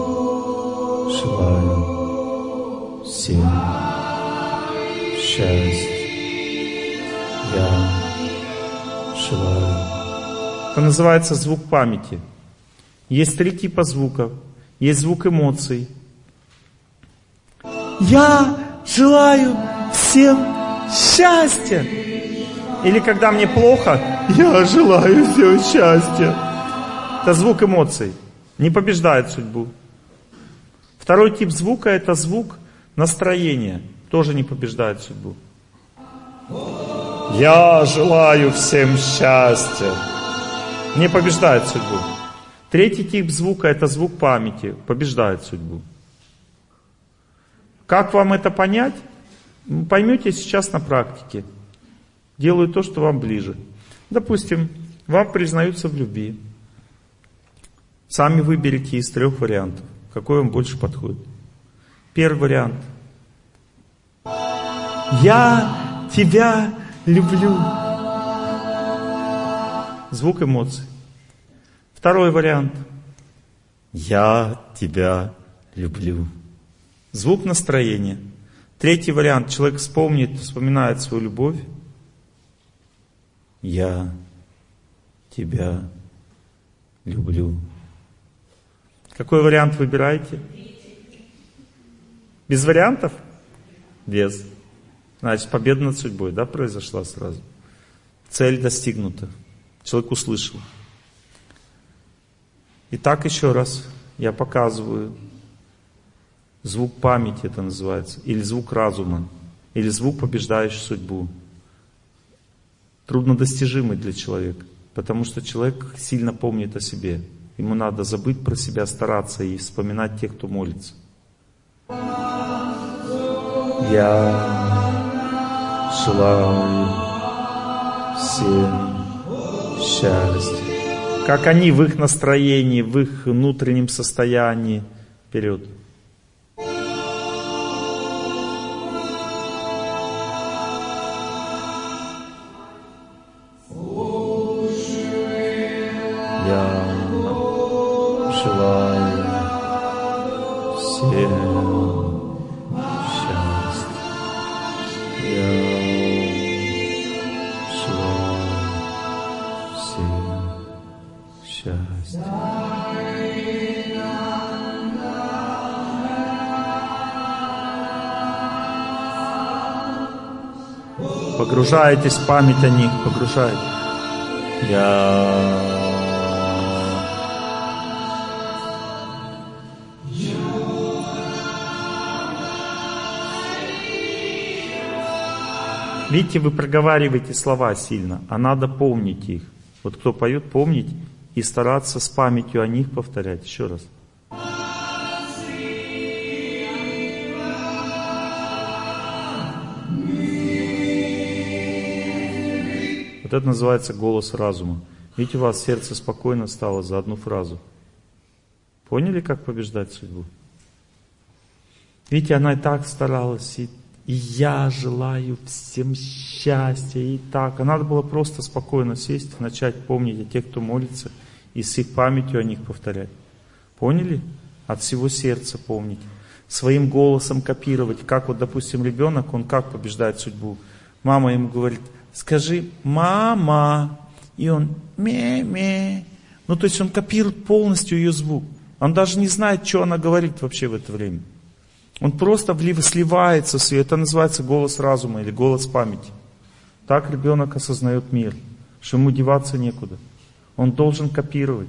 A: желаю всем счастья. Я желаю. Это называется звук памяти. Есть 3 типа звуков. Есть звук эмоций. Я желаю всем счастья. Или когда мне плохо, я желаю всем счастья. Это звук эмоций. Не побеждает судьбу. Второй тип звука — это звук настроения. Тоже не побеждает судьбу. Я желаю всем счастья. Не побеждает судьбу. Третий тип звука — это звук памяти, побеждает судьбу. Как вам это понять? Поймете сейчас на практике. Делаю то, что вам ближе. Допустим, вам признаются в любви. Сами выберите из 3 вариантов, какой вам больше подходит. Первый вариант. Я тебя люблю. Звук эмоций. Второй вариант. Я тебя люблю. Звук настроения. Третий вариант. Человек вспоминает свою любовь. Я тебя люблю. Какой вариант выбираете? Без вариантов? Без. Значит, победа над судьбой, да, произошла сразу. Цель достигнута. Человек услышал. Итак, еще раз я показываю. Звук памяти это называется. Или звук разума. Или звук, побеждающий судьбу. Труднодостижимый для человека. Потому что человек сильно помнит о себе. Ему надо забыть про себя, стараться и вспоминать тех, кто молится. Я желаю всем счастья. Как они в их настроении, в их внутреннем состоянии. Вперед. Я желаю всем счастья. Я желаю всем счастья. Погружаетесь в память о них, погружаетесь. Видите, вы проговариваете слова сильно, а надо помнить их. Вот кто поет, помнить и стараться с памятью о них повторять. Еще раз. Вот это называется голос разума. Видите, у вас сердце спокойно стало за одну фразу. Поняли, как побеждать судьбу? Видите, она и так старалась, и я желаю всем счастья, и так. А надо было просто спокойно сесть, начать помнить о тех, кто молится, и с их памятью о них повторять. Поняли? От всего сердца помнить. Своим голосом копировать. Как вот, допустим, ребенок, он как побеждает судьбу? Мама ему говорит: скажи «мама», и он «ме-ме». Ну, то есть он копирует полностью ее звук. Он даже не знает, что она говорит вообще в это время. Он просто сливается в свет. Это называется голос разума или голос памяти. Так ребенок осознает мир, что ему деваться некуда. Он должен копировать.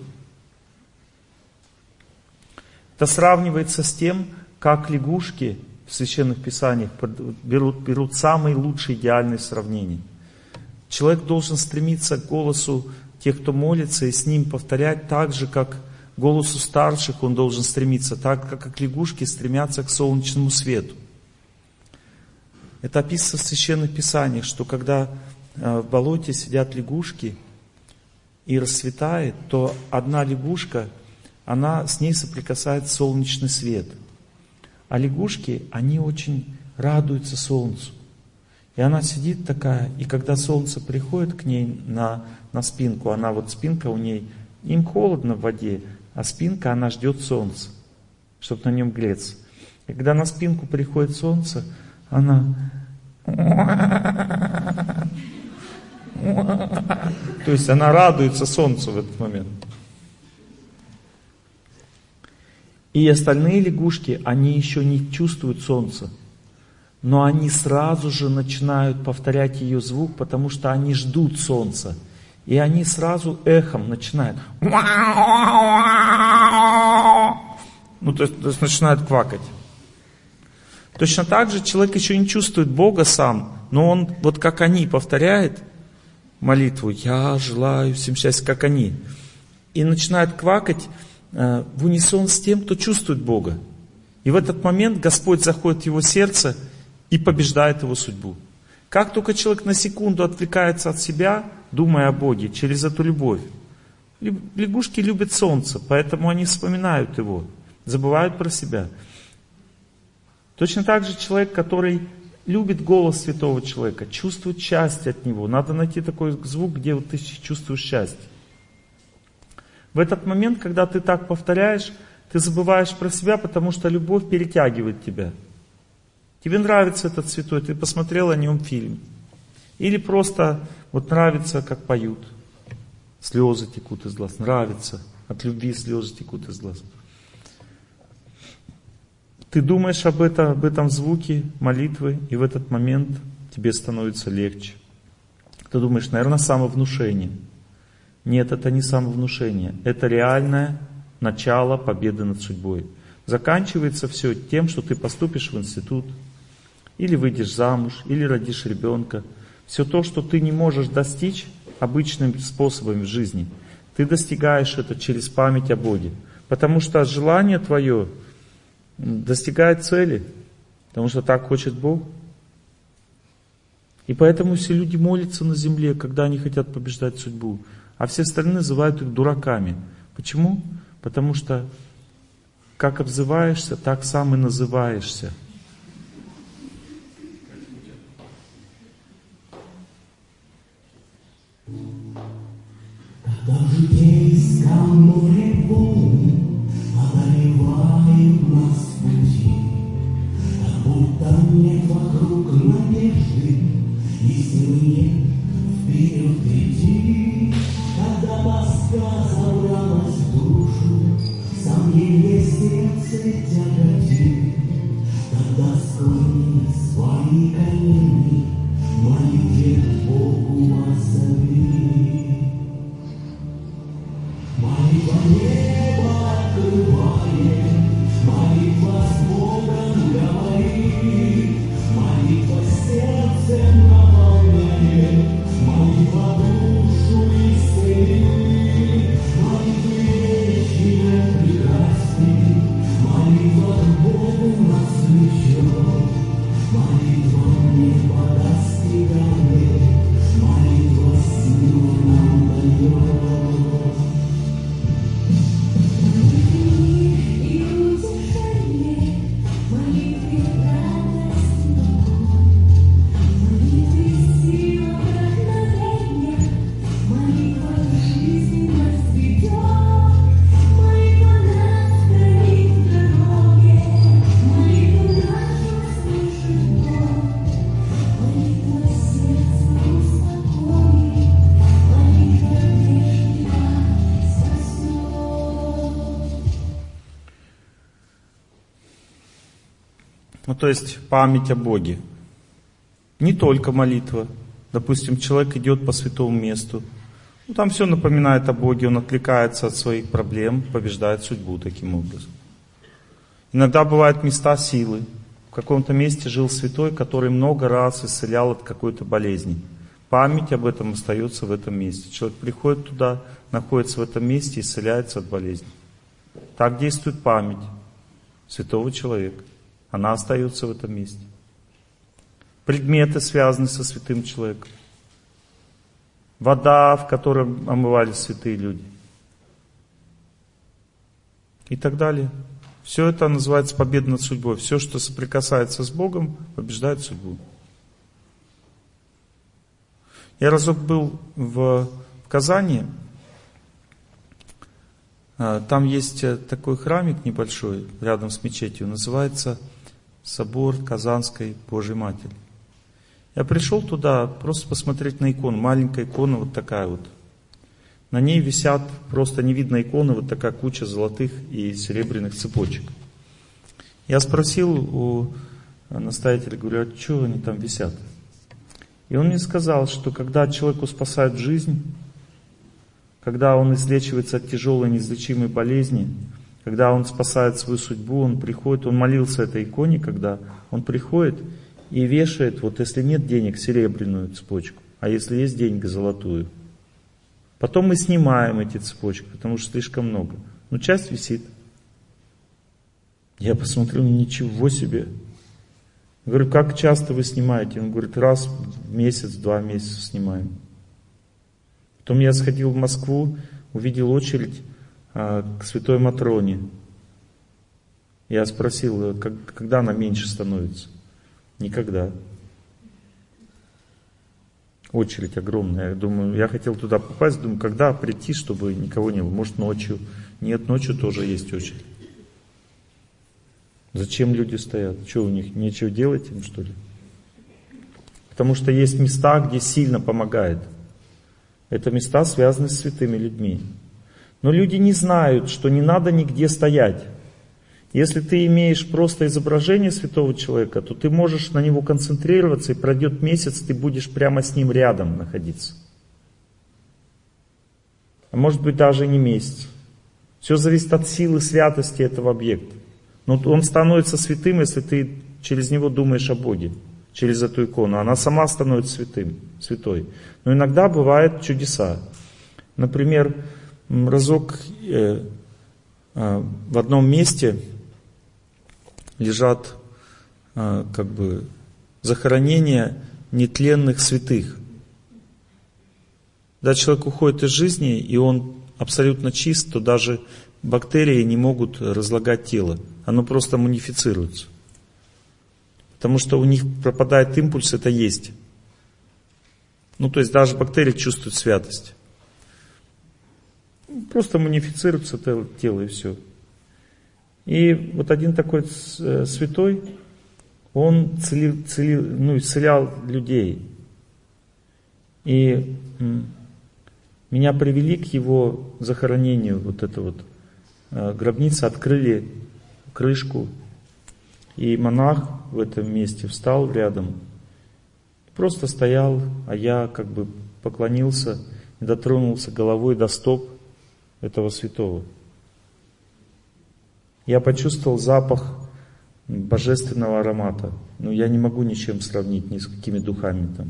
A: Это сравнивается с тем, как лягушки в священных писаниях берут самые лучшие идеальные сравнения. Человек должен стремиться к голосу тех, кто молится, и с ним повторять так же, как голосу старших он должен стремиться, так как лягушки стремятся к солнечному свету. Это описано в священных писаниях, что когда в болоте сидят лягушки и расцветает, то одна лягушка, с ней соприкасается солнечный свет. А лягушки, они очень радуются солнцу. И она сидит такая, и когда солнце приходит к ней на спинку, спинка у ней, им холодно в воде, а спинка, она ждет солнца, чтобы на нем греться. И когда на спинку приходит солнце, она... То есть она радуется солнцу в этот момент. И остальные лягушки, они еще не чувствуют солнца. Но они сразу же начинают повторять ее звук, потому что они ждут солнца. И они сразу эхом начинают. То есть начинают квакать. Точно так же человек еще не чувствует Бога сам, но он, вот как они, повторяет молитву: «Я желаю всем счастья», как они. и начинает квакать в унисон с тем, кто чувствует Бога. И в этот момент Господь заходит в его сердце и побеждает его судьбу. Как только человек на секунду отвлекается от себя, думая о Боге, через эту любовь. Лягушки любят солнце, поэтому они вспоминают его, забывают про себя. Точно так же человек, который любит голос святого человека, чувствует счастье от него. Надо найти такой звук, где вот ты чувствуешь счастье. В этот момент, когда ты так повторяешь, ты забываешь про себя, потому что любовь перетягивает тебя. Тебе нравится этот святой, ты посмотрел о нем фильм. Или просто вот нравится, как поют. Слезы текут из глаз. Нравится. От любви слезы текут из глаз. Ты думаешь об этом звуке молитвы, и в этот момент тебе становится легче. Ты думаешь, наверное, самовнушение. Нет, это не самовнушение. Это реальное начало победы над судьбой. Заканчивается все тем, что ты поступишь в институт, или выйдешь замуж, или родишь ребенка. Все то, что ты не можешь достичь обычными способами в жизни, ты достигаешь это через память о Боге. Потому что желание твое достигает цели, потому что так хочет Бог. И поэтому все люди молятся на земле, когда они хотят побеждать судьбу. А все остальные называют их дураками. Почему? Потому что как обзываешься, так сам и называешься.
B: Когда в житейском море волн одолевает нас пути, как будто нет вокруг надежды, и силы нет вперед идти. Когда тоска забралась в душу, сомнение сердце тяготит, тогда склони свои колени, молитве к Богу воззови. Молитва небо открывает, молитва с Богом говорит, молитва сердце наполняет, молитва душу исцелит, молитвы вечные прекрасней, молитва к Богу нас влечет, молитва небо достигает, молитва силу нам дает.
A: Ну, то есть память о Боге. Не только молитва. Допустим, человек идет по святому месту. Ну, там все напоминает о Боге, он отвлекается от своих проблем, побеждает судьбу таким образом. Иногда бывают места силы. В каком-то месте жил святой, который много раз исцелял от какой-то болезни. Память об этом остается в этом месте. Человек приходит туда, находится в этом месте и исцеляется от болезни. Так действует память святого человека. Она остается в этом месте. Предметы связаны со святым человеком. Вода, в которой омывались святые люди. И так далее. Все это называется победа над судьбой. Все, что соприкасается с Богом, побеждает судьбу. Я разок был в Казани. Там есть такой храмик небольшой, рядом с мечетью. Называется Собор Казанской Божьей Матери. Я пришел туда просто посмотреть на икону. Маленькая икона вот такая вот. На ней висят, просто не видно иконы, вот такая куча золотых и серебряных цепочек. Я спросил у настоятеля, говорю, а что они там висят? И он мне сказал, что когда человеку спасают жизнь, когда он излечивается от тяжелой неизлечимой болезни, когда он спасает свою судьбу, он приходит, он молился этой иконе, когда он приходит и вешает, вот если нет денег, серебряную цепочку, а если есть деньги, золотую. Потом мы снимаем эти цепочки, потому что слишком много. Но часть висит. Я посмотрел, ничего себе. Говорю, как часто вы снимаете? Он говорит, раз в месяц, 2 месяца снимаем. Потом я сходил в Москву, увидел очередь к Святой Матроне. Я спросил, когда она меньше становится? Никогда. Очередь огромная. Я думаю, я хотел туда попасть, думаю, когда прийти, чтобы никого не было? Может, ночью? Нет, ночью тоже есть очередь. Зачем люди стоят? Что, у них нечего делать им, что ли? Потому что есть места, где сильно помогает. Это места связаны с святыми людьми. Но люди не знают, что не надо нигде стоять. Если ты имеешь просто изображение святого человека, то ты можешь на него концентрироваться, и пройдет месяц, ты будешь прямо с ним рядом находиться. А может быть даже и не месяц. Все зависит от силы святости этого объекта. Но он становится святым, если ты через него думаешь о Боге, через эту икону. Она сама становится святой. Но иногда бывают чудеса. Например, разок в одном месте лежат захоронения нетленных святых. Когда человек уходит из жизни, и он абсолютно чист, то даже бактерии не могут разлагать тело. Оно просто мумифицируется. Потому что у них пропадает импульс это есть. То есть даже бактерии чувствуют святость. Просто мумифицируется тело и все. И вот один такой святой, он исцелял людей. И меня привели к его захоронению, гробница, открыли крышку, и монах в этом месте встал рядом, просто стоял, а я поклонился и дотронулся головой до стоп этого святого. Я почувствовал запах божественного аромата, но я не могу ничем сравнить, ни с какими духами там.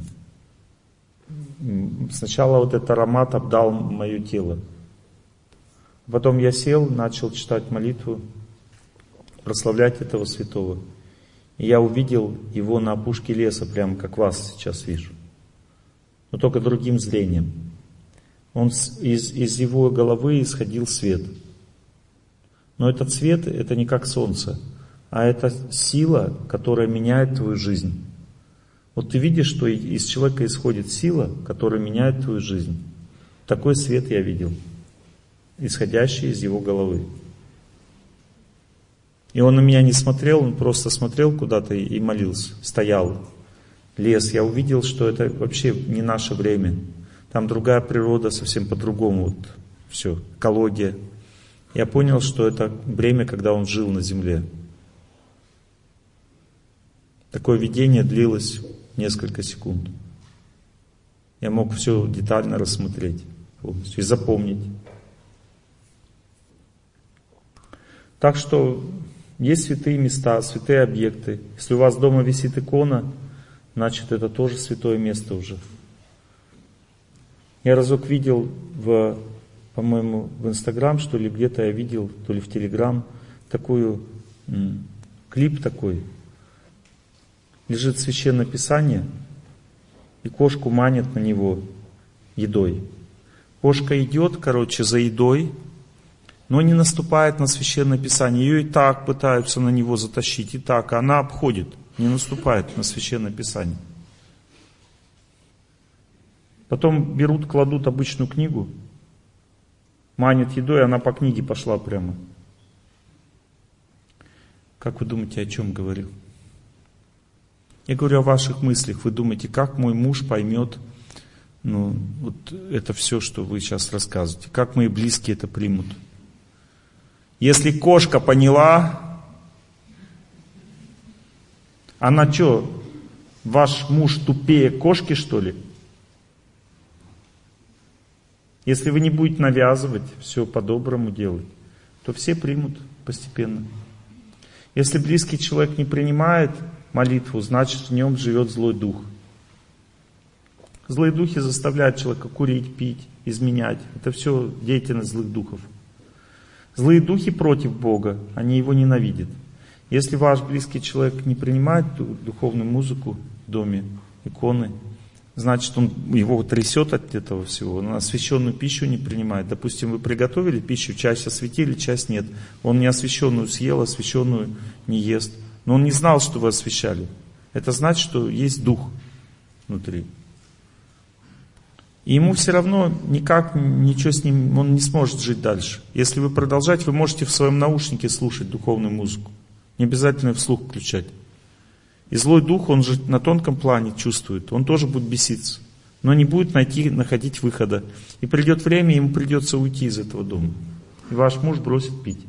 A: Сначала этот аромат обдал мое тело. Потом я сел, начал читать молитву, прославлять этого святого. И я увидел его на опушке леса, прямо как вас сейчас вижу. Но только другим зрением. Из его головы исходил свет. Но этот свет, это не как солнце, а это сила, которая меняет твою жизнь. Вот ты видишь, что из человека исходит сила, которая меняет твою жизнь. Такой свет я видел, исходящий из его головы. И он на меня не смотрел, он просто смотрел куда-то и молился, стоял. Лес, я увидел, что это вообще не наше время. Там другая природа, совсем по-другому. Все, экология. Я понял, что это время, когда он жил на земле. Такое видение длилось несколько секунд. Я мог все детально рассмотреть полностью и запомнить. Так что есть святые места, святые объекты. Если у вас дома висит икона, значит это тоже святое место уже. Я разок видел по-моему, в Инстаграм, что ли, где-то я видел, то ли в Телеграм, клип такой. Лежит Священное Писание, и кошку манят на него едой. Кошка идет, за едой, но не наступает на Священное Писание. Ее и так пытаются на него затащить, и так, а она обходит, не наступает на Священное Писание. Потом берут, кладут обычную книгу, манит едой, она по книге пошла прямо. Как вы думаете, о чем говорю? Я говорю о ваших мыслях. Вы думаете, как мой муж поймет это все, что вы сейчас рассказываете? Как мои близкие это примут? Если кошка поняла, она что, ваш муж тупее кошки, что ли? Если вы не будете навязывать, все по-доброму делать, то все примут постепенно. Если близкий человек не принимает молитву, значит в нем живет злой дух. Злые духи заставляют человека курить, пить, изменять. Это все деятельность злых духов. Злые духи против Бога, они его ненавидят. Если ваш близкий человек не принимает духовную музыку в доме, иконы, значит, его трясет от этого всего. Он освященную пищу не принимает. Допустим, вы приготовили пищу, часть осветили, часть нет. Он не освященную съел, освященную не ест. Но он не знал, что вы освящали. Это значит, что есть дух внутри. И ему все равно никак ничего с ним, он не сможет жить дальше. Если вы продолжаете, вы можете в своем наушнике слушать духовную музыку. Не обязательно вслух включать. И злой дух, он же на тонком плане чувствует, он тоже будет беситься. Но не будет находить выхода. И придет время, ему придется уйти из этого дома. И ваш муж бросит пить.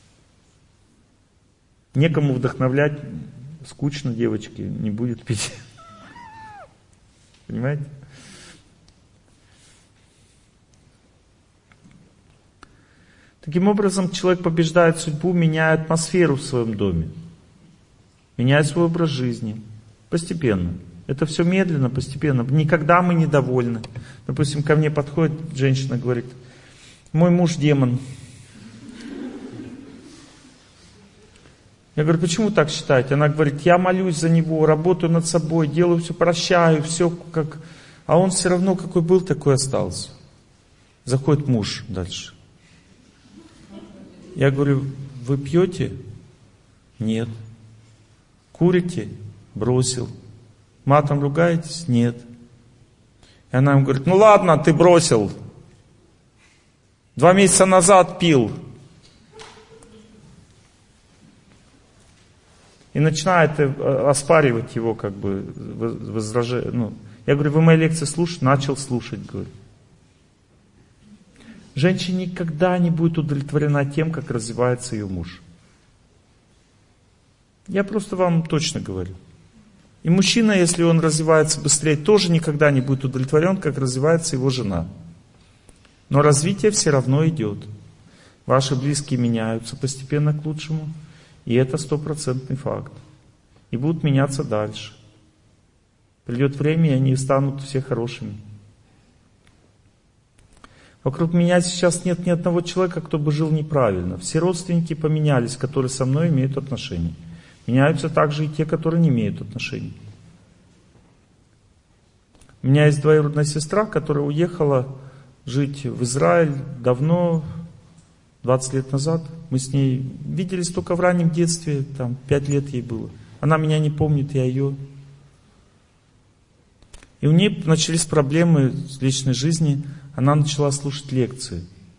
A: Некому вдохновлять, скучно девочке, не будет пить. Понимаете? Таким образом, человек побеждает судьбу, меняя атмосферу в своем доме. Меняет свой образ жизни. Постепенно. Это все медленно, постепенно. Никогда мы недовольны. Допустим, ко мне подходит женщина, говорит: мой муж демон. Я говорю: почему так считаете? Она говорит: я молюсь за него, работаю над собой, делаю все, прощаю, все как... А он все равно какой был, такой остался. Заходит муж дальше. Я говорю: вы пьете? Нет. Курите? Бросил. Матом ругаетесь? Нет. И она ему говорит: ну ладно, ты бросил. 2 месяца назад пил. И начинает оспаривать его, как бы, возражать. Я говорю: вы мои лекции слушаете? Начал слушать, говорю. Женщина никогда не будет удовлетворена тем, как развивается ее муж. Я просто вам точно говорю. И мужчина, если он развивается быстрее, тоже никогда не будет удовлетворен, как развивается его жена. Но развитие все равно идет. Ваши близкие меняются постепенно к лучшему. И это 100% факт. И будут меняться дальше. Придет время, и они станут все хорошими. Вокруг меня сейчас нет ни одного человека, кто бы жил неправильно. Все родственники поменялись, которые со мной имеют отношения. Меняются также и те, которые не имеют отношений. У меня есть двоюродная сестра, которая уехала жить в Израиль давно, 20 лет назад. Мы с ней виделись только в раннем детстве, 5 лет ей было. Она меня не помнит, я ее. И у нее начались проблемы в личной жизни. Она начала слушать лекции.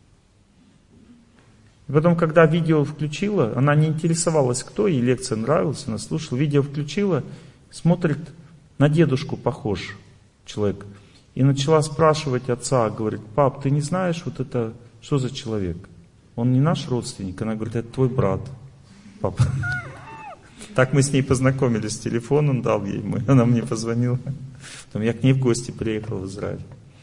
A: И потом, когда видео включила, она не интересовалась, кто, ей лекция нравилась, она слушала, видео включила, смотрит, на дедушку похож человек. И начала спрашивать отца, говорит: пап, ты не знаешь, вот это, что за человек? Он не наш родственник? Она говорит: это твой брат, папа. Так мы с ней познакомились, телефон он дал ей, она мне позвонила. Потом я к ней в гости приехал в Израиль.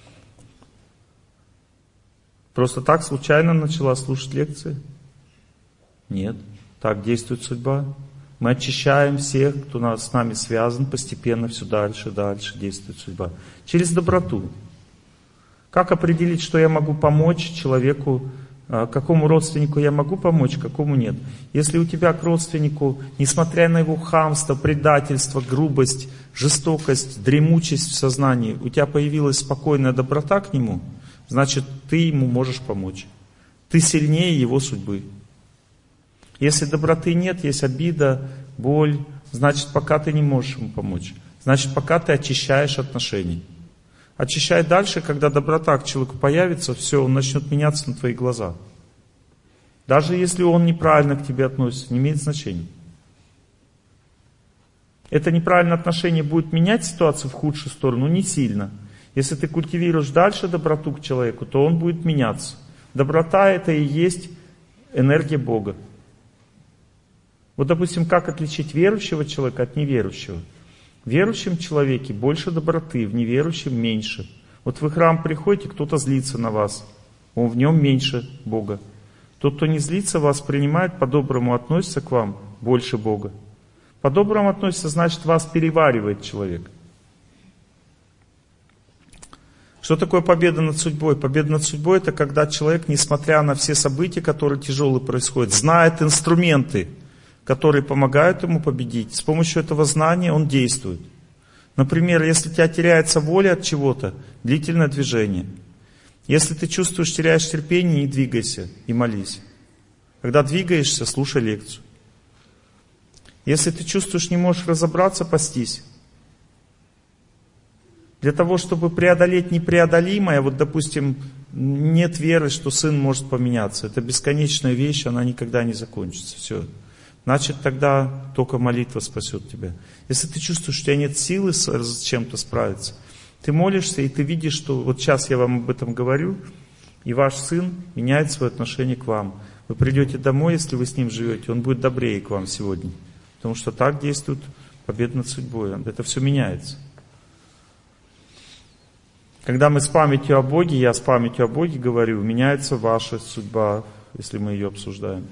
A: Просто так случайно начала слушать лекции? Нет. Так действует судьба. Мы очищаем всех, кто с нами связан, постепенно все дальше, дальше действует судьба. Через доброту. Как определить, что я могу помочь человеку, какому родственнику я могу помочь, какому нет? Если у тебя к родственнику, несмотря на его хамство, предательство, грубость, жестокость, дремучесть в сознании, у тебя появилась спокойная доброта к нему, значит, ты ему можешь помочь. Ты сильнее его судьбы. Если доброты нет, есть обида, боль, значит, пока ты не можешь ему помочь. Значит, пока ты очищаешь отношения. Очищай дальше, когда доброта к человеку появится, все, он начнет меняться на твои глаза. Даже если он неправильно к тебе относится, не имеет значения. Это неправильное отношение будет менять ситуацию в худшую сторону, не сильно. Если ты культивируешь дальше доброту к человеку, то он будет меняться. Доброта — это и есть энергия Бога. Вот, допустим, как отличить верующего человека от неверующего? В верующем человеке больше доброты, в неверующем меньше. Вот вы в храм приходите, кто-то злится на вас, в нем меньше Бога. Тот, кто не злится, вас принимает, по-доброму относится к вам, больше Бога. По-доброму относится, значит, вас переваривает человек. Что такое победа над судьбой? Победа над судьбой — это когда человек, несмотря на все события, которые тяжелые происходят, знает инструменты, которые помогают ему победить. С помощью этого знания он действует. Например, если у тебя теряется воля от чего-то, длительное движение. Если ты чувствуешь, теряешь терпение, не двигайся и молись. Когда двигаешься, слушай лекцию. Если ты чувствуешь, не можешь разобраться, постись. Для того, чтобы преодолеть непреодолимое, вот, допустим, нет веры, что сын может поменяться. Это бесконечная вещь, она никогда не закончится. Все. Значит, тогда только молитва спасет тебя. Если ты чувствуешь, что у тебя нет силы с чем-то справиться, ты молишься, и ты видишь, что вот сейчас я вам об этом говорю, и ваш сын меняет свое отношение к вам. Вы придете домой, если вы с ним живете, он будет добрее к вам сегодня. Потому что так действует победа над судьбой. Это все меняется. Когда мы с памятью о Боге, я с памятью о Боге говорю, меняется ваша судьба, если мы ее обсуждаем.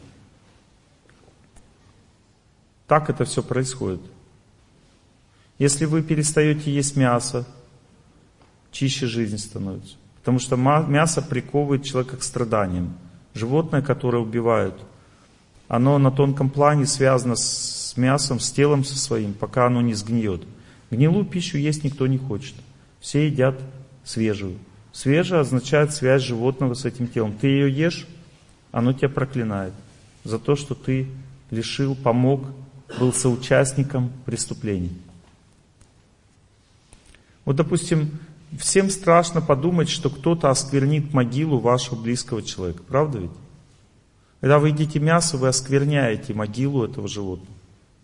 A: Так это все происходит. Если вы перестаете есть мясо, чище жизнь становится. Потому что мясо приковывает человека к страданиям. Животное, которое убивают, оно на тонком плане связано с мясом, с телом со своим, пока оно не сгниет. Гнилую пищу есть никто не хочет. Все едят свежую. Свежая означает связь животного с этим телом. Ты ее ешь, оно тебя проклинает за то, что ты лишил, помог, был соучастником преступлений. Вот, допустим, всем страшно подумать, что кто-то осквернит могилу вашего близкого человека. Правда ведь? Когда вы едите мясо, вы оскверняете могилу этого животного.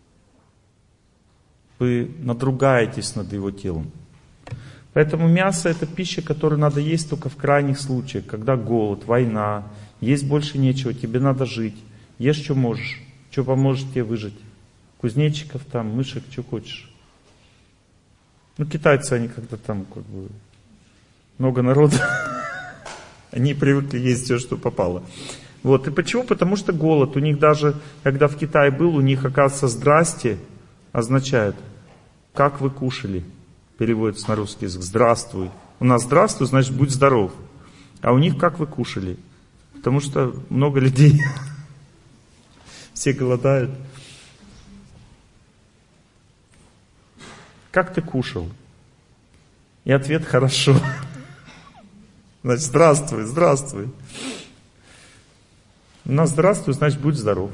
A: Вы надругаетесь над его телом. Поэтому мясо — это пища, которую надо есть только в крайних случаях, когда голод, война, есть больше нечего, тебе надо жить. Ешь, что можешь, что поможет тебе выжить. Кузнечиков там, мышек, что хочешь. Ну, китайцы, они когда там как бы много народу, они привыкли есть все, что попало. Вот. И почему? Потому что голод. У них даже, когда в Китае был, у них, оказывается, «здрасте» означает «как вы кушали». Переводится на русский язык. Здравствуй. У нас здравствуй, значит будь здоров. А у них как вы кушали? Потому что много людей. Все голодают. Как ты кушал? И ответ хорошо. Значит, здравствуй, здравствуй. У нас здравствуй, значит будь здоров.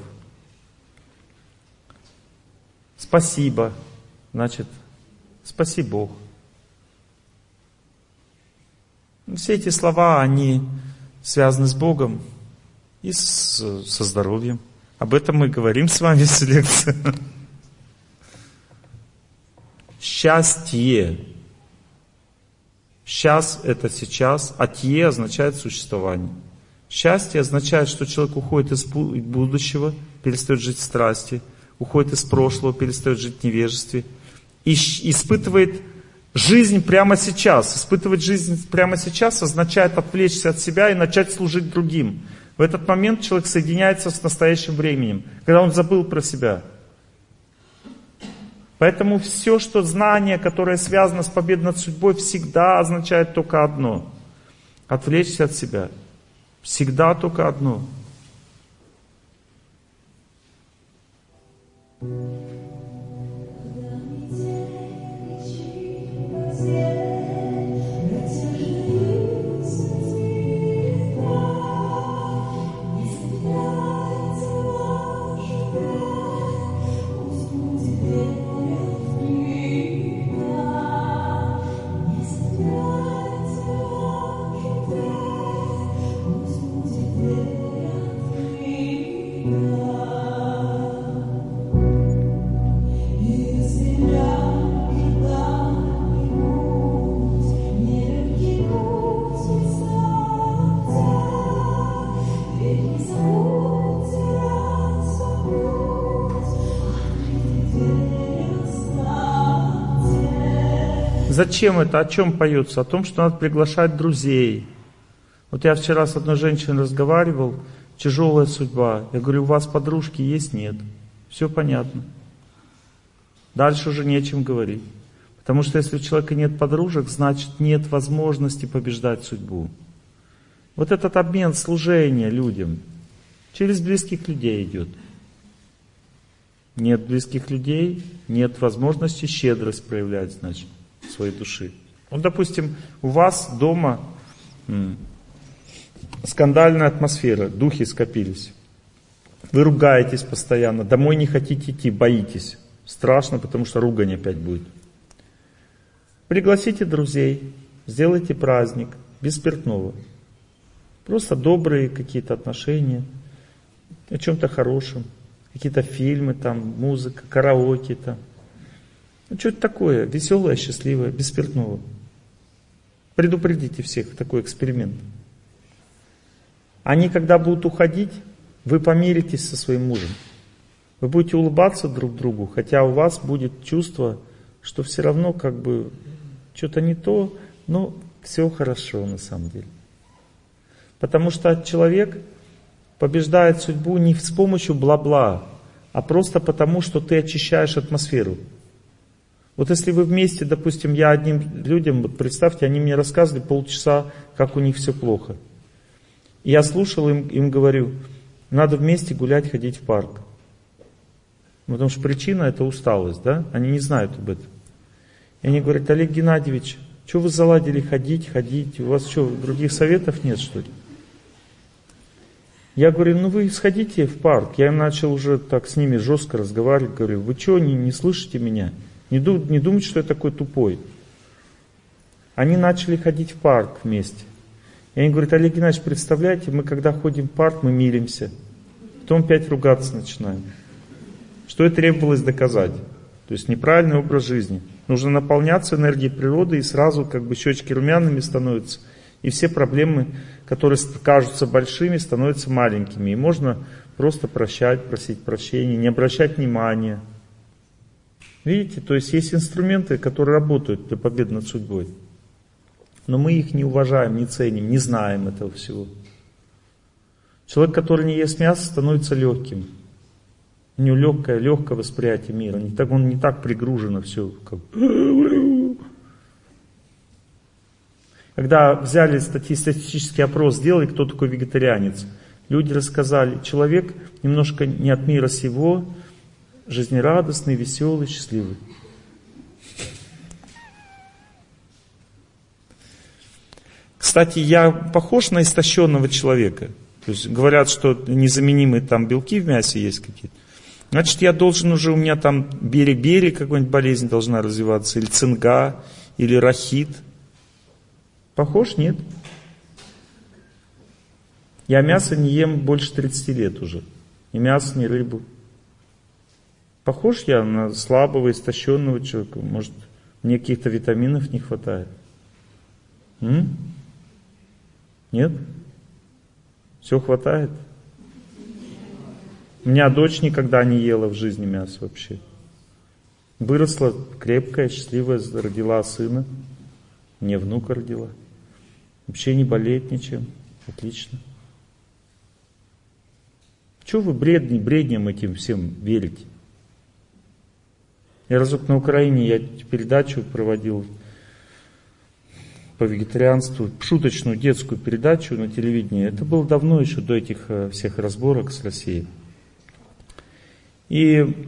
A: Спасибо. Значит, спаси Бог. Все эти слова, они связаны с Богом и со здоровьем. Об этом мы говорим с вами в лекции. Счастье. Сейчас — это сейчас, а тье означает существование. Счастье означает, что человек уходит из будущего, перестает жить в страсти, уходит из прошлого, перестает жить в невежестве. И испытывает жизнь прямо сейчас. Испытывать жизнь прямо сейчас означает отвлечься от себя и начать служить другим. В этот момент человек соединяется с настоящим временем, когда он забыл про себя. Поэтому все, что знание, которое связано с победой над судьбой, всегда означает только одно. Отвлечься от себя. Всегда только одно. Зачем это? О чем поется? О том, что надо приглашать друзей. Вот я вчера с одной женщиной разговаривал, тяжелая судьба. Я говорю, у вас подружки есть? Нет. Все понятно. Дальше уже нечем говорить. Потому что если у человека нет подружек, значит нет возможности побеждать судьбу. Вот этот обмен служения людям через близких людей идет. Нет близких людей, нет возможности щедрость проявлять, значит, в своей души. Вот, допустим, у вас дома скандальная атмосфера, духи скопились. Вы ругаетесь постоянно, домой не хотите идти, боитесь. Страшно, потому что ругань опять будет. Пригласите друзей, сделайте праздник, без спиртного. Просто добрые какие-то отношения, о чем-то хорошем. Какие-то фильмы, там, музыка, караоке там. Ну, что-то такое, веселое, счастливое, без спиртного. Предупредите всех, такой эксперимент. Они, когда будут уходить, вы помиритесь со своим мужем. Вы будете улыбаться друг другу, хотя у вас будет чувство, что все равно как бы что-то не то, но все хорошо на самом деле. Потому что человек побеждает судьбу не с помощью бла-бла, а просто потому, что ты очищаешь атмосферу. Вот если вы вместе, допустим, я одним людям, вот представьте, они мне рассказывали полчаса, как у них все плохо. И я слушал им говорю, надо вместе гулять, ходить в парк. Потому что причина это усталость, да? Они не знают об этом. И они говорят, Олег Геннадьевич, что вы заладили ходить, у вас что, других советов нет, что ли? Я говорю, ну вы сходите в парк. Я им начал уже так с ними жестко разговаривать. Говорю, вы что, не слышите меня? Не думайте, что я такой тупой. Они начали ходить в парк вместе. И они говорят, Олег Геннадьевич, представляете, мы когда ходим в парк, мы миримся. Потом опять ругаться начинаем. Что и требовалось доказать. То есть неправильный образ жизни. Нужно наполняться энергией природы, и сразу как бы щечки румяными становятся. И все проблемы, которые кажутся большими, становятся маленькими. И можно просто прощать, просить прощения, не обращать внимания. Видите, то есть есть инструменты, которые работают для победы над судьбой. Но мы их не уважаем, не ценим, не знаем этого всего. Человек, который не ест мясо, становится легким. У него легкое восприятие мира. Он не так пригружено все. Как... Когда взяли статистический опрос, сделали, кто такой вегетарианец, люди рассказали, человек немножко не от мира сего, жизнерадостный, веселый, счастливый. Кстати, я похож на истощенного человека. То есть говорят, что незаменимые там белки в мясе есть какие-то. Значит, я должен уже, у меня там бери-бери, какая-нибудь болезнь должна развиваться, или цинга, или рахит. Похож? Нет. Я мясо не ем больше 30 лет уже. Ни мясо, ни рыбу. Похож я на слабого, истощенного человека? Может, мне каких-то витаминов не хватает? Нет? Все хватает? У меня дочь никогда не ела в жизни мясо вообще. Выросла крепкая, счастливая, родила сына. Мне внука родила. Вообще не болеет ничем. Отлично. Чего вы бредням этим всем верите? Я разок на Украине, я передачу проводил по вегетарианству, шуточную детскую передачу на телевидении. Это было давно, еще до этих всех разборок с Россией. И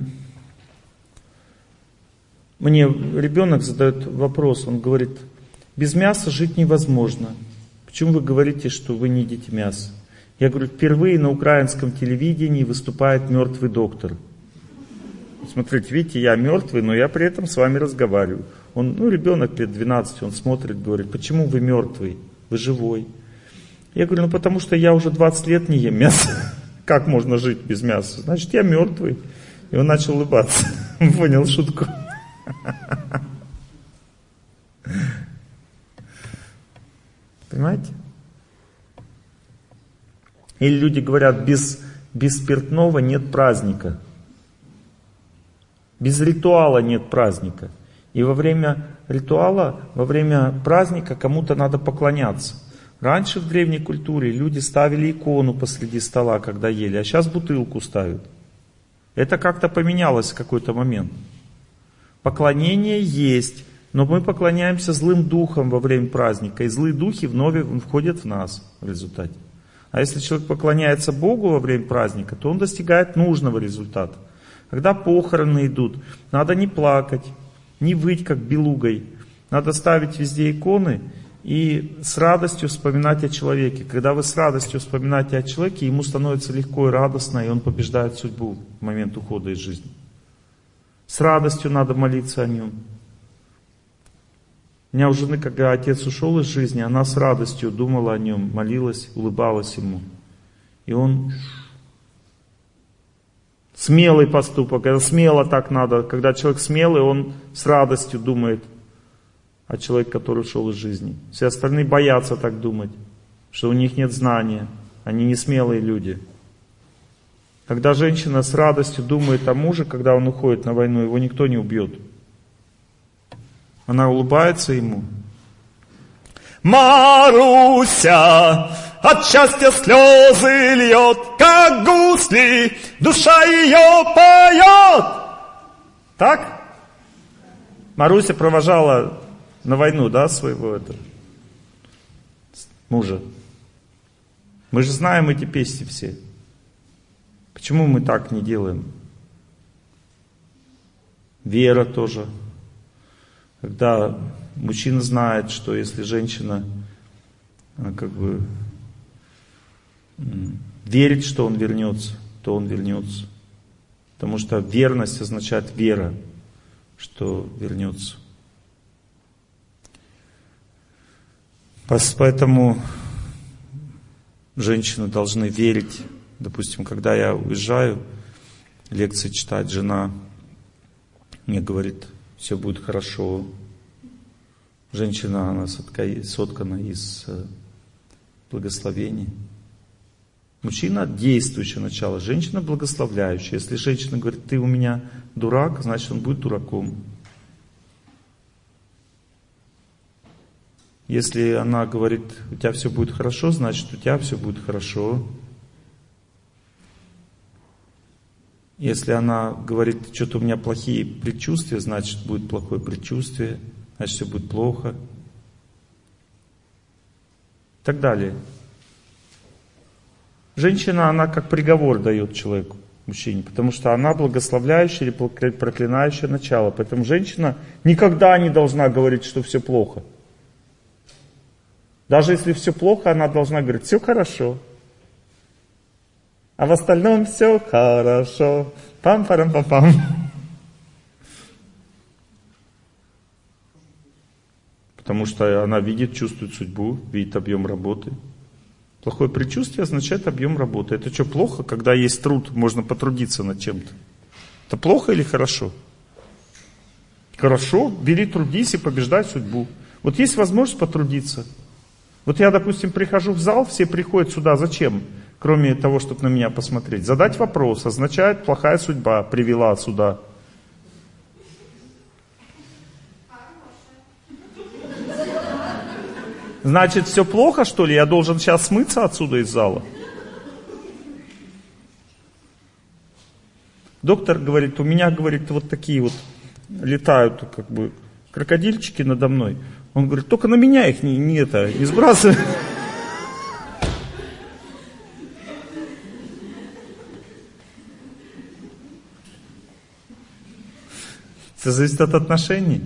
A: мне ребенок задает вопрос, он говорит, без мяса жить невозможно. Почему вы говорите, что вы не едите мясо? Я говорю, впервые на украинском телевидении выступает мертвый доктор. Смотрите, видите, я мертвый, но я при этом с вами разговариваю. Он, ребенок лет 12, он смотрит, говорит, почему вы мертвый, вы живой? Я говорю, потому что я уже 20 лет не ем мясо. Как можно жить без мяса? Значит, я мертвый. И он начал улыбаться. Понял шутку? Понимаете? Или люди говорят, без спиртного нет праздника. Без ритуала нет праздника. И во время ритуала, во время праздника кому-то надо поклоняться. Раньше в древней культуре люди ставили икону посреди стола, когда ели, а сейчас бутылку ставят. Это как-то поменялось в какой-то момент. Поклонение есть, но мы поклоняемся злым духам во время праздника, и злые духи вновь входят в нас в результате. А если человек поклоняется Богу во время праздника, то он достигает нужного результата. Когда похороны идут, надо не плакать, не выть как белугой. Надо ставить везде иконы и с радостью вспоминать о человеке. Когда вы с радостью вспоминаете о человеке, ему становится легко и радостно, и он побеждает судьбу в момент ухода из жизни. С радостью надо молиться о нем. У меня у жены, когда отец ушел из жизни, она с радостью думала о нем, молилась, улыбалась ему. И он... Смелый поступок, это смело так надо. Когда человек смелый, он с радостью думает о человеке, который ушел из жизни. Все остальные боятся так думать, что у них нет знания, они не смелые люди. Когда женщина с радостью думает о муже, когда он уходит на войну, его никто не убьет. Она улыбается ему. Маруся от счастья слезы льет, как гусли, душа ее поет. Так? Маруся провожала на войну, да, своего мужа. Мы же знаем эти песни все. Почему мы так не делаем? Вера тоже. Когда мужчина знает, что если женщина верит, что он вернется, то он вернется. Потому что верность означает вера, что вернется. Поэтому женщины должны верить. Допустим, когда я уезжаю, лекции читать, жена мне говорит, все будет хорошо. Женщина, она соткана из благословений. Мужчина — действующее начало, женщина — благословляющая. Если женщина говорит, ты у меня дурак, значит он будет дураком. Если она говорит, у тебя все будет хорошо, значит у тебя все будет хорошо. Если она говорит, что-то у меня плохие предчувствия, значит будет плохое предчувствие, значит все будет плохо. И так далее. Женщина, она как приговор дает человеку, мужчине, потому что она благословляющая или проклинающее начало. Поэтому женщина никогда не должна говорить, что все плохо. Даже если все плохо, она должна говорить, все хорошо. А в остальном все хорошо. Пам-парам-пам-пам. Потому что она видит, чувствует судьбу, видит объем работы. Плохое предчувствие означает объем работы. Это что, плохо, когда есть труд, можно потрудиться над чем-то? Это плохо или хорошо? Хорошо, бери, трудись и побеждай судьбу. Вот есть возможность потрудиться. Вот я, допустим, прихожу в зал, все приходят сюда. Зачем? Кроме того, чтобы на меня посмотреть. Задать вопрос означает плохая судьба привела сюда. Значит, все плохо, что ли? Я должен сейчас смыться отсюда из зала? Доктор говорит, у меня, говорит, вот такие вот летают, как бы, крокодильчики надо мной. Он говорит, только на меня их не сбрасывай. Это зависит от отношений.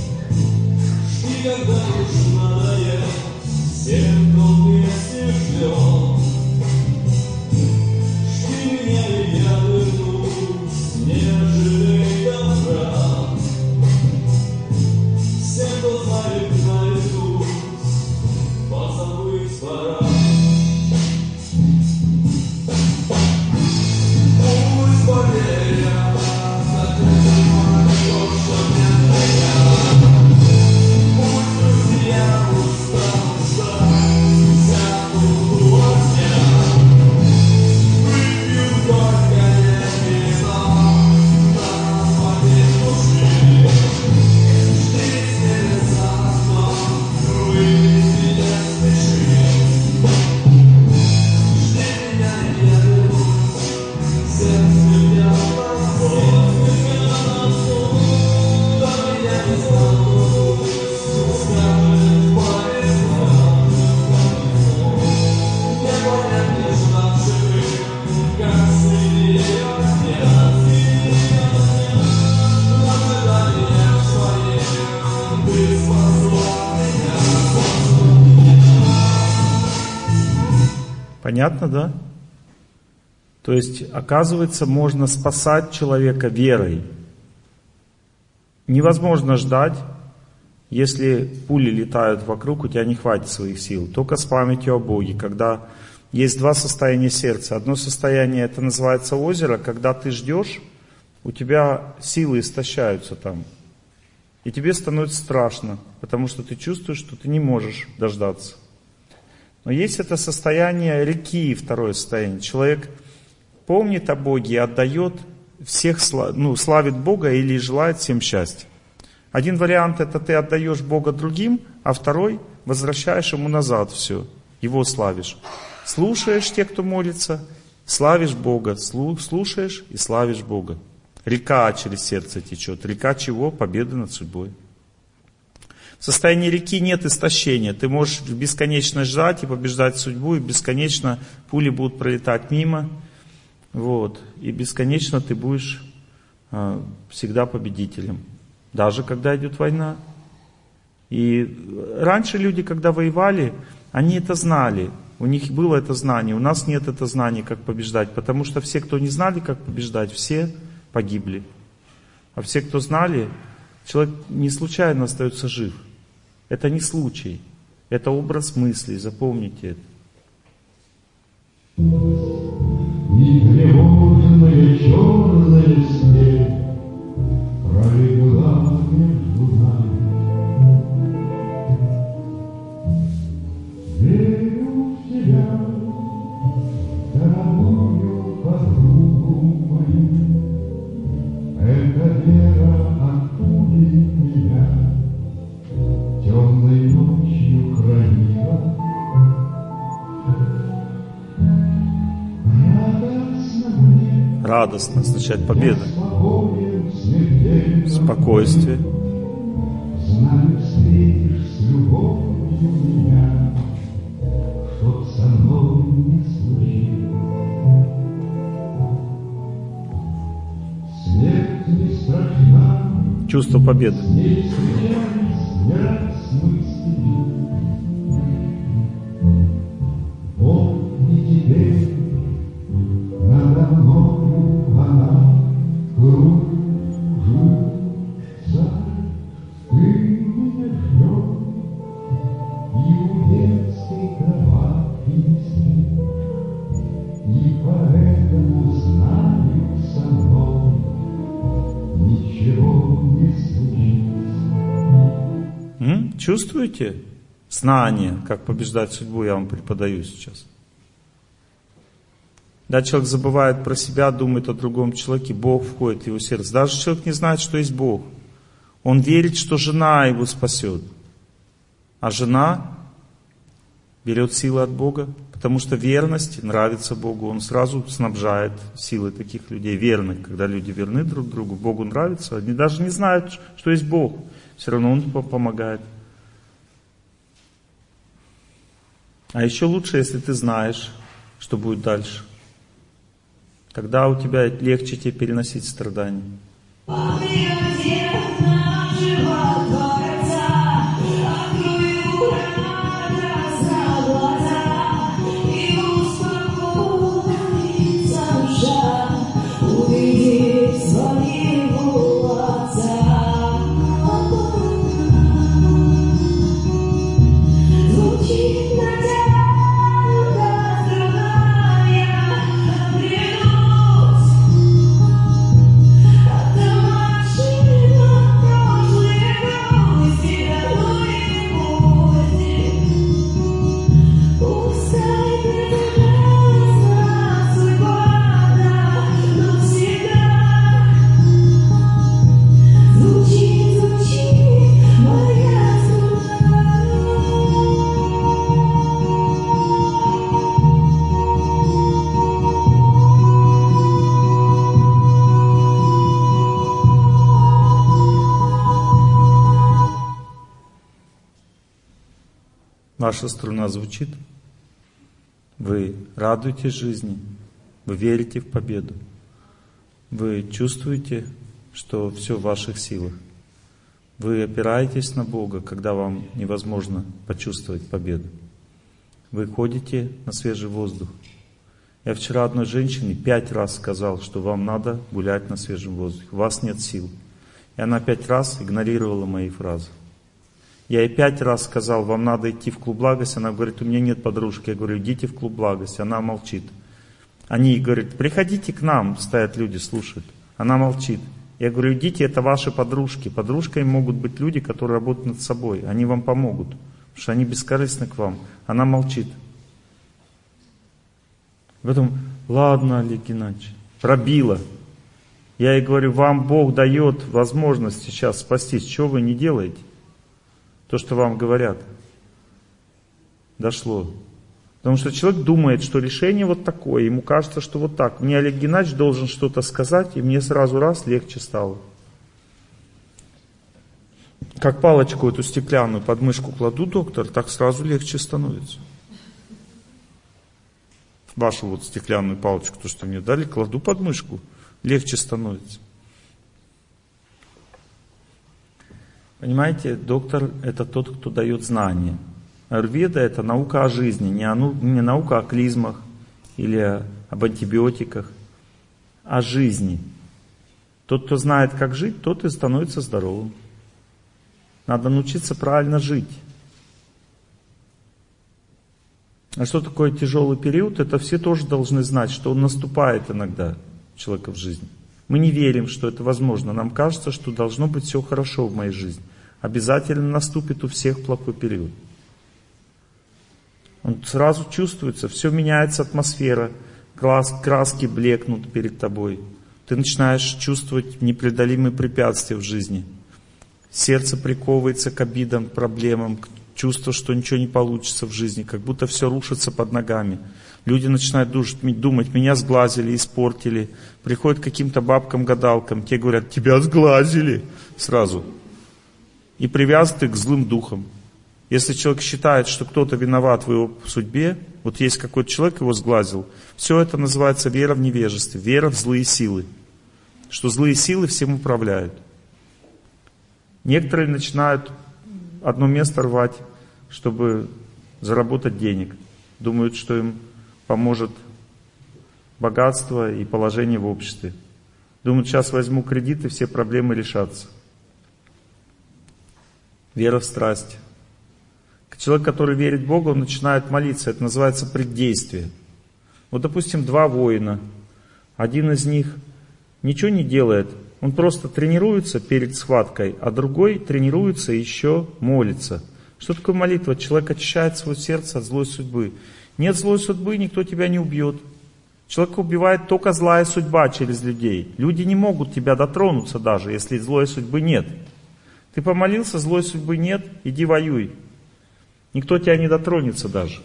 B: Всем, кто вместе ждет.
A: Понятно, да? То есть, оказывается, можно спасать человека верой. Невозможно ждать, если пули летают вокруг, у тебя не хватит своих сил. Только с памятью о Боге. Когда есть два состояния сердца. Одно состояние, это называется озеро, когда ты ждешь, у тебя силы истощаются там. И тебе становится страшно, потому что ты чувствуешь, что ты не можешь дождаться. Но есть это состояние реки, второе состояние. Человек помнит о Боге и отдает всех, славит Бога или желает всем счастья. Один вариант — это ты отдаешь Бога другим, а второй — возвращаешь Ему назад все, Его славишь. Слушаешь тех, кто молится, славишь Бога, слушаешь и славишь Бога. Река через сердце течет. Река чего? Победы над судьбой. В состоянии реки нет истощения. Ты можешь бесконечно ждать и побеждать судьбу, и бесконечно пули будут пролетать мимо. И бесконечно ты будешь всегда победителем. Даже когда идет война. И раньше люди, когда воевали, они это знали. У них было это знание. У нас нет это знания, как побеждать. Потому что все, кто не знали, как побеждать, все погибли. А все, кто знали, человек не случайно остается жив. Это не случай. Это образ мысли. Запомните это.
B: Нетревожная черная степь пролегла между нами. Верю в тебя, дорогую подругу мою. Эта вера откудит меня, темной ночью хранила.
A: Радостно означает победа. Спокойствие.
B: Знаю, встретишь с любовью меня, чтоб со мной не случилось. Смерть не страшна.
A: Чувство победы.
B: Не встречались не раз мысли. Вот и теперь надо мною она кружится. Ты меня ждешь, и у детской кроватки спит, и поэтому знаю, со мной ничего не случится.
A: Чувствуете? Знание, как побеждать судьбу, я вам преподаю сейчас. Да, человек забывает про себя, думает о другом человеке, Бог входит в его сердце. Даже человек не знает, что есть Бог. Он верит, что жена его спасет. А жена берет силы от Бога, потому что верность нравится Богу. Он сразу снабжает силой таких людей, верных. Когда люди верны друг другу, Богу нравится. Они даже не знают, что есть Бог. Все равно Он помогает. А еще лучше, если ты знаешь, что будет дальше. Тогда у тебя легче тебе переносить страдания. Ваша струна звучит, вы радуетесь жизни, вы верите в победу, вы чувствуете, что все в ваших силах. Вы опираетесь на Бога, когда вам невозможно почувствовать победу. Вы ходите на свежий воздух. Я вчера одной женщине 5 раз сказал, что вам надо гулять на свежем воздухе. У вас нет сил. И она 5 раз игнорировала мои фразы. Я ей 5 раз сказал, вам надо идти в клуб благости. Она говорит, у меня нет подружки. Я говорю, идите в клуб благости. Она молчит. Они говорят, приходите к нам, стоят люди, слушают. Она молчит. Я говорю, идите, это ваши подружки. Подружками могут быть люди, которые работают над собой. Они вам помогут, потому что они бескорыстны к вам. Она молчит. Потом, ладно, Олег Геннадьевич, пробила. Я ей говорю, вам Бог дает возможность сейчас спастись. Чего вы не делаете? То, что вам говорят. Дошло. Потому что человек думает, что решение вот такое. Ему кажется, что вот так. Мне Олег Геннадьевич должен что-то сказать, и мне сразу раз легче стало. Как палочку эту стеклянную под мышку кладу, доктор, так сразу легче становится. Вашу вот стеклянную палочку, то, что мне дали, кладу под мышку, легче становится. Понимаете, доктор — это тот, кто дает знания. Аюрведа — это наука о жизни, не наука о клизмах или об антибиотиках, о жизни. Тот, кто знает, как жить, тот и становится здоровым. Надо научиться правильно жить. А что такое тяжелый период? Это все тоже должны знать, что он наступает иногда у человека в жизни. Мы не верим, что это возможно. Нам кажется, что должно быть все хорошо в моей жизни. Обязательно наступит у всех плохой период. Он сразу чувствуется, все меняется атмосфера, краски блекнут перед тобой. Ты начинаешь чувствовать непреодолимые препятствия в жизни. Сердце приковывается к обидам, проблемам, к чувству, что ничего не получится в жизни, как будто все рушится под ногами. Люди начинают думать, меня сглазили, испортили. Приходят к каким-то бабкам-гадалкам, те говорят, тебя сглазили сразу. И привязаны к злым духам. Если человек считает, что кто-то виноват в его судьбе, вот есть какой-то человек, его сглазил, все это называется вера в невежестве, вера в злые силы. Что злые силы всем управляют. Некоторые начинают одно место рвать, чтобы заработать денег. Думают, что им поможет богатство и положение в обществе. Думают, сейчас возьму кредит и все проблемы решатся. Вера в страсть. Человек, который верит в Бога, он начинает молиться. Это называется преддействие. Вот, допустим, 2 воина. Один из них ничего не делает. Он просто тренируется перед схваткой, а другой тренируется и еще молится. Что такое молитва? Человек очищает свое сердце от злой судьбы. Нет злой судьбы, никто тебя не убьет. Человека убивает только злая судьба через людей. Люди не могут тебя дотронуться даже, если злой судьбы нет. Ты помолился, злой судьбы нет, иди воюй. Никто тебя не дотронется даже.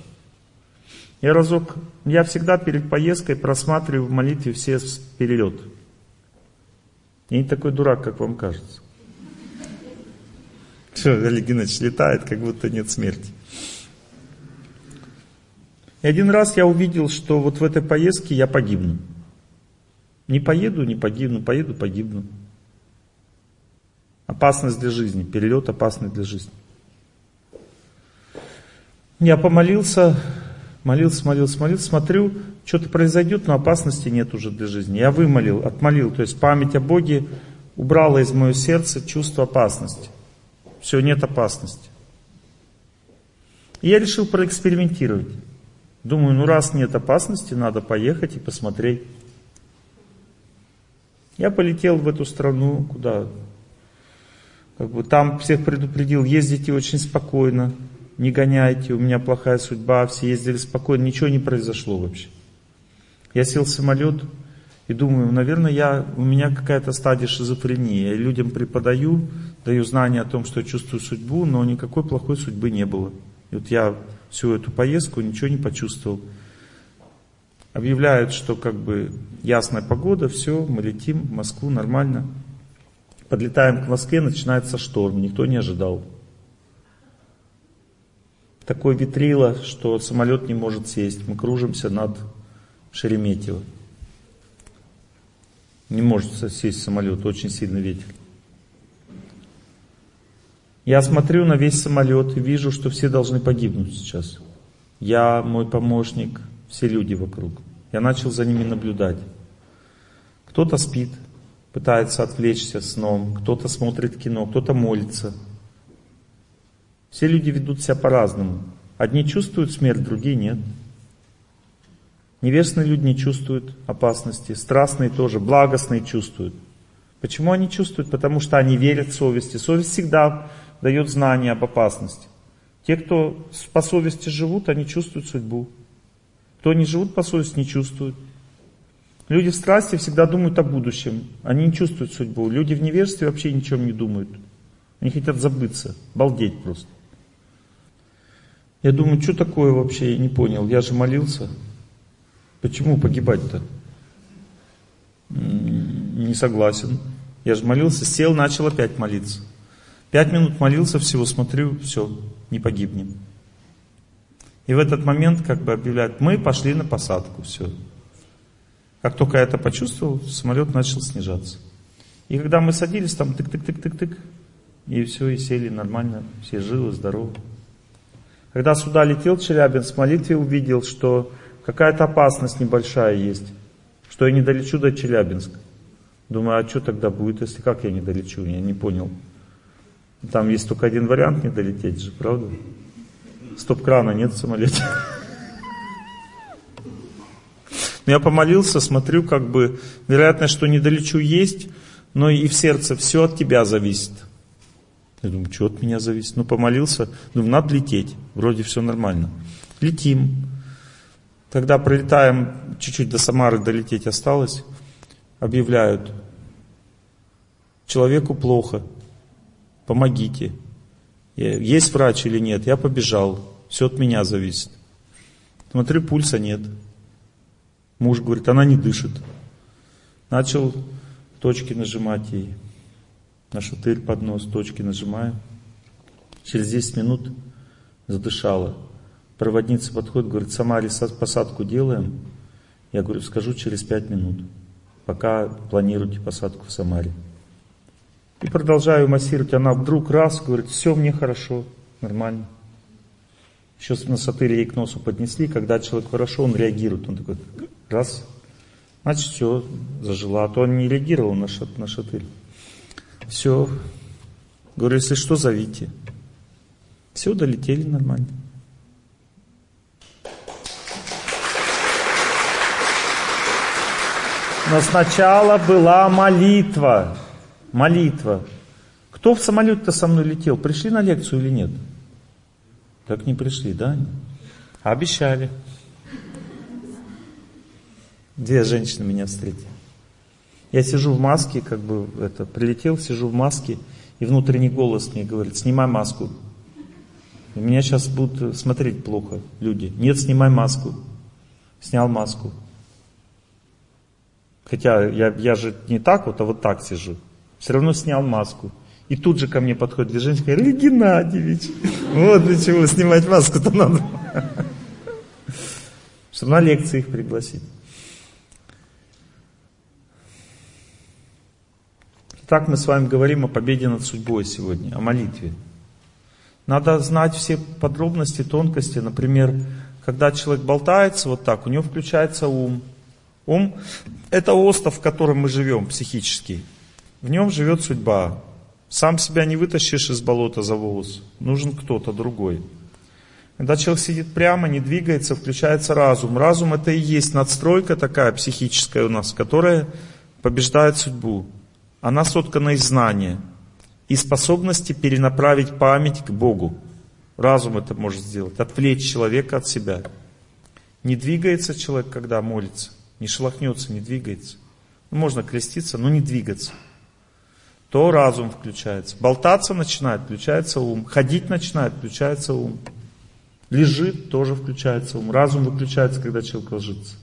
A: Я всегда перед поездкой просматриваю в молитве все перелеты. Я не такой дурак, как вам кажется. Что, Олег Геннадьевич летает, как будто нет смерти. И один раз я увидел, что вот в этой поездке я погибну. Не поеду, не погибну, поеду, погибну. Опасность для жизни, перелет опасный для жизни. Я помолился, молился, смотрю, что-то произойдет, но опасности нет уже для жизни. Я отмолил, то есть память о Боге убрала из моего сердца чувство опасности. Все, нет опасности. И я решил проэкспериментировать. Думаю, раз нет опасности, надо поехать и посмотреть. Я полетел в эту страну, куда? Там всех предупредил, ездите очень спокойно. Не гоняйте, у меня плохая судьба, все ездили спокойно, ничего не произошло вообще. Я сел в самолет и думаю, наверное, у меня какая-то стадия шизофрении. Я людям преподаю, даю знания о том, что я чувствую судьбу, но никакой плохой судьбы не было. И вот я всю эту поездку ничего не почувствовал. Объявляют, что ясная погода, все, мы летим в Москву, нормально. Подлетаем к Москве, начинается шторм, никто не ожидал. Такое ветрило, что самолет не может сесть. Мы кружимся над Шереметьево. Не может сесть самолет, очень сильный ветер. Я смотрю на весь самолет и вижу, что все должны погибнуть сейчас. я, мой помощник, все люди вокруг. Я начал за ними наблюдать. Кто-то спит, пытается отвлечься сном, кто-то смотрит кино, кто-то молится. Все люди ведут себя по-разному. Одни чувствуют смерть, другие нет. Невежественные люди не чувствуют опасности, страстные тоже, благостные чувствуют. Почему они чувствуют? Потому что они верят совести. Совесть всегда дает знание об опасности. Те, кто по совести живут, они чувствуют судьбу. Кто не живут по совести, не чувствуют. Люди в страсти всегда думают о будущем. Они не чувствуют судьбу. Люди в невежестве вообще ни о чем не думают. Они хотят забыться, балдеть просто. Я думаю, что такое вообще, я не понял. Я же молился. Почему погибать-то? Не согласен. Я же молился, сел, начал опять молиться. 5 минут молился всего, смотрю, все, не погибнем. И в этот момент как бы объявляют, мы пошли на посадку, все. Как только я это почувствовал, самолет начал снижаться. И когда мы садились, там тык-тык-тык-тык-тык, и все, и сели нормально, все живы, здоровы. Когда сюда летел Челябинск, в молитве увидел, что какая-то опасность небольшая есть, что я не долечу до Челябинска. Думаю, а что тогда будет, если как я не долечу? Я не понял. Там есть только один вариант не долететь же, правда? Стоп-крана нет в самолете. Но я помолился, смотрю, как бы, вероятно, что не долечу есть, но и в сердце все от тебя зависит. Я думаю, что от меня зависит? Ну, помолился, думаю, надо лететь, вроде все нормально. Летим. Когда пролетаем, чуть-чуть до Самары долететь осталось, объявляют, человеку плохо, помогите. Есть врач или нет? Я побежал, все от меня зависит. Смотрю, пульса нет. Муж говорит, она не дышит. Начал точки нажимать ей. На шатырь под нос, точки нажимаю. Через 10 минут задышала. Проводница подходит, говорит, в Самаре посадку делаем. Я говорю, скажу через 5 минут. Пока планируйте посадку в Самаре. И продолжаю массировать. Она вдруг раз, говорит, все, мне хорошо, нормально. Еще на шатыре ей к носу поднесли. Когда человек хорошо, он реагирует. Он такой, раз. Значит, все, зажила. А то он не реагировал на шатырь. Все. Говорю, если что, зовите. Все, долетели нормально. Но сначала была молитва. Молитва. Кто в самолете-то со мной летел? Пришли на лекцию или нет? Так не пришли, да? Обещали. 2 женщины меня встретили. Я сижу в маске, как бы прилетел, сижу в маске, и внутренний голос мне говорит, снимай маску. И меня сейчас будут смотреть плохо люди. Нет, снимай маску. Снял маску. Хотя я же не так вот, а вот так сижу. Все равно снял маску. И тут же ко мне подходит 2 женщины, говорят, Олег Геннадьевич, вот для чего снимать маску-то надо. Чтобы на лекции их пригласить. Итак, мы с вами говорим о победе над судьбой сегодня, о молитве. Надо знать все подробности, тонкости. Например, когда человек болтается вот так, у него включается ум. Ум – это остров, в котором мы живем психически. В нем живет судьба. Сам себя не вытащишь из болота за волос. Нужен кто-то другой. Когда человек сидит прямо, не двигается, включается разум. Разум – это и есть надстройка такая психическая у нас, которая побеждает судьбу. Она соткана из знания и способности перенаправить память к Богу. Разум это может сделать, отвлечь человека от себя. Не двигается человек, когда молится, не шелохнется, не двигается. Можно креститься, но не двигаться. То разум включается. Болтаться начинает, включается ум. Ходить начинает, включается ум. Лежит, тоже включается ум. Разум выключается, когда человек ложится.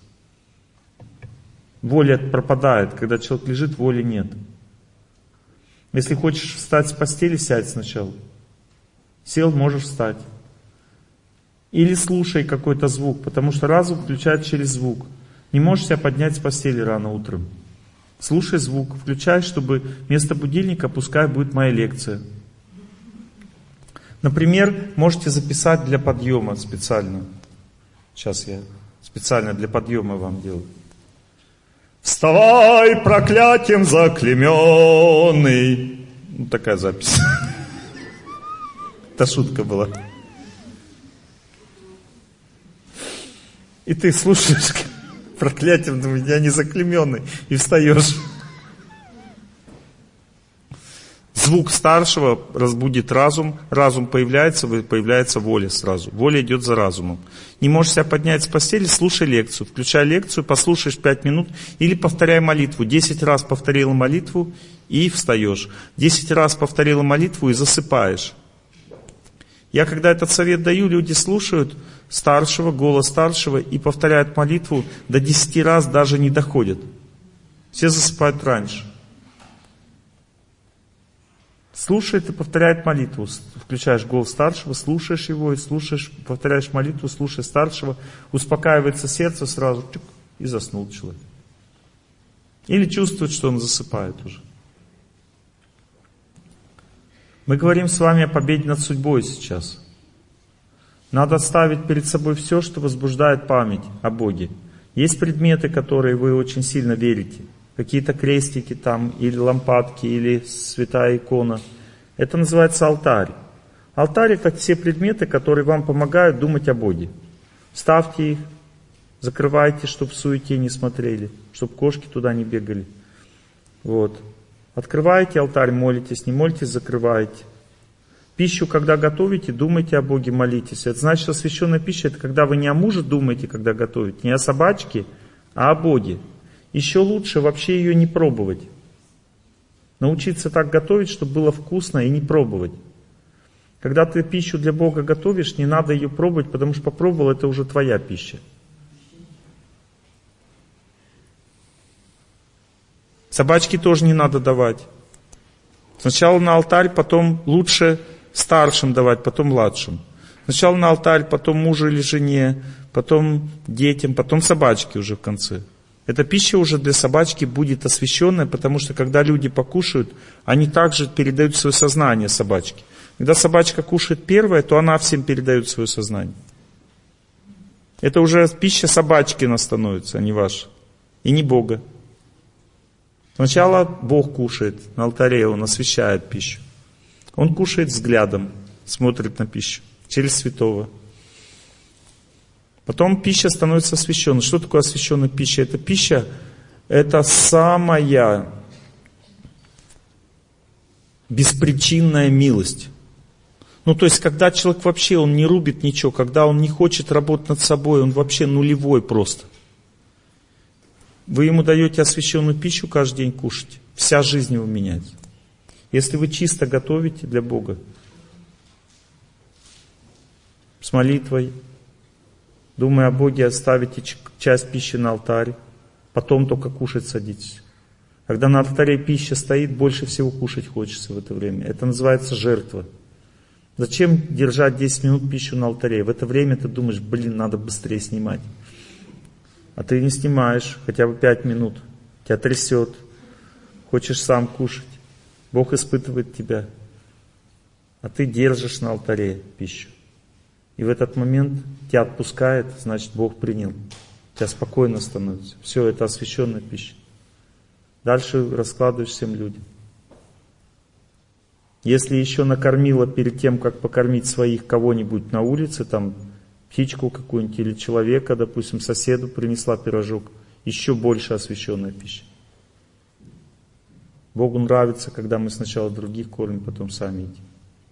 A: Воля пропадает, когда человек лежит, воли нет. Если хочешь встать с постели, сядь сначала. Сел, можешь встать. Или слушай какой-то звук, потому что разум включает через звук. Не можешь себя поднять с постели рано утром. Слушай звук, включай, чтобы вместо будильника пускай будет моя лекция. Например, можете записать для подъема специально. Сейчас я специально для подъема вам делаю. Вставай, проклятием заклейменный. Ну, такая запись. Это шутка была. И ты слушаешь проклятием, думаешь, я не заклейменный, и встаешь. Звук старшего разбудит разум, разум появляется воля сразу. Воля идет за разумом. Не можешь себя поднять с постели, слушай лекцию. Включай лекцию, послушаешь 5 минут или повторяй молитву. 10 раз повторила молитву и встаешь. 10 раз повторила молитву и засыпаешь. Я когда этот совет даю, люди слушают старшего, голос старшего и повторяют молитву, до 10 раз даже не доходят. Все засыпают раньше. Слушает и повторяет молитву. Включаешь голос старшего, слушаешь его и слушаешь, повторяешь молитву, слушаешь старшего. Успокаивается сердце сразу, и заснул человек. Или чувствует, что он засыпает уже. Мы говорим с вами о победе над судьбой сейчас. Надо ставить перед собой все, что возбуждает память о Боге. Есть предметы, которые вы очень сильно верите. Какие-то крестики там, или лампадки, или святая икона. Это называется алтарь. Алтарь — это все предметы, которые вам помогают думать о Боге. Ставьте их, закрывайте, чтобы в суете не смотрели, чтобы кошки туда не бегали. Вот. Открываете алтарь, молитесь, не молитесь, закрываете. Пищу, когда готовите, думайте о Боге, молитесь. Это значит, освященная пища — это когда вы не о муже думаете, когда готовите, не о собачке, а о Боге. Еще лучше вообще ее не пробовать. Научиться так готовить, чтобы было вкусно, и не пробовать. Когда ты пищу для Бога готовишь, не надо ее пробовать, потому что попробовал, это уже твоя пища. Собачке тоже не надо давать. Сначала на алтарь, потом лучше старшим давать, потом младшим. Сначала на алтарь, потом мужу или жене, потом детям, потом собачке уже в конце. Эта пища уже для собачки будет освященная, потому что когда люди покушают, они также передают свое сознание собачке. Когда собачка кушает первое, то она всем передает свое сознание. Это уже пища собачкина становится, а не ваша. И не Бога. Сначала Бог кушает на алтаре, Он освящает пищу. Он кушает взглядом, смотрит на пищу через святого. Потом пища становится освященной. Что такое освященная пища? Это пища, это самая беспричинная милость. Ну, то есть, когда человек вообще, он не рубит ничего, когда он не хочет работать над собой, он вообще нулевой просто. Вы ему даете освященную пищу каждый день кушать, вся жизнь его меняется. Если вы чисто готовите для Бога, с молитвой, думая о Боге, оставите часть пищи на алтарь, потом только кушать садитесь. Когда на алтаре пища стоит, больше всего кушать хочется в это время. Это называется жертва. Зачем держать 10 минут пищу на алтаре? В это время ты думаешь, надо быстрее снимать. А ты не снимаешь хотя бы 5 минут. Тебя трясет. Хочешь сам кушать. Бог испытывает тебя. А ты держишь на алтаре пищу. И в этот момент тебя отпускает, значит, Бог принял. Тебя спокойно становится. Все, это освященная пища. Дальше раскладываешь всем людям. Если еще накормила перед тем, как покормить своих кого-нибудь на улице, там, птичку какую-нибудь или человека, допустим, соседу принесла пирожок, еще больше освященная пища. Богу нравится, когда мы сначала других кормим, потом сами едим.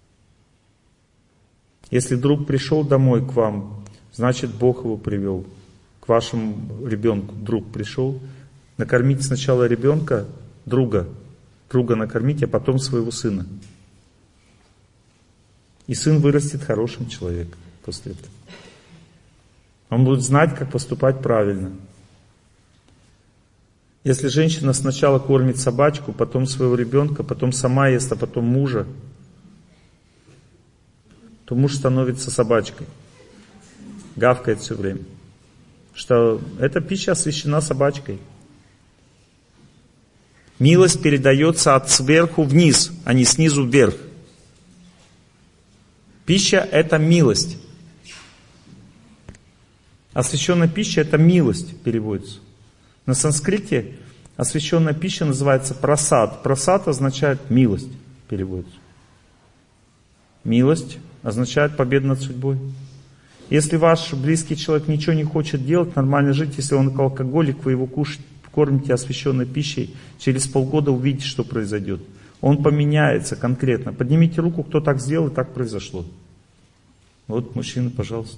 A: Если друг пришел домой к вам, значит, Бог его привел. К вашему ребенку друг пришел. Накормите сначала ребенка, друга накормите, а потом своего сына. И сын вырастет хорошим человеком после этого. Он будет знать, как поступать правильно. Если женщина сначала кормит собачку, потом своего ребенка, потом сама ест, а потом мужа, то муж становится собачкой. Гавкает все время. Что эта пища освящена собачкой. Милость передается от сверху вниз, а не снизу вверх. Пища — это милость. Освященная пища — это милость переводится. На санскрите освященная пища называется прасад. Прасад означает милость переводится. Милость означает победа над судьбой. Если ваш близкий человек ничего не хочет делать, нормально жить, если он алкоголик, вы его кормите освященной пищей, через полгода увидите, что произойдет. Он поменяется конкретно. Поднимите руку, кто так сделал, и так произошло. Вот, мужчина, пожалуйста.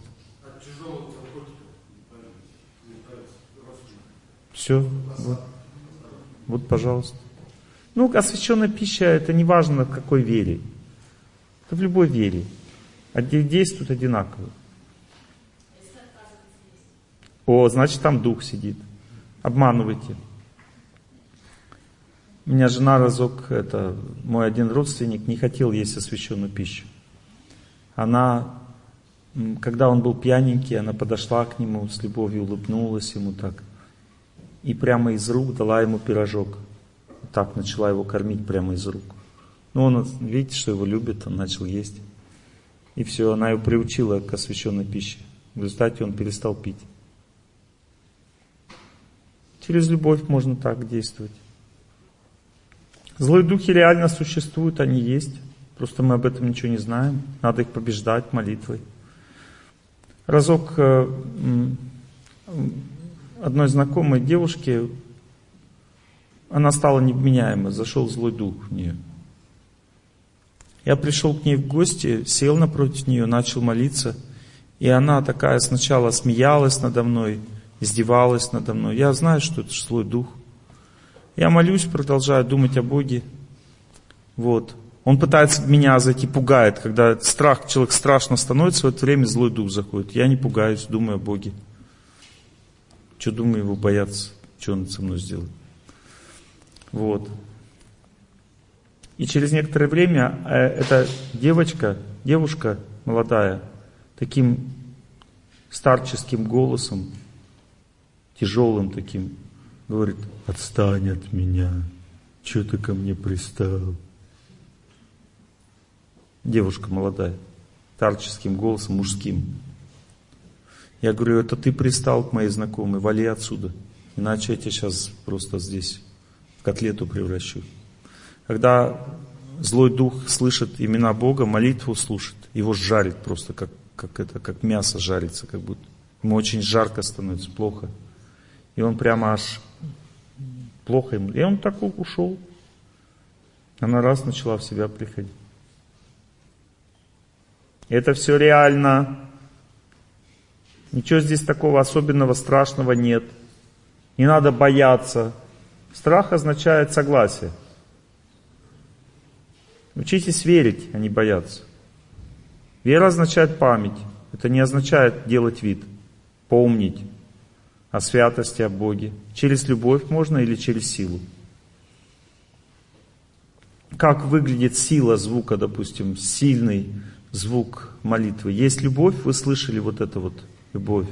A: Все. Вот, пожалуйста. Ну, освященная пища, это не важно, в какой вере. Это в любой вере. Действует одинаково. О, значит, там дух сидит. Обманывайте. У меня жена разок, мой один родственник, не хотел есть освященную пищу. Она, когда он был пьяненький, она подошла к нему, с любовью улыбнулась ему так. И прямо из рук дала ему пирожок. Так начала его кормить прямо из рук. Ну, он, видите, что его любит, он начал есть. И все, она его приучила к освященной пище. В результате он перестал пить. Через любовь можно так действовать. Злые духи реально существуют, они есть. Просто мы об этом ничего не знаем. Надо их побеждать молитвой. Разок одной знакомой девушке, она стала невменяемой, зашел злой дух в нее. Я пришел к ней в гости, сел напротив нее, начал молиться. И она такая сначала смеялась надо мной, издевалась надо мной. Я знаю, что это злой дух. Я молюсь, продолжаю думать о Боге. Вот. Он пытается в меня зайти, пугает. Когда человек страшно становится, в это время злой дух заходит. Я не пугаюсь, думаю о Боге. Что думаю его бояться? Что он со мной сделает? Вот. И через некоторое время эта девушка молодая, таким старческим голосом, тяжелым таким, говорит: отстань от меня, что ты ко мне пристал? Девушка молодая, старческим голосом, мужским. Я говорю: это ты пристал к моей знакомой, вали отсюда, иначе я тебя сейчас просто здесь в котлету превращу. Когда злой дух слышит имена Бога, молитву слушает, его жарит просто, как мясо жарится, как будто. Ему очень жарко становится, плохо. И он прямо аж плохо ему. И он так ушел. Она раз начала в себя приходить. Это все реально. Ничего здесь такого особенного, страшного нет. Не надо бояться. Страх означает согласие. Учитесь верить, а не бояться. Вера означает память. Это не означает делать вид. Помнить о святости, о Боге. Через любовь можно или через силу. Как выглядит сила звука, допустим, сильный звук молитвы? Есть любовь, вы слышали вот это вот любовь.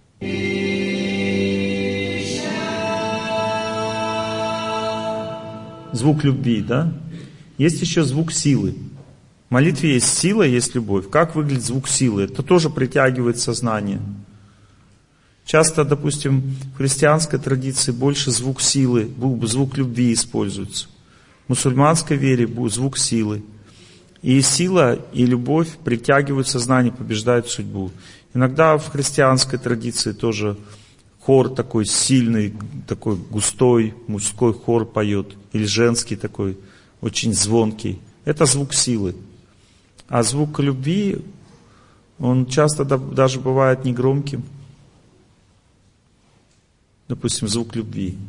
A: Звук любви, да? Есть еще звук силы. В молитве есть сила, есть любовь. Как выглядит звук силы? Это тоже притягивает сознание. Часто, допустим, в христианской традиции больше звук силы, звук любви используется. В мусульманской вере звук силы. И сила, и любовь притягивают сознание, побеждают судьбу. Иногда в христианской традиции тоже хор такой сильный, такой густой, мужской хор поет. Или женский такой, очень звонкий. Это звук силы. А звук любви, он часто даже бывает негромким. Допустим, звук любви.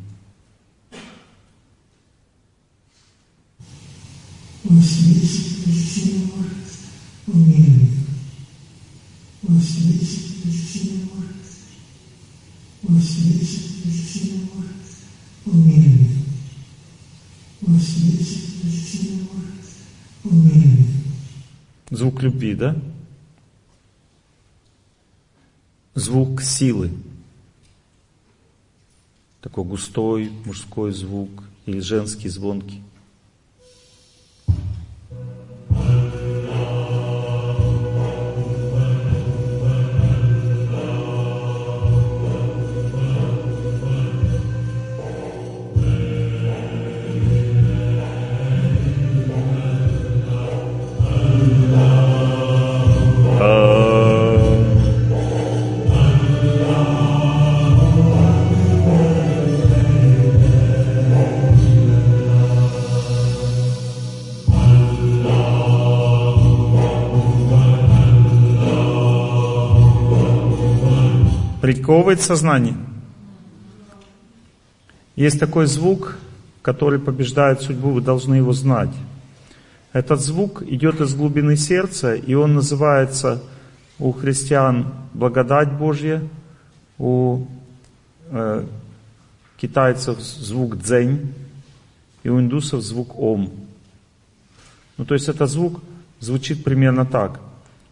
A: Звук любви, да? Звук силы. Такой густой мужской звук или женский звонкий. Приковывает сознание. Есть такой звук, который побеждает судьбу, вы должны его знать. Этот звук идет из глубины сердца, и он называется у христиан благодать Божья, у китайцев звук дзэнь, и у индусов звук ом. Ну, то есть этот звук звучит примерно так.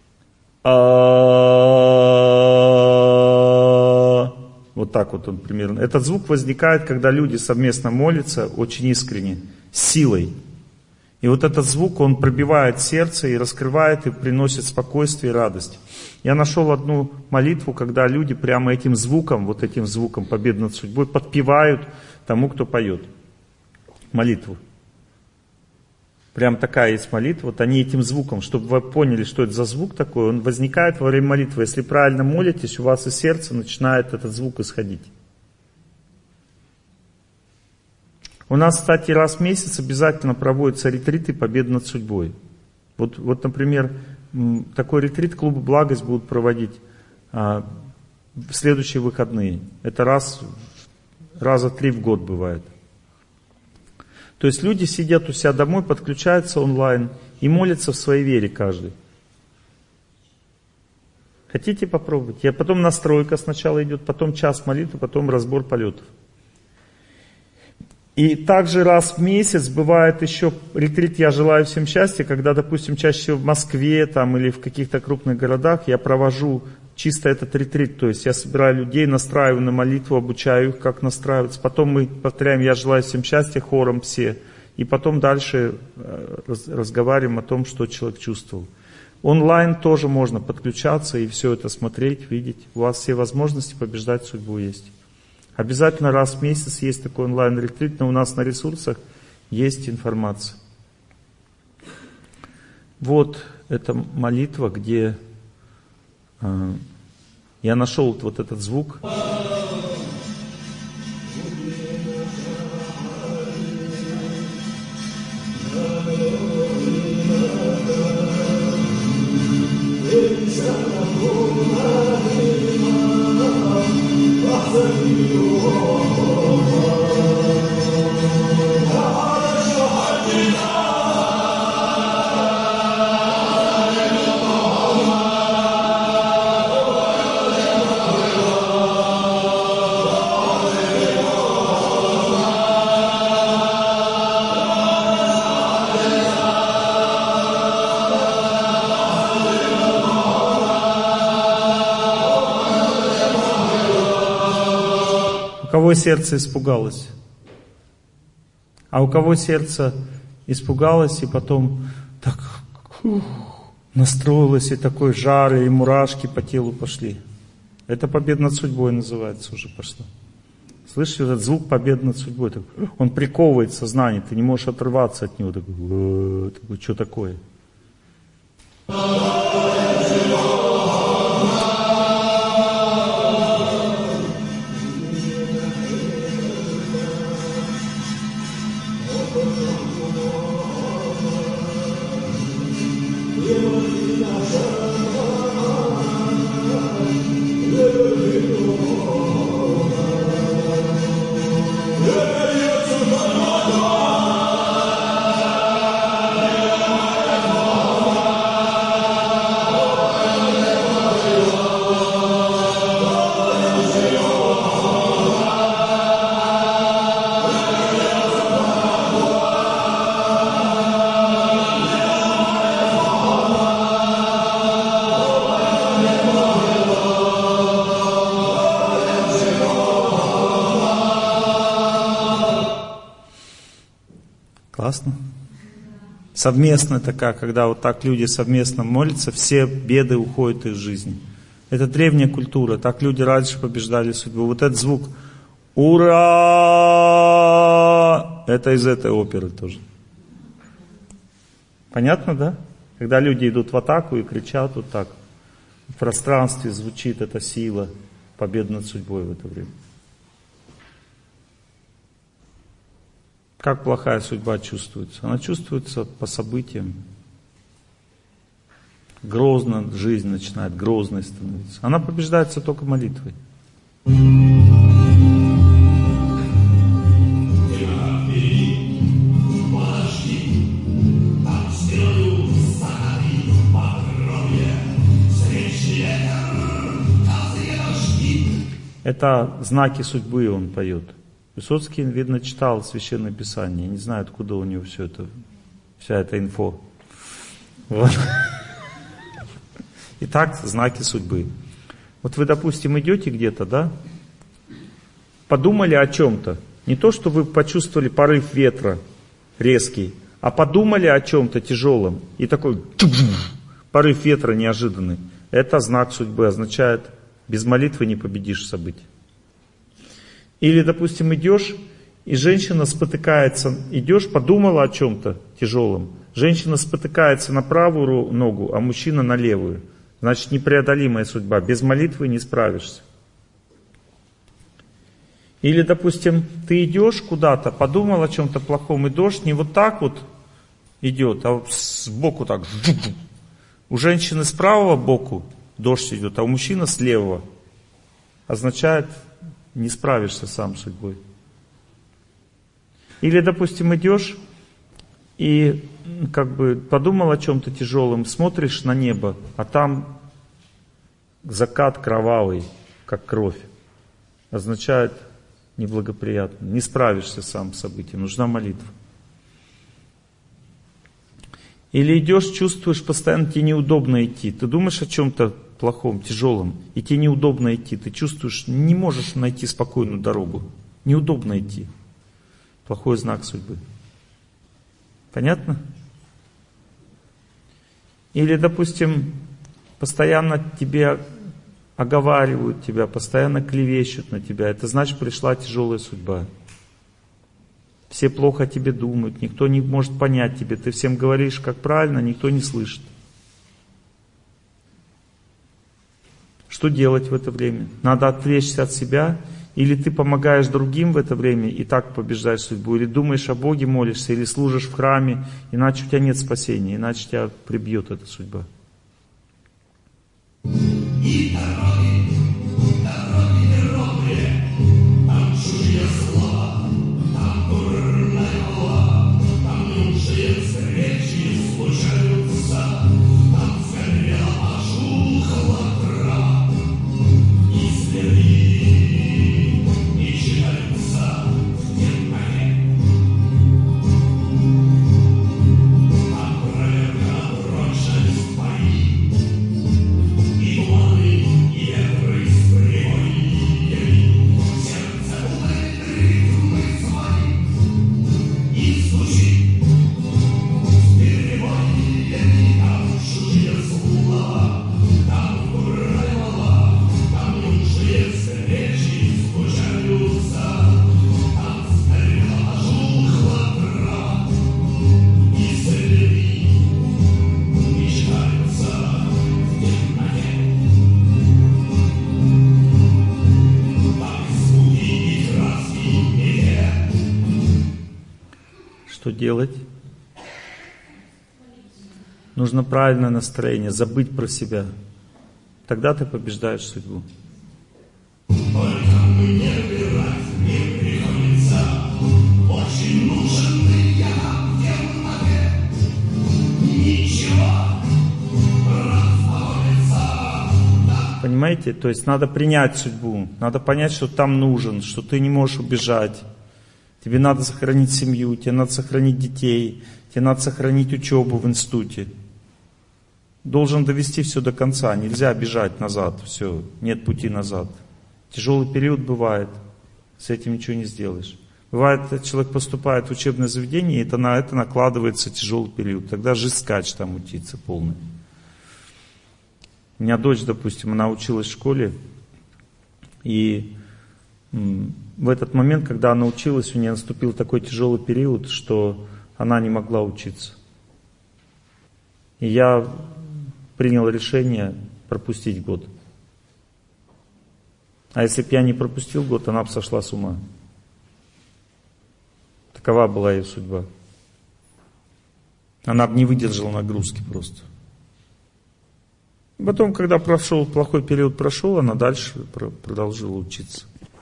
A: Вот так вот он примерно. Этот звук возникает, когда люди совместно молятся очень искренне, с силой. И вот этот звук, он пробивает сердце и раскрывает, и приносит спокойствие и радость. Я нашел одну молитву, когда люди прямо этим звуком, вот этим звуком победы над судьбой подпевают тому, кто поет молитву. Прям такая есть молитва. Вот они этим звуком, чтобы вы поняли, что это за звук такой, он возникает во время молитвы. Если правильно молитесь, у вас из сердца начинает этот звук исходить. У нас, кстати, раз в месяц обязательно проводятся ретриты «Победа над судьбой». Вот, например, такой ретрит клуба «Благость» будут проводить в следующие выходные. Это раза 3 в год бывает. То есть люди сидят у себя домой, подключаются онлайн и молятся в своей вере каждый. Хотите попробовать? И потом настройка сначала идет, потом час молитвы, потом разбор полетов. И также раз в месяц бывает еще ретрит «Я желаю всем счастья», когда, допустим, чаще всего в Москве там, или в каких-то крупных городах я провожу чисто этот ретрит. То есть я собираю людей, настраиваю на молитву, обучаю их, как настраиваться. Потом мы повторяем «Я желаю всем счастья» хором все. И потом дальше разговариваем о том, что человек чувствовал. Онлайн тоже можно подключаться и все это смотреть, видеть. У вас все возможности побеждать судьбу есть. Обязательно раз в месяц есть такой онлайн-ретрит, но у нас на ресурсах есть информация. Вот эта молитва, где я нашел вот этот звук. У кого сердце испугалось? А у кого сердце испугалось и потом так настроилось, и такой жар, и мурашки по телу пошли? Это победа над судьбой называется уже пошло. Слышишь, этот звук победы над судьбой? Он приковывает сознание, ты не можешь отрываться от него. Такой, что такое? Классно. Совместно такая, когда вот так люди совместно молятся, все беды уходят из жизни. Это древняя культура, так люди раньше побеждали судьбу. Вот этот звук «Ура!» это из этой оперы тоже. Понятно, да? Когда люди идут в атаку и кричат вот так, в пространстве звучит эта сила победы над судьбой в это время. Как плохая судьба чувствуется? Она чувствуется по событиям. Грозно жизнь начинает, грозной становиться. Она побеждается только молитвой. Это знаки судьбы он поет. Высоцкий, видно, читал Священное Писание. Я не знаю, откуда у него все это, вся эта инфо. Вот. Итак, знаки судьбы. Вот вы, допустим, идете где-то, да? Подумали о чем-то. Не то, что вы почувствовали порыв ветра резкий, а подумали о чем-то тяжелом. И такой порыв ветра неожиданный. Это знак судьбы, означает, без молитвы не победишь события. Или, допустим, идешь, и женщина спотыкается. Идешь, подумала о чем-то тяжелом. Женщина спотыкается на правую ногу, а мужчина на левую. Значит, непреодолимая судьба. Без молитвы не справишься. Или, допустим, ты идешь куда-то, подумал о чем-то плохом, и дождь не вот так вот идет, а сбоку так. У женщины с правого боку дождь идет, а у мужчины с левого. Означает, не справишься сам с судьбой. Или, допустим, идешь и как бы подумал о чем-то тяжелом, смотришь на небо, а там закат кровавый, как кровь. Означает неблагоприятно. Не справишься сам с событием, нужна молитва. Или идешь, чувствуешь, постоянно тебе неудобно идти. Ты думаешь о чем-то плохом, тяжелом, и тебе неудобно идти. Ты чувствуешь, не можешь найти спокойную дорогу. Неудобно идти. Плохой знак судьбы. Понятно? Или, допустим, постоянно тебе оговаривают тебя, постоянно клевещут на тебя. Это значит, пришла тяжелая судьба. Все плохо о тебе думают, никто не может понять тебя. Ты всем говоришь, как правильно, никто не слышит. Что делать в это время? Надо отвлечься от себя, или ты помогаешь другим в это время и так побеждаешь судьбу, или думаешь о Боге, молишься, или служишь в храме, иначе у тебя нет спасения, иначе тебя прибьет эта судьба.
B: И дороги неровные, там чужие слова, там дурная голова, там лучшие встречи случаются, там сгорела ожухла трава, и следы не читаются в темноте. Там проверка на прочность бои, и волны, и ветры с прибоями, сердце ударит ритмы свои, и стучит с перебоями, там чужие слова, там дурная, там лучшие встречи случаются, там сгорела ожухла трава, и следы не читаются в темноте. Там звуки и краски и век.
A: Что делать? Нужно правильное настроение, забыть про себя. Тогда ты побеждаешь судьбу.
B: Только мне выбирать не приходится, очень нужен я в темноте. Ничего расстановится.
A: Понимаете? То есть надо принять судьбу, надо понять, что там нужен, что ты не можешь убежать. Тебе надо сохранить семью, тебе надо сохранить детей, тебе надо сохранить учебу в институте. Должен довести все до конца, нельзя бежать назад, все, нет пути назад. Тяжелый период бывает, с этим ничего не сделаешь. Бывает, человек поступает в учебное заведение, и на это накладывается тяжелый период. Тогда жизнь скач там утится полная. У меня дочь, допустим, она училась в школе, и в этот момент, когда она училась, у нее наступил такой тяжелый период, что она не могла учиться. И я принял решение пропустить год. А если бы я не пропустил год, она бы сошла с ума. Такова была ее судьба. Она бы не выдержала нагрузки просто. Потом, когда плохой период прошел, она дальше продолжила учиться.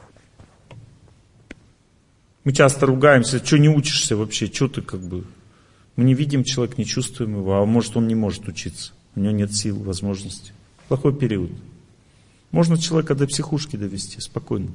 A: Мы часто ругаемся, что не учишься вообще, что ты как бы... Мы не видим человека, не чувствуем его, а может он не может учиться. У него нет сил, возможности. Плохой период. Можно человека до психушки довести спокойно.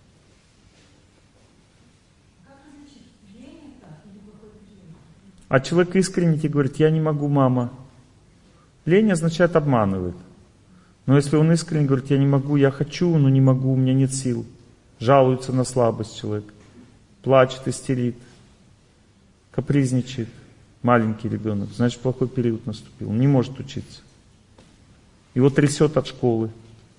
A: А человек искренне тебе говорит, я не могу, мама. Лень означает обманывает. Но если он искренне говорит, я не могу, я хочу, но не могу, у меня нет сил. Жалуется на слабость человек. Плачет, истерит. Капризничает. Маленький ребенок. Значит, плохой период наступил. Он не может учиться. Его трясет от школы.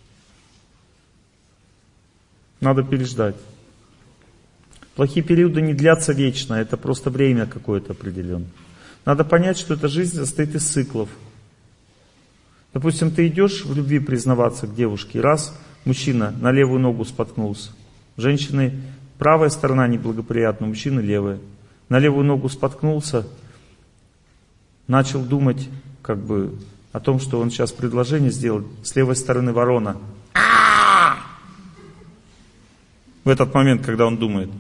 A: Надо переждать. Плохие периоды не длятся вечно, это просто время какое-то определенное. Надо понять, что эта жизнь состоит из циклов. Допустим, ты идешь в любви признаваться к девушке, и раз мужчина на левую ногу споткнулся. Женщины правая сторона неблагоприятна, у мужчины левая. На левую ногу споткнулся, начал думать как бы о том, что он сейчас предложение сделает. С левой стороны ворона. В этот момент, когда он думает.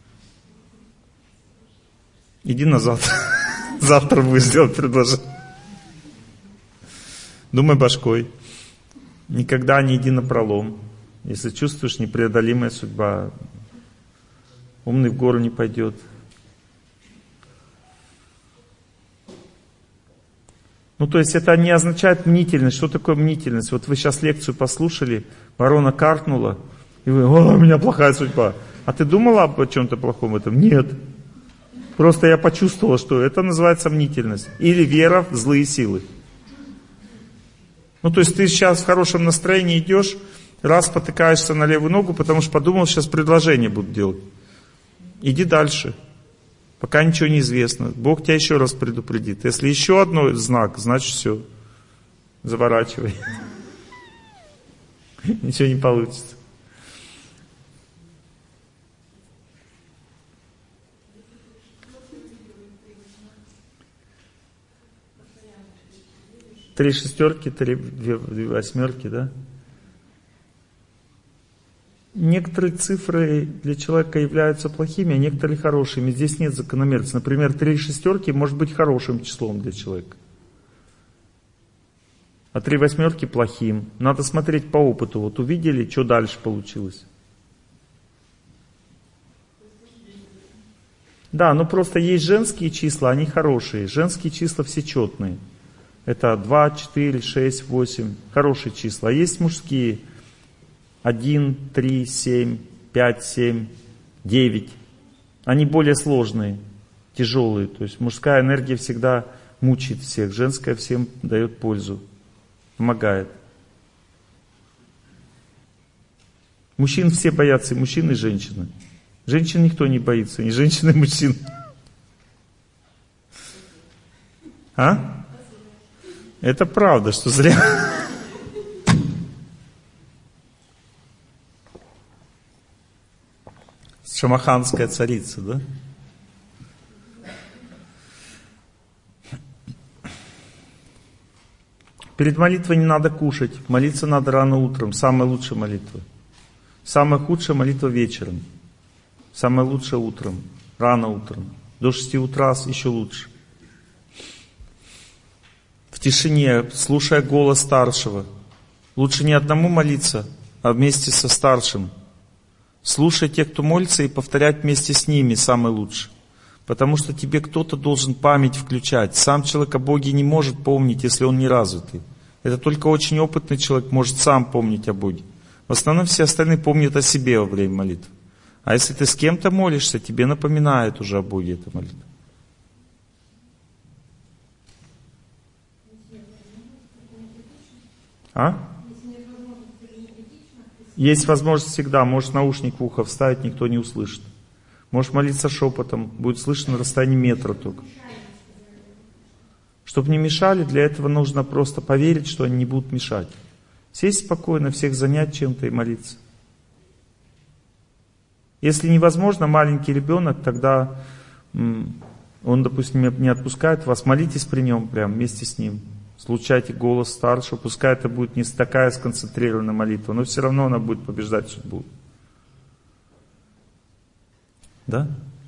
A: Иди назад. Завтра будешь делать предложение. Думай башкой. Никогда не иди напролом. Если чувствуешь непреодолимая судьба, умный в гору не пойдет. Ну, то есть это не означает мнительность. Что такое мнительность? Вот вы сейчас лекцию послушали, ворона каркнула, и вы, о, у меня плохая судьба. А ты думала об чем-то плохом этом? Нет. Просто я почувствовала, что это называется мнительность. Или вера в злые силы. Ну, то есть ты сейчас в хорошем настроении идешь, раз потыкаешься на левую ногу, потому что подумал, сейчас предложение будут делать. Иди дальше. Пока ничего не известно. Бог тебя еще раз предупредит. Если еще одно знак, значит все. Заворачивай. Ничего не получится. Три шестерки, две восьмерки, да? Некоторые цифры для человека являются плохими, а некоторые хорошими. Здесь нет закономерности. Например, 3 шестерки может быть хорошим числом для человека. А 3 восьмерки плохим. Надо смотреть по опыту. Вот увидели, что дальше получилось. Да, ну просто есть женские числа, они хорошие. Женские числа все четные. Это 2, 4, 6, 8. Хорошие числа. А есть мужские. 1, 3, 7, 5, 7, 9. Они более сложные, тяжелые. То есть мужская энергия всегда мучает всех. Женская всем дает пользу. Помогает. Мужчин все боятся, и мужчин, и женщины. Женщин никто не боится, ни женщин, ни мужчин. А? Это правда, что зря. Шамаханская царица, да? Перед молитвой не надо кушать. Молиться надо рано утром. Самая лучшая молитва. Самая худшая молитва вечером. Самое лучшее утром. Рано утром. До 6 утра еще лучше. В тишине, слушая голос старшего. Лучше не одному молиться, а вместе со старшим. Слушай тех, кто молится, и повторять вместе с ними самое лучшее. Потому что тебе кто-то должен память включать. Сам человек о Боге не может помнить, если он не развитый. Это только очень опытный человек может сам помнить о Боге. В основном все остальные помнят о себе во время молитвы. А если ты с кем-то молишься, тебе напоминает уже о Боге эта молитва. А? Есть возможность всегда. Можешь наушник в ухо вставить, никто не услышит. Можешь молиться шепотом, будет слышно на расстоянии метра только. Чтобы не мешали, для этого нужно просто поверить, что они не будут мешать. Сесть спокойно, всех занять чем-то и молиться. Если невозможно, маленький ребенок, тогда он, допустим, не отпускает вас, молитесь при нем прямо вместе с ним. Слушайте голос старшего, пускай это будет не такая сконцентрированная молитва, но все равно она будет побеждать судьбу. Да?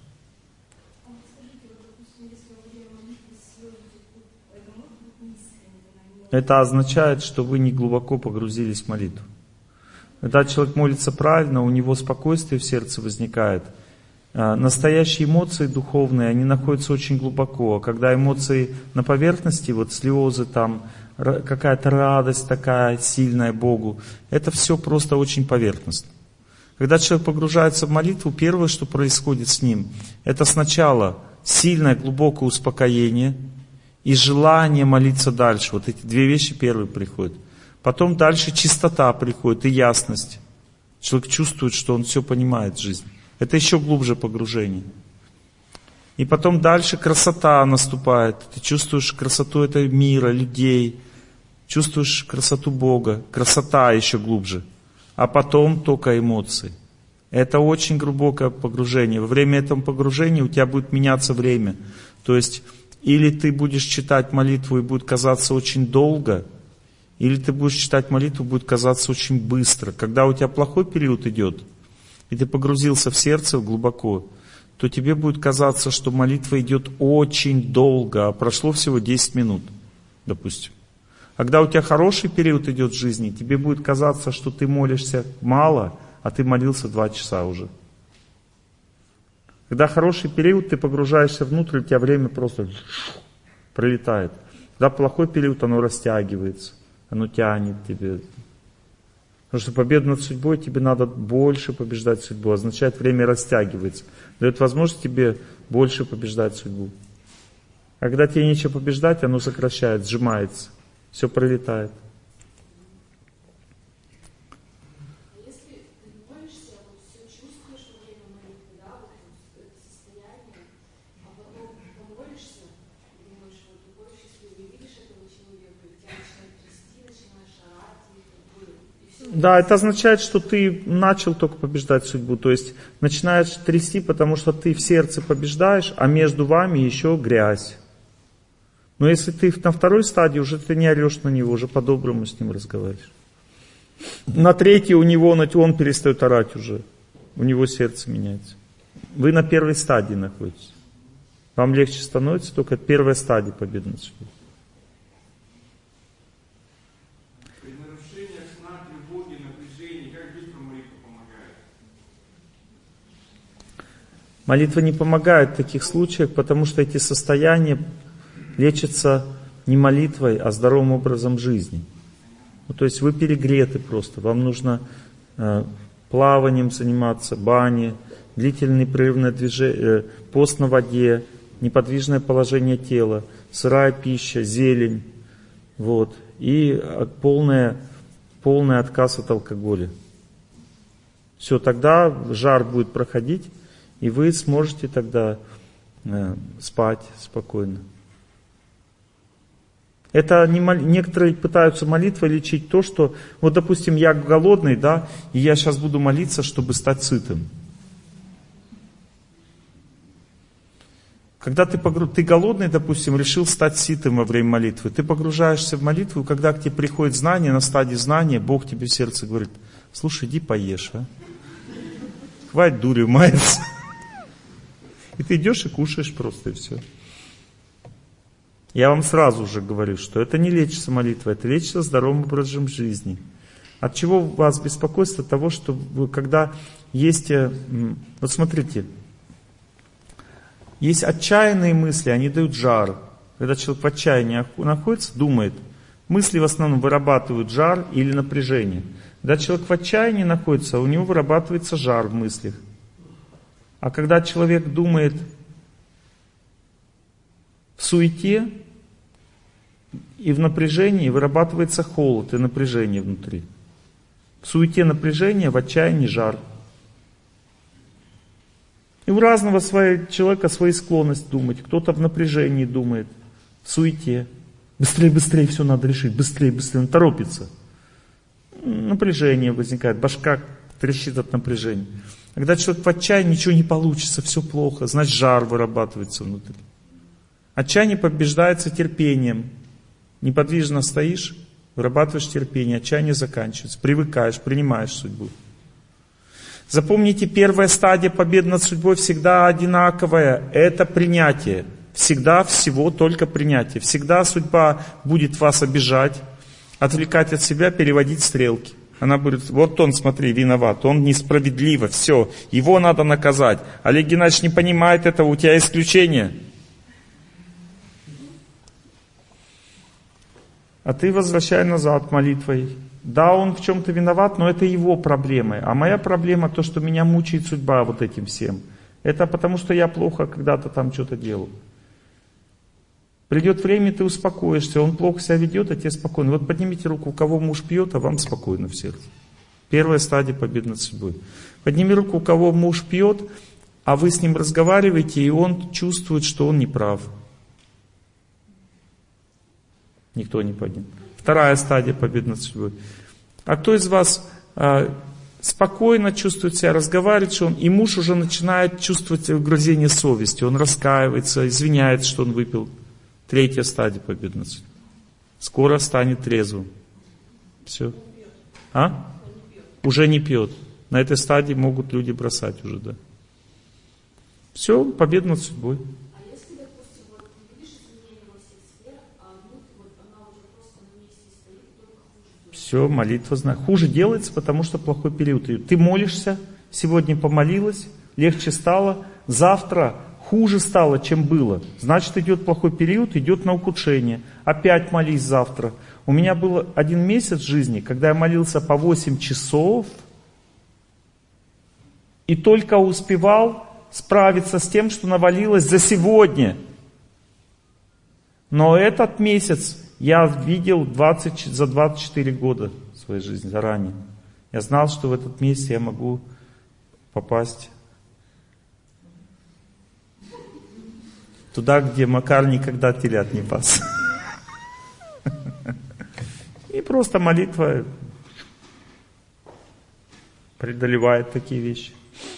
A: Это означает, что вы не глубоко погрузились в молитву. Когда человек молится правильно, у него спокойствие в сердце возникает. Настоящие эмоции духовные, они находятся очень глубоко. А когда эмоции на поверхности, вот слезы, там, какая-то радость такая сильная Богу, это все просто очень поверхностно. Когда человек погружается в молитву, первое, что происходит с ним, это сначала сильное глубокое успокоение и желание молиться дальше. Вот эти две вещи первые приходят. Потом дальше чистота приходит и ясность. Человек чувствует, что он все понимает в жизни. Это еще глубже погружение. И потом дальше красота наступает. Ты чувствуешь красоту этого мира, людей. Чувствуешь красоту Бога. Красота еще глубже. А потом только эмоции. Это очень глубокое погружение. Во время этого погружения у тебя будет меняться время. То есть, или ты будешь читать молитву и будет казаться очень долго, или ты будешь читать молитву и будет казаться очень быстро. Когда у тебя плохой период идет, и ты погрузился в сердце глубоко, то тебе будет казаться, что молитва идет очень долго, а прошло всего 10 минут, допустим. А когда у тебя хороший период идет в жизни, тебе будет казаться, что ты молишься мало, а ты молился 2 часа уже. Когда хороший период, ты погружаешься внутрь, у тебя время просто пролетает. Когда плохой период, оно растягивается, оно тянет тебе. Потому что победа над судьбой, тебе надо больше побеждать судьбу. Означает, время растягивается. Дает возможность тебе больше побеждать судьбу. А когда тебе нечего побеждать, оно сокращает, сжимается. Все пролетает.
D: Если ты молишься, вот все чувствуешь во время молитвы, да, вот это состояние, а потом помолишься, и думаешь, вот такой счастливый, видишь этого человека, и тебя начинает трясти, начинаешь орать, и все.
A: Да, это означает, что ты начал только побеждать судьбу. То есть начинаешь трясти, потому что ты в сердце побеждаешь, а между вами еще грязь. Но если ты на второй стадии, уже ты не орешь на него, уже по-доброму с ним разговариваешь. На третьей у него, он перестает орать уже. У него сердце меняется. Вы на первой стадии находитесь. Вам легче становится, только первая стадия победы над судьбой.
E: При нарушениях сна, тревоги, напряжении, как быстро молитва помогает?
A: Молитва не помогает в таких случаях, потому что эти состояния лечится не молитвой, а здоровым образом жизни. Ну, то есть вы перегреты просто. Вам нужно плаванием заниматься, бане, длительное непрерывное движение, пост на воде, неподвижное положение тела, сырая пища, зелень. Вот, и полный отказ от алкоголя. Все, тогда жар будет проходить, и вы сможете тогда спать спокойно. Это некоторые пытаются молитвой лечить то, что, вот допустим, я голодный, да, и я сейчас буду молиться, чтобы стать сытым. Когда ты голодный, допустим, решил стать сытым во время молитвы, ты погружаешься в молитву, и когда к тебе приходит знание, на стадии знания, Бог тебе в сердце говорит: слушай, иди поешь, а? Хватит дурью маяться. И ты идешь и кушаешь просто, и все. Я вам сразу уже говорю, что это не лечится молитва, это лечится здоровым образом жизни. От чего у вас беспокойство? От того, что вы, когда есть... Вот смотрите, есть отчаянные мысли, они дают жар. Когда человек в отчаянии находится, думает, мысли в основном вырабатывают жар или напряжение. Когда человек в отчаянии находится, у него вырабатывается жар в мыслях. А когда человек думает в суете и в напряжении, вырабатывается холод и напряжение внутри. В суете напряжение, в отчаянии жар. И у разного человека свои склонности думать. Кто-то в напряжении думает, в суете. Быстрее, быстрее, все надо решить, быстрее, быстрее, он торопится. Напряжение возникает, башка трещит от напряжения. Когда человек в отчаянии, ничего не получится, все плохо, значит жар вырабатывается внутри. Отчаяние побеждается терпением. Неподвижно стоишь, вырабатываешь терпение, отчаяние заканчивается, привыкаешь, принимаешь судьбу. Запомните, первая стадия победы над судьбой всегда одинаковая. Это принятие. Всегда всего только принятие. Всегда судьба будет вас обижать, отвлекать от себя, переводить стрелки. Она будет, вот он, смотри, виноват, он несправедливо, все, его надо наказать. Олег Геннадьевич не понимает этого, у тебя исключение. А ты возвращай назад молитвой. Да, он в чем-то виноват, но это его проблемы. А моя проблема то, что меня мучает судьба вот этим всем. Это потому, что я плохо когда-то там что-то делал. Придет время, ты успокоишься, он плохо себя ведет, а тебе спокойно. Вот поднимите руку, у кого муж пьет, а вам спокойно в сердце. Первая стадия победы над судьбой. Подними руку, у кого муж пьет, а вы с ним разговариваете, и он чувствует, что он не прав. Никто не поднял. Вторая стадия победы над судьбой. А кто из вас спокойно чувствует себя, разговаривает, что он, и муж уже начинает чувствовать угрызение совести, он раскаивается, извиняется, что он выпил. Третья стадия победы над судьбой. Скоро станет трезвым. Все. А? Уже не пьет. На этой стадии могут люди бросать уже, да. Все, победа над судьбой.
D: А если, допустим, вот ты видишь изменения во всех сферах, а внутрь вот она уже просто на месте стоит, только хуже делает?
A: Все, молитва знает. Хуже делается, потому что плохой период идет. Ты молишься, сегодня помолилась, легче стало, завтра хуже стало, чем было. Значит, идет плохой период, идет на ухудшение. Опять молись завтра. У меня был 1 месяц в жизни, когда я молился по 8 часов, и только успевал справиться с тем, что навалилось за сегодня. Но этот месяц я видел за 24 года своей жизни заранее. Я знал, что в этот месяц я могу попасть туда, где Макар никогда телят не пас. И просто молитва преодолевает такие вещи.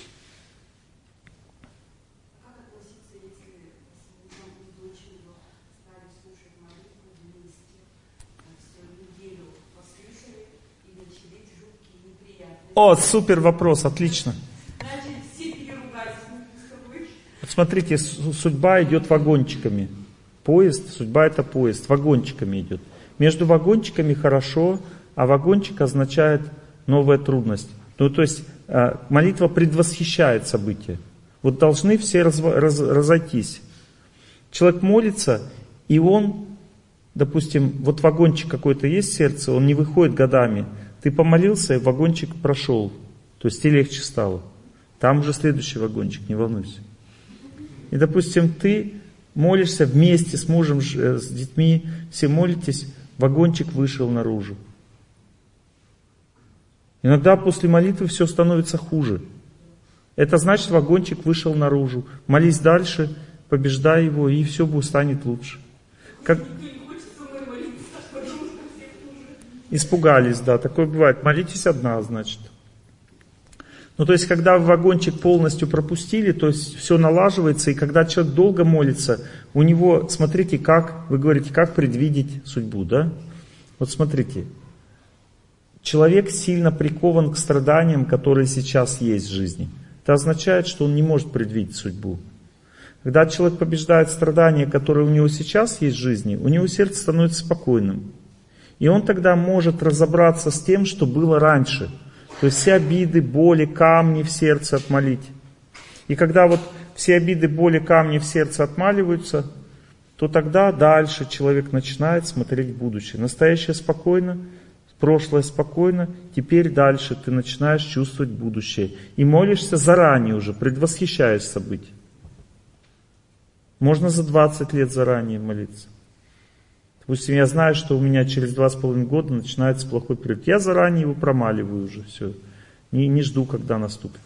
D: Как относиться, если с мужем и дочерью стали слушать молитву вместе, всю неделю послушали и начались жуткие неприятности?
A: О, супер вопрос, отлично.
C: Начали все переругать с тобой.
A: Вот смотрите, судьба идет вагончиками. Поезд, судьба это поезд, вагончиками идет. Между вагончиками хорошо, а вагончик означает новая трудность. Ну, то есть молитва предвосхищает события. Вот должны все разойтись. Человек молится, и он, допустим, вот вагончик какой-то есть в сердце, он не выходит годами. Ты помолился, и вагончик прошел. То есть тебе легче стало. Там уже следующий вагончик, не волнуйся. И, допустим, ты молишься вместе с мужем, с детьми, все молитесь, вагончик вышел наружу. Иногда после молитвы все становится хуже. Это значит, вагончик вышел наружу. Молись дальше, побеждай его, и все станет лучше. Как... Испугались, да, такое бывает. Молитесь одна, значит. Ну, то есть, когда вагончик полностью пропустили, то есть, все налаживается, и когда человек долго молится, у него, смотрите, как, вы говорите, как предвидеть судьбу, да? Вот смотрите, человек сильно прикован к страданиям, которые сейчас есть в жизни. Это означает, что он не может предвидеть судьбу. Когда человек побеждает страдания, которые у него сейчас есть в жизни, у него сердце становится спокойным. И он тогда может разобраться с тем, что было раньше. То есть все обиды, боли, камни в сердце отмолить. И когда вот все обиды, боли, камни в сердце отмаливаются, то тогда дальше человек начинает смотреть в будущее. Настоящее спокойно, прошлое спокойно, теперь дальше ты начинаешь чувствовать будущее. И молишься заранее уже, предвосхищаешь события. Можно за 20 лет заранее молиться. Допустим, я знаю, что у меня через 2,5 года начинается плохой период. Я заранее его промаливаю уже, все. Не жду, когда наступит.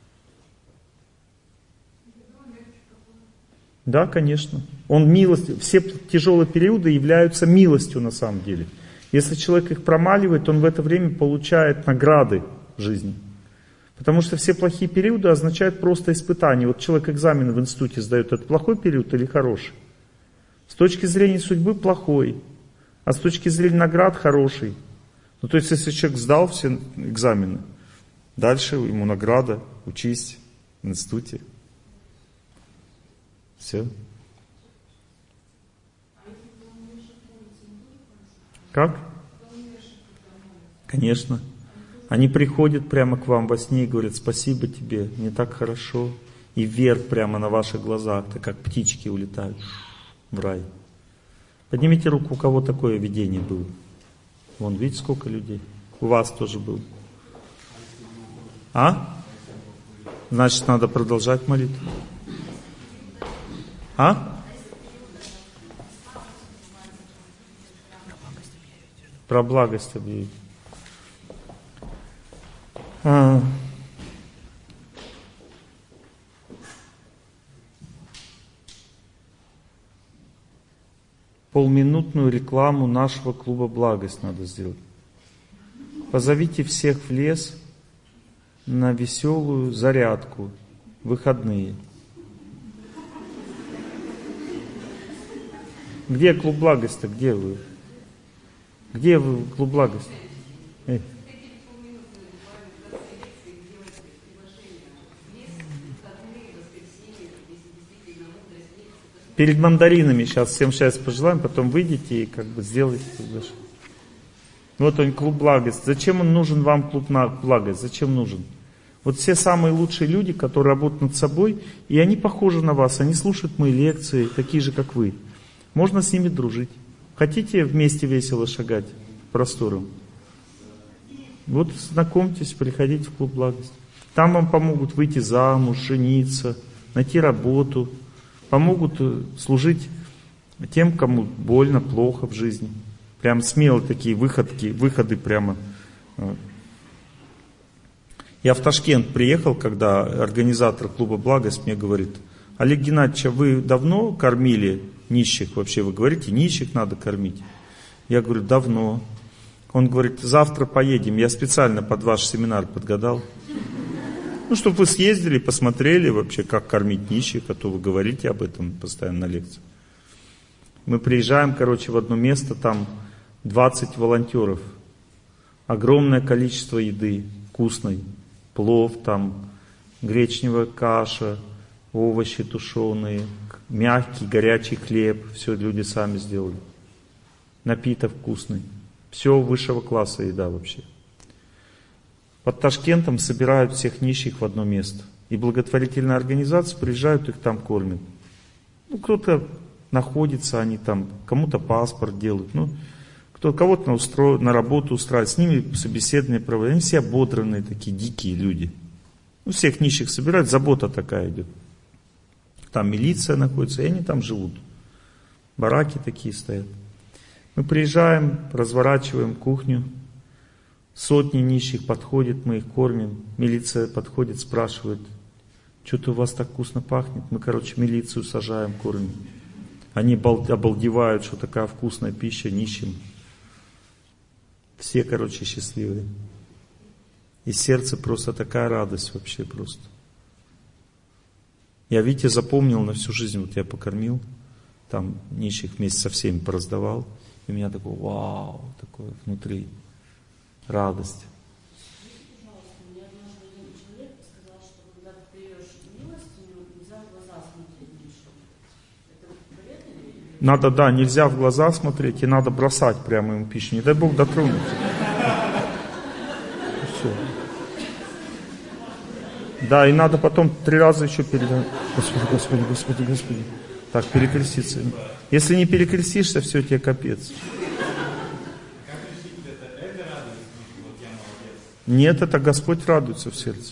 A: Да, конечно. Он милость, все тяжелые периоды являются милостью на самом деле. Если человек их промаливает, он в это время получает награды в жизни. Потому что все плохие периоды означают просто испытание. Вот человек экзамены в институте сдает, это плохой период или хороший? С точки зрения судьбы плохой. А с точки зрения наград хороший. Ну, то есть, если человек сдал все экзамены, дальше ему награда, учись в институте. Все. Как? Конечно. Они приходят прямо к вам во сне и говорят: спасибо тебе, мне так хорошо. И вверх прямо на ваших глазах, так как птички улетают в рай. Поднимите руку, у кого такое видение было. Вон, видите, сколько людей. У вас тоже было. А? Значит, надо продолжать молитву. А? Про благость объявить. Полминутную рекламу нашего клуба «Благость» надо сделать. Позовите всех в лес на веселую зарядку в выходные. Где клуб «Благость»-то? Где вы? Где вы, клуб «Благость»? Перед мандаринами сейчас всем счастья пожелаем, потом выйдете и как бы сделаете приглашение. Вот он, клуб «Благость». Зачем он нужен вам, клуб «Благость»? Зачем нужен? Вот все самые лучшие люди, которые работают над собой, и они похожи на вас, они слушают мои лекции, такие же, как вы. Можно с ними дружить. Хотите вместе весело шагать простором? Вот знакомьтесь, приходите в клуб «Благость». Там вам помогут выйти замуж, жениться, найти работу. Помогут служить тем, кому больно, плохо в жизни. Прям смело такие выходы прямо. Я в Ташкент приехал, когда организатор клуба «Благость» мне говорит: Олег Геннадьевич, а вы давно кормили нищих? Вообще вы говорите, нищих надо кормить. Я говорю, давно. Он говорит, завтра поедем. Я специально под ваш семинар подгадал. Ну, чтобы вы съездили, посмотрели вообще, как кормить нищих, а то вы говорите об этом постоянно на лекции. Мы приезжаем, в одно место, там 20 волонтеров. Огромное количество еды, вкусной. Плов там, гречневая каша, овощи тушеные, мягкий, горячий хлеб. Все люди сами сделали. Напиток вкусный. Все высшего класса еда вообще. Под Ташкентом собирают всех нищих в одно место. И благотворительные организации приезжают, их там кормят. Ну, кто-то находится, они там, кому-то паспорт делают. Ну, кого-то на работу устраивают, с ними собеседование проводят. Они все ободранные, такие дикие люди. Ну, всех нищих собирают, забота такая идет. Там милиция находится, и они там живут. Бараки такие стоят. Мы приезжаем, разворачиваем кухню. Сотни нищих подходят, мы их кормим. Милиция подходит, спрашивает, что-то у вас так вкусно пахнет. Мы, милицию сажаем, кормим. Они обалдевают, что такая вкусная пища нищим. Все, счастливые. И сердце просто такая радость вообще просто. Я, видите, запомнил на всю жизнь. Вот я покормил, там нищих вместе со всеми пораздавал. И у меня такой, вау, такое внутри. Радость.
C: Скажите, пожалуйста, мне однажды один человек сказал, что когда ты даешь милостыню, нельзя в глаза смотреть нищим. Это вредно или...
A: Надо, нельзя в глаза смотреть, и надо бросать прямо ему пищу. Не дай Бог дотронуться. Все. Да, и надо потом 3 раза еще передать. Господи, Господи, Господи, Господи. Так, перекреститься. Если не перекрестишься, все, тебе капец. Нет, это Господь радуется в сердце.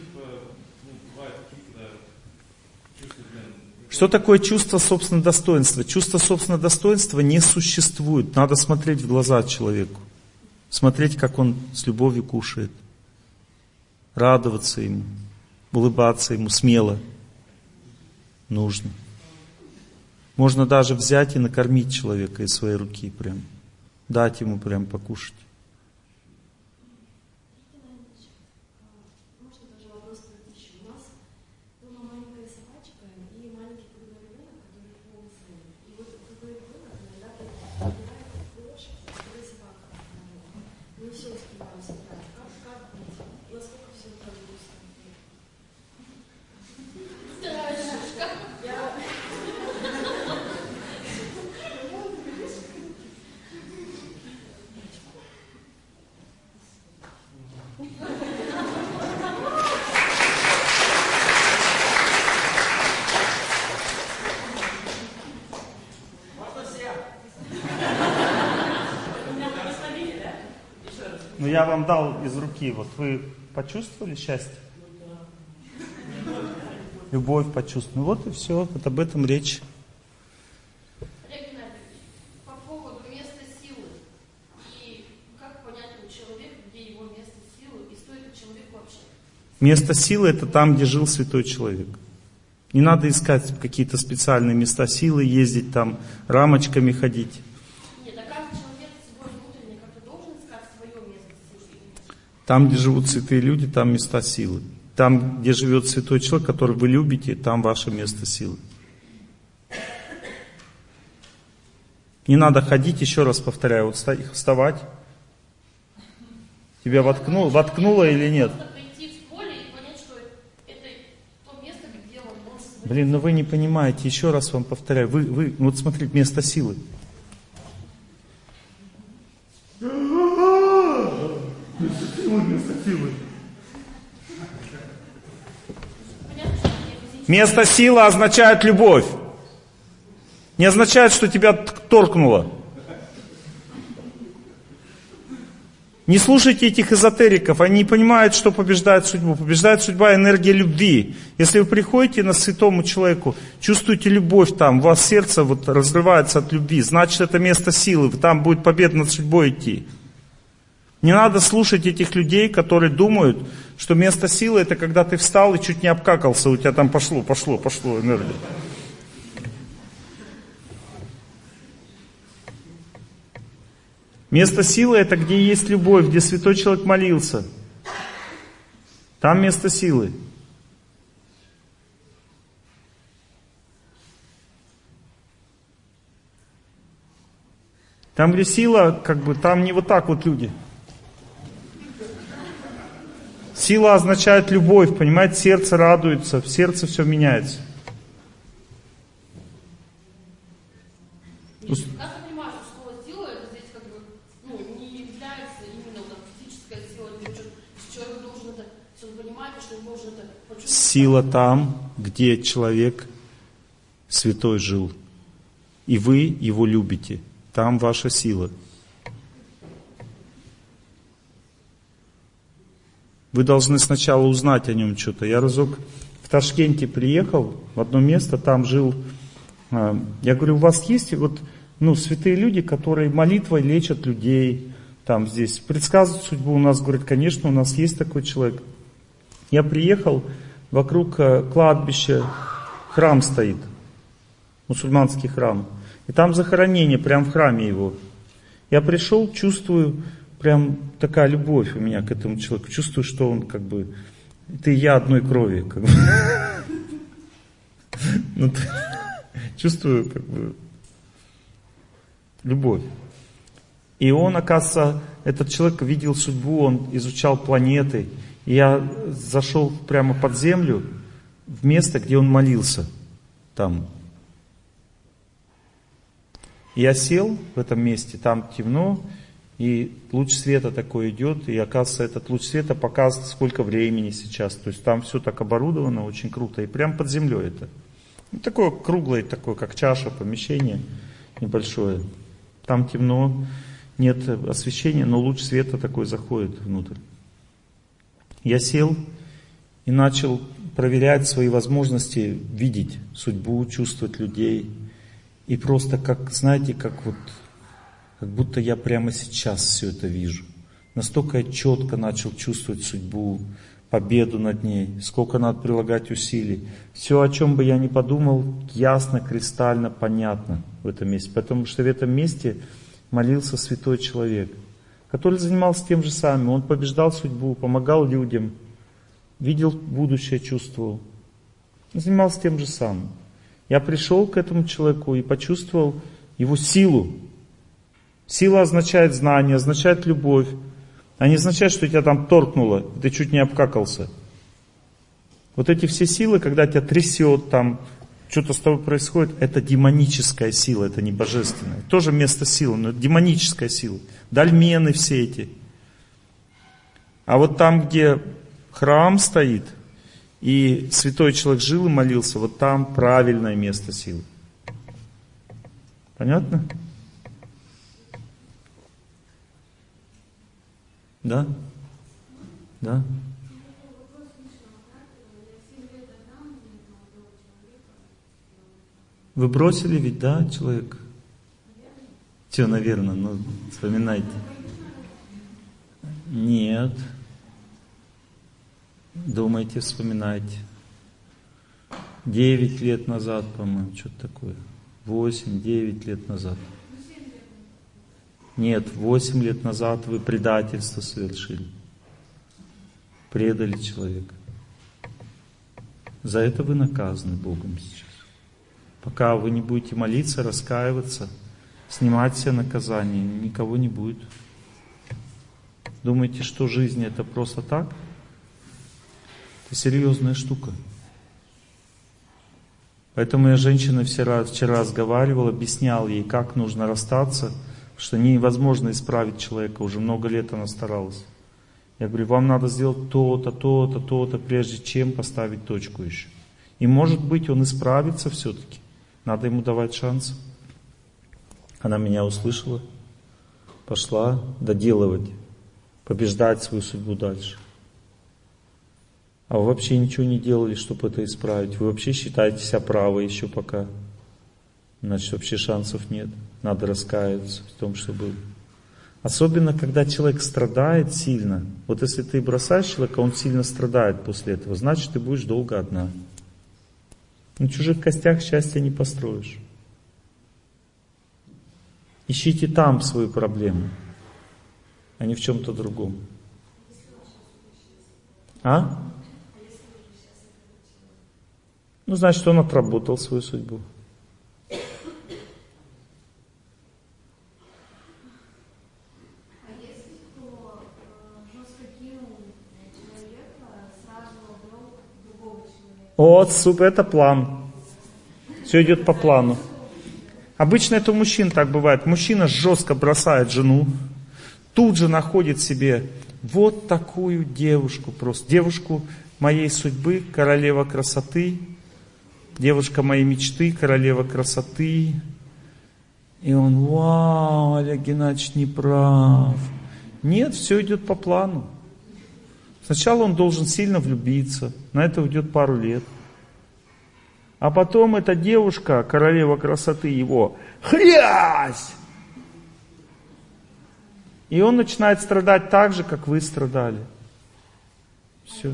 A: Что такое чувство собственного достоинства? Чувство собственного достоинства не существует. Надо смотреть в глаза человеку. Смотреть, как он с любовью кушает. Радоваться ему. Улыбаться ему смело. Нужно. Можно даже взять и накормить человека из своей руки. Прям. Дать ему прям покушать. Ну я вам дал из руки, вот вы почувствовали счастье? Любовь почувствовали. Вот и все, вот об этом речь.
D: Олег Геннадьевич, по поводу места силы. И как понять у человека, где его место силы, и стоит ли человек вообще?
A: Место силы — это там, где жил святой человек. Не надо искать какие-то специальные места силы, ездить там, рамочками ходить.
D: Нет, а каждый человек свой внутренний как-то должен искать свое место силы.
A: Там, где живут святые люди, там места силы. Там, где живет святой человек, который вы любите, там ваше место силы. Не надо ходить, еще раз повторяю, вот вставать. Тебя воткнуло или нет? Блин, ну вы не понимаете, еще раз вам повторяю. Вы вот смотрите, место силы. Место силы. Место силы означает любовь. Не означает, что тебя торкнуло. Не слушайте этих эзотериков, они не понимают, что побеждает судьбу. Побеждает судьба — энергия любви. Если вы приходите на святому человеку, чувствуете любовь там, у вас сердце вот разрывается от любви, значит, это место силы, там будет победа над судьбой идти. Не надо слушать этих людей, которые думают, что место силы — это когда ты встал и чуть не обкакался, у тебя там пошло энергия. Место силы — это где есть любовь, где святой человек молился. Там место силы. Там, где сила, там не вот так вот люди. Сила означает любовь, понимаете, сердце радуется, в сердце все меняется.
D: Как ты понимаешь, что слово сила это здесь не является именно физическая сила, человек должен это, если он понимает, что он должен это почувствовать.
A: Сила там, где человек святой жил, и вы его любите, там ваша сила. Вы должны сначала узнать о нем что-то. Я разок в Ташкенте приехал в одно место, там жил. Я говорю, у вас есть святые люди, которые молитвой лечат людей, там здесь предсказывают судьбу. У нас, говорит, конечно, у нас есть такой человек. Я приехал, вокруг кладбища храм стоит, мусульманский храм. И там захоронение, прям в храме его. Я пришел, чувствую, прям такая любовь у меня к этому человеку. Чувствую, что он ты и я одной крови. Чувствую любовь. И он, оказывается, этот человек видел судьбу, он изучал планеты. И я зашел прямо под землю, в место, где он молился. Там. И я сел в этом месте, там темно, и луч света такой идет, и оказывается, этот луч света показывает, сколько времени сейчас. То есть там все так оборудовано, очень круто, и прямо под землей это. Такое круглое, такое, как чаша, помещение небольшое. Там темно, нет освещения, но луч света такой заходит внутрь. Я сел и начал проверять свои возможности видеть судьбу, чувствовать людей. И просто как будто я прямо сейчас все это вижу. Настолько я четко начал чувствовать судьбу, победу над ней, сколько надо прилагать усилий. Все, о чем бы я ни подумал, ясно, кристально, понятно в этом месте. Потому что в этом месте молился святой человек, который занимался тем же самым. Он побеждал судьбу, помогал людям, видел будущее, чувствовал. Он занимался тем же самым. Я пришел к этому человеку и почувствовал его силу. Сила означает знание, означает любовь. А не означает, что тебя там торкнуло, ты чуть не обкакался. Вот эти все силы, когда тебя трясет, там что-то с тобой происходит, это демоническая сила, это не божественная. Тоже место силы, но это демоническая сила. Дольмены все эти. А вот там, где храм стоит, и святой человек жил и молился, вот там правильное место силы. Понятно? Да? Да? Вы бросили ведь, да, человека? Че, наверное, ну, вспоминайте. Нет. Думайте, вспоминайте. 9 лет назад, по-моему, что-то такое. 8-9 лет назад. Нет, 8 лет назад вы предательство совершили. Предали человека. За это вы наказаны Богом сейчас. Пока вы не будете молиться, раскаиваться, снимать все наказания, никого не будет. Думаете, что жизнь это просто так? Это серьезная штука. Поэтому я с женщиной вчера разговаривал, объяснял ей, как нужно расстаться, что невозможно исправить человека, уже много лет она старалась. Я говорю, вам надо сделать то-то, то-то, то-то, прежде чем поставить точку еще. И может быть он исправится все-таки. Надо ему давать шанс. Она меня услышала, пошла доделывать, побеждать свою судьбу дальше. А вы вообще ничего не делали, чтобы это исправить. Вы вообще считаете себя правы еще пока. Значит, вообще шансов нет. Надо раскаиваться в том, что было. Особенно, когда человек страдает сильно. Вот если ты бросаешь человека, он сильно страдает после этого. Значит, ты будешь долго одна. На чужих костях счастья не построишь. Ищите там свою проблему, а не в чем-то другом. А? Ну, значит, он отработал свою судьбу. Вот, супер, это план. Все идет по плану. Обычно это у мужчин так бывает. Мужчина жестко бросает жену, тут же находит себе вот такую девушку, просто девушку моей судьбы, королева красоты, девушка моей мечты, королева красоты. И он, вау, Олег Геннадьевич не прав. Нет, все идет по плану. Сначала он должен сильно влюбиться, на это уйдет пару лет. А потом эта девушка, королева красоты, его хрясь! И он начинает страдать так же, как вы страдали. Все.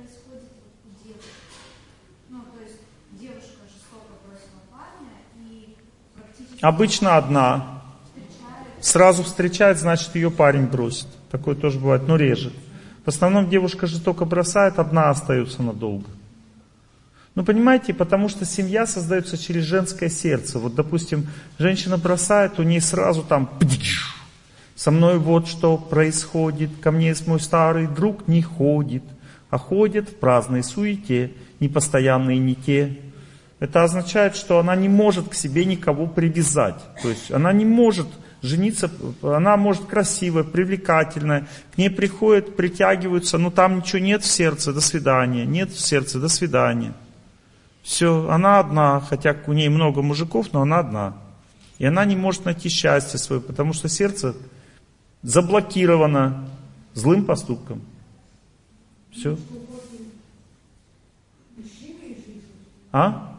A: Обычно одна. Сразу встречает, значит, ее парень бросит. Такое тоже бывает, но реже. В основном девушка жестоко бросает, одна остается надолго. Ну, понимаете, потому что семья создается через женское сердце. Вот, допустим, женщина бросает, у нее сразу там... Со мной вот что происходит, ко мне мой старый друг не ходит, а ходит в праздной суете, непостоянные не те. Это означает, что она не может к себе никого привязать. То есть она не может жениться, она может красивая, привлекательная, к ней приходят, притягиваются, но там ничего нет в сердце, до свидания, нет в сердце, до свидания. Все, она одна, хотя у ней много мужиков, но она одна. И она не может найти счастье свое, потому что сердце заблокировано злым поступком. Все. А?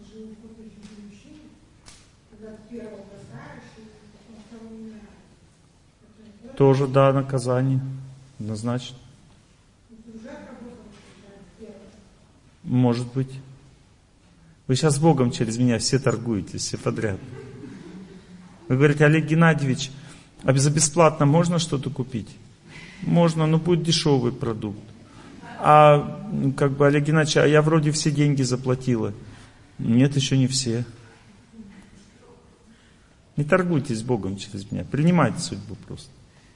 A: Тоже, да, наказание. Однозначно. Может быть. Вы сейчас с Богом через меня все торгуетесь, все подряд. Вы говорите, Олег Геннадьевич, а за бесплатно можно что-то купить? Можно, но будет дешевый продукт. А как бы, Олег Геннадьевич, а я вроде все деньги заплатила. Нет, еще не все. Не торгуйтесь с Богом через меня. Принимайте судьбу просто.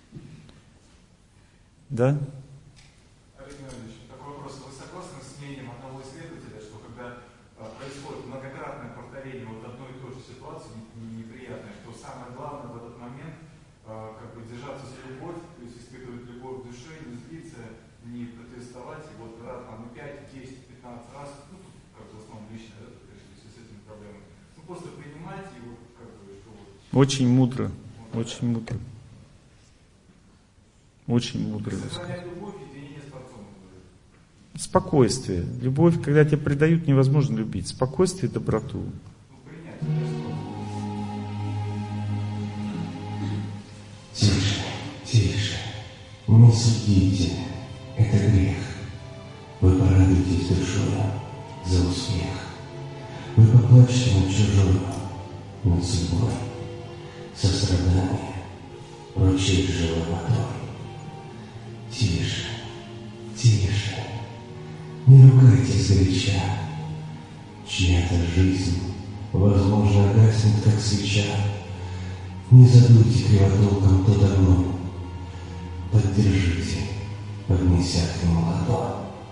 A: Да?
E: Олег Геннадьевич, такой вопрос. Вы согласны с мнением одного исследователя, что когда происходит многократное повторение вот одной и той же ситуации неприятной, что самое главное в этот момент как бы держаться за любовь, то есть испытывать любовь в душе, не злиться, не протестовать, и вот раз, там, 5, 10, 15 раз, ну, как бы в основном лично, да, решили с этими проблемами. Ну, просто принимать и вот как бы, что вот.
A: Очень мудро, очень мудро. Очень мудрый.
E: Сохранять любовь и единение с Творцом.
A: Спокойствие. Любовь, когда тебя предают, невозможно любить. Спокойствие и доброту.
B: Тише, тише, не судите, это грех. Вы порадуйтесь душою за успех. Вы поплачьте над чужою, над судьбой. Сострадание ручей живой водой. Тише, тише, не ругайтесь горяча. Чья-то жизнь, возможно, гаснет, как свеча. Не задуйте кривотолком то давно. Поддержите, поднеся к нему ладонь.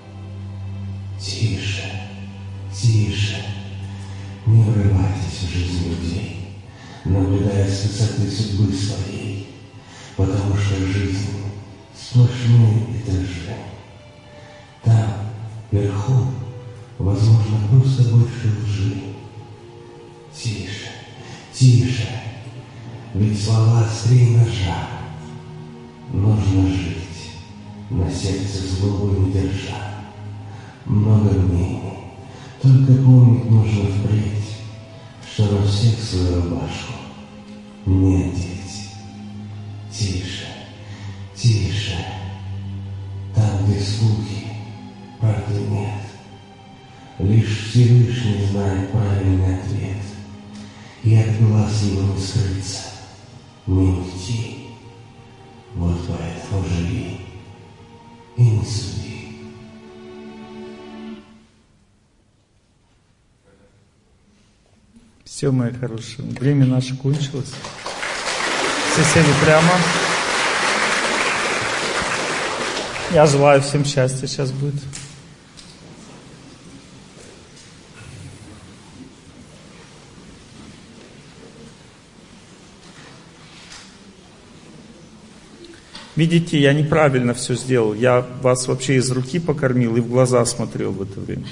B: Тише, тише, не врывайтесь в жизнь людей, наблюдая с высоты судьбы своей, потому что жизнь сплошные этажи. Там, вверху, возможно, просто больше лжи. Тише, тише, ведь слова острее ножа. Нужно жить, на сердце злобу не держа. Много мнений, только помнить нужно впредь, что на всех свою рубашку не одеть. Тише, тише, там, где слухи, правды нет. Лишь Всевышний знает правильный ответ, и от глаз его не скрыться, не уйти. Вот поэтому живи и не суди.
A: Все, мои хорошие, время наше кончилось. Все сели прямо. Я желаю всем счастья сейчас будет. Видите, я неправильно все сделал. Я вас вообще из руки покормил и в глаза смотрел в это время.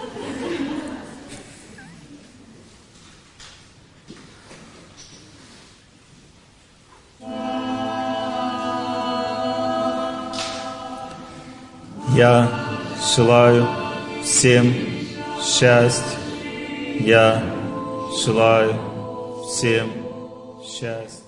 A: Я желаю всем счастья. Я желаю всем счастья.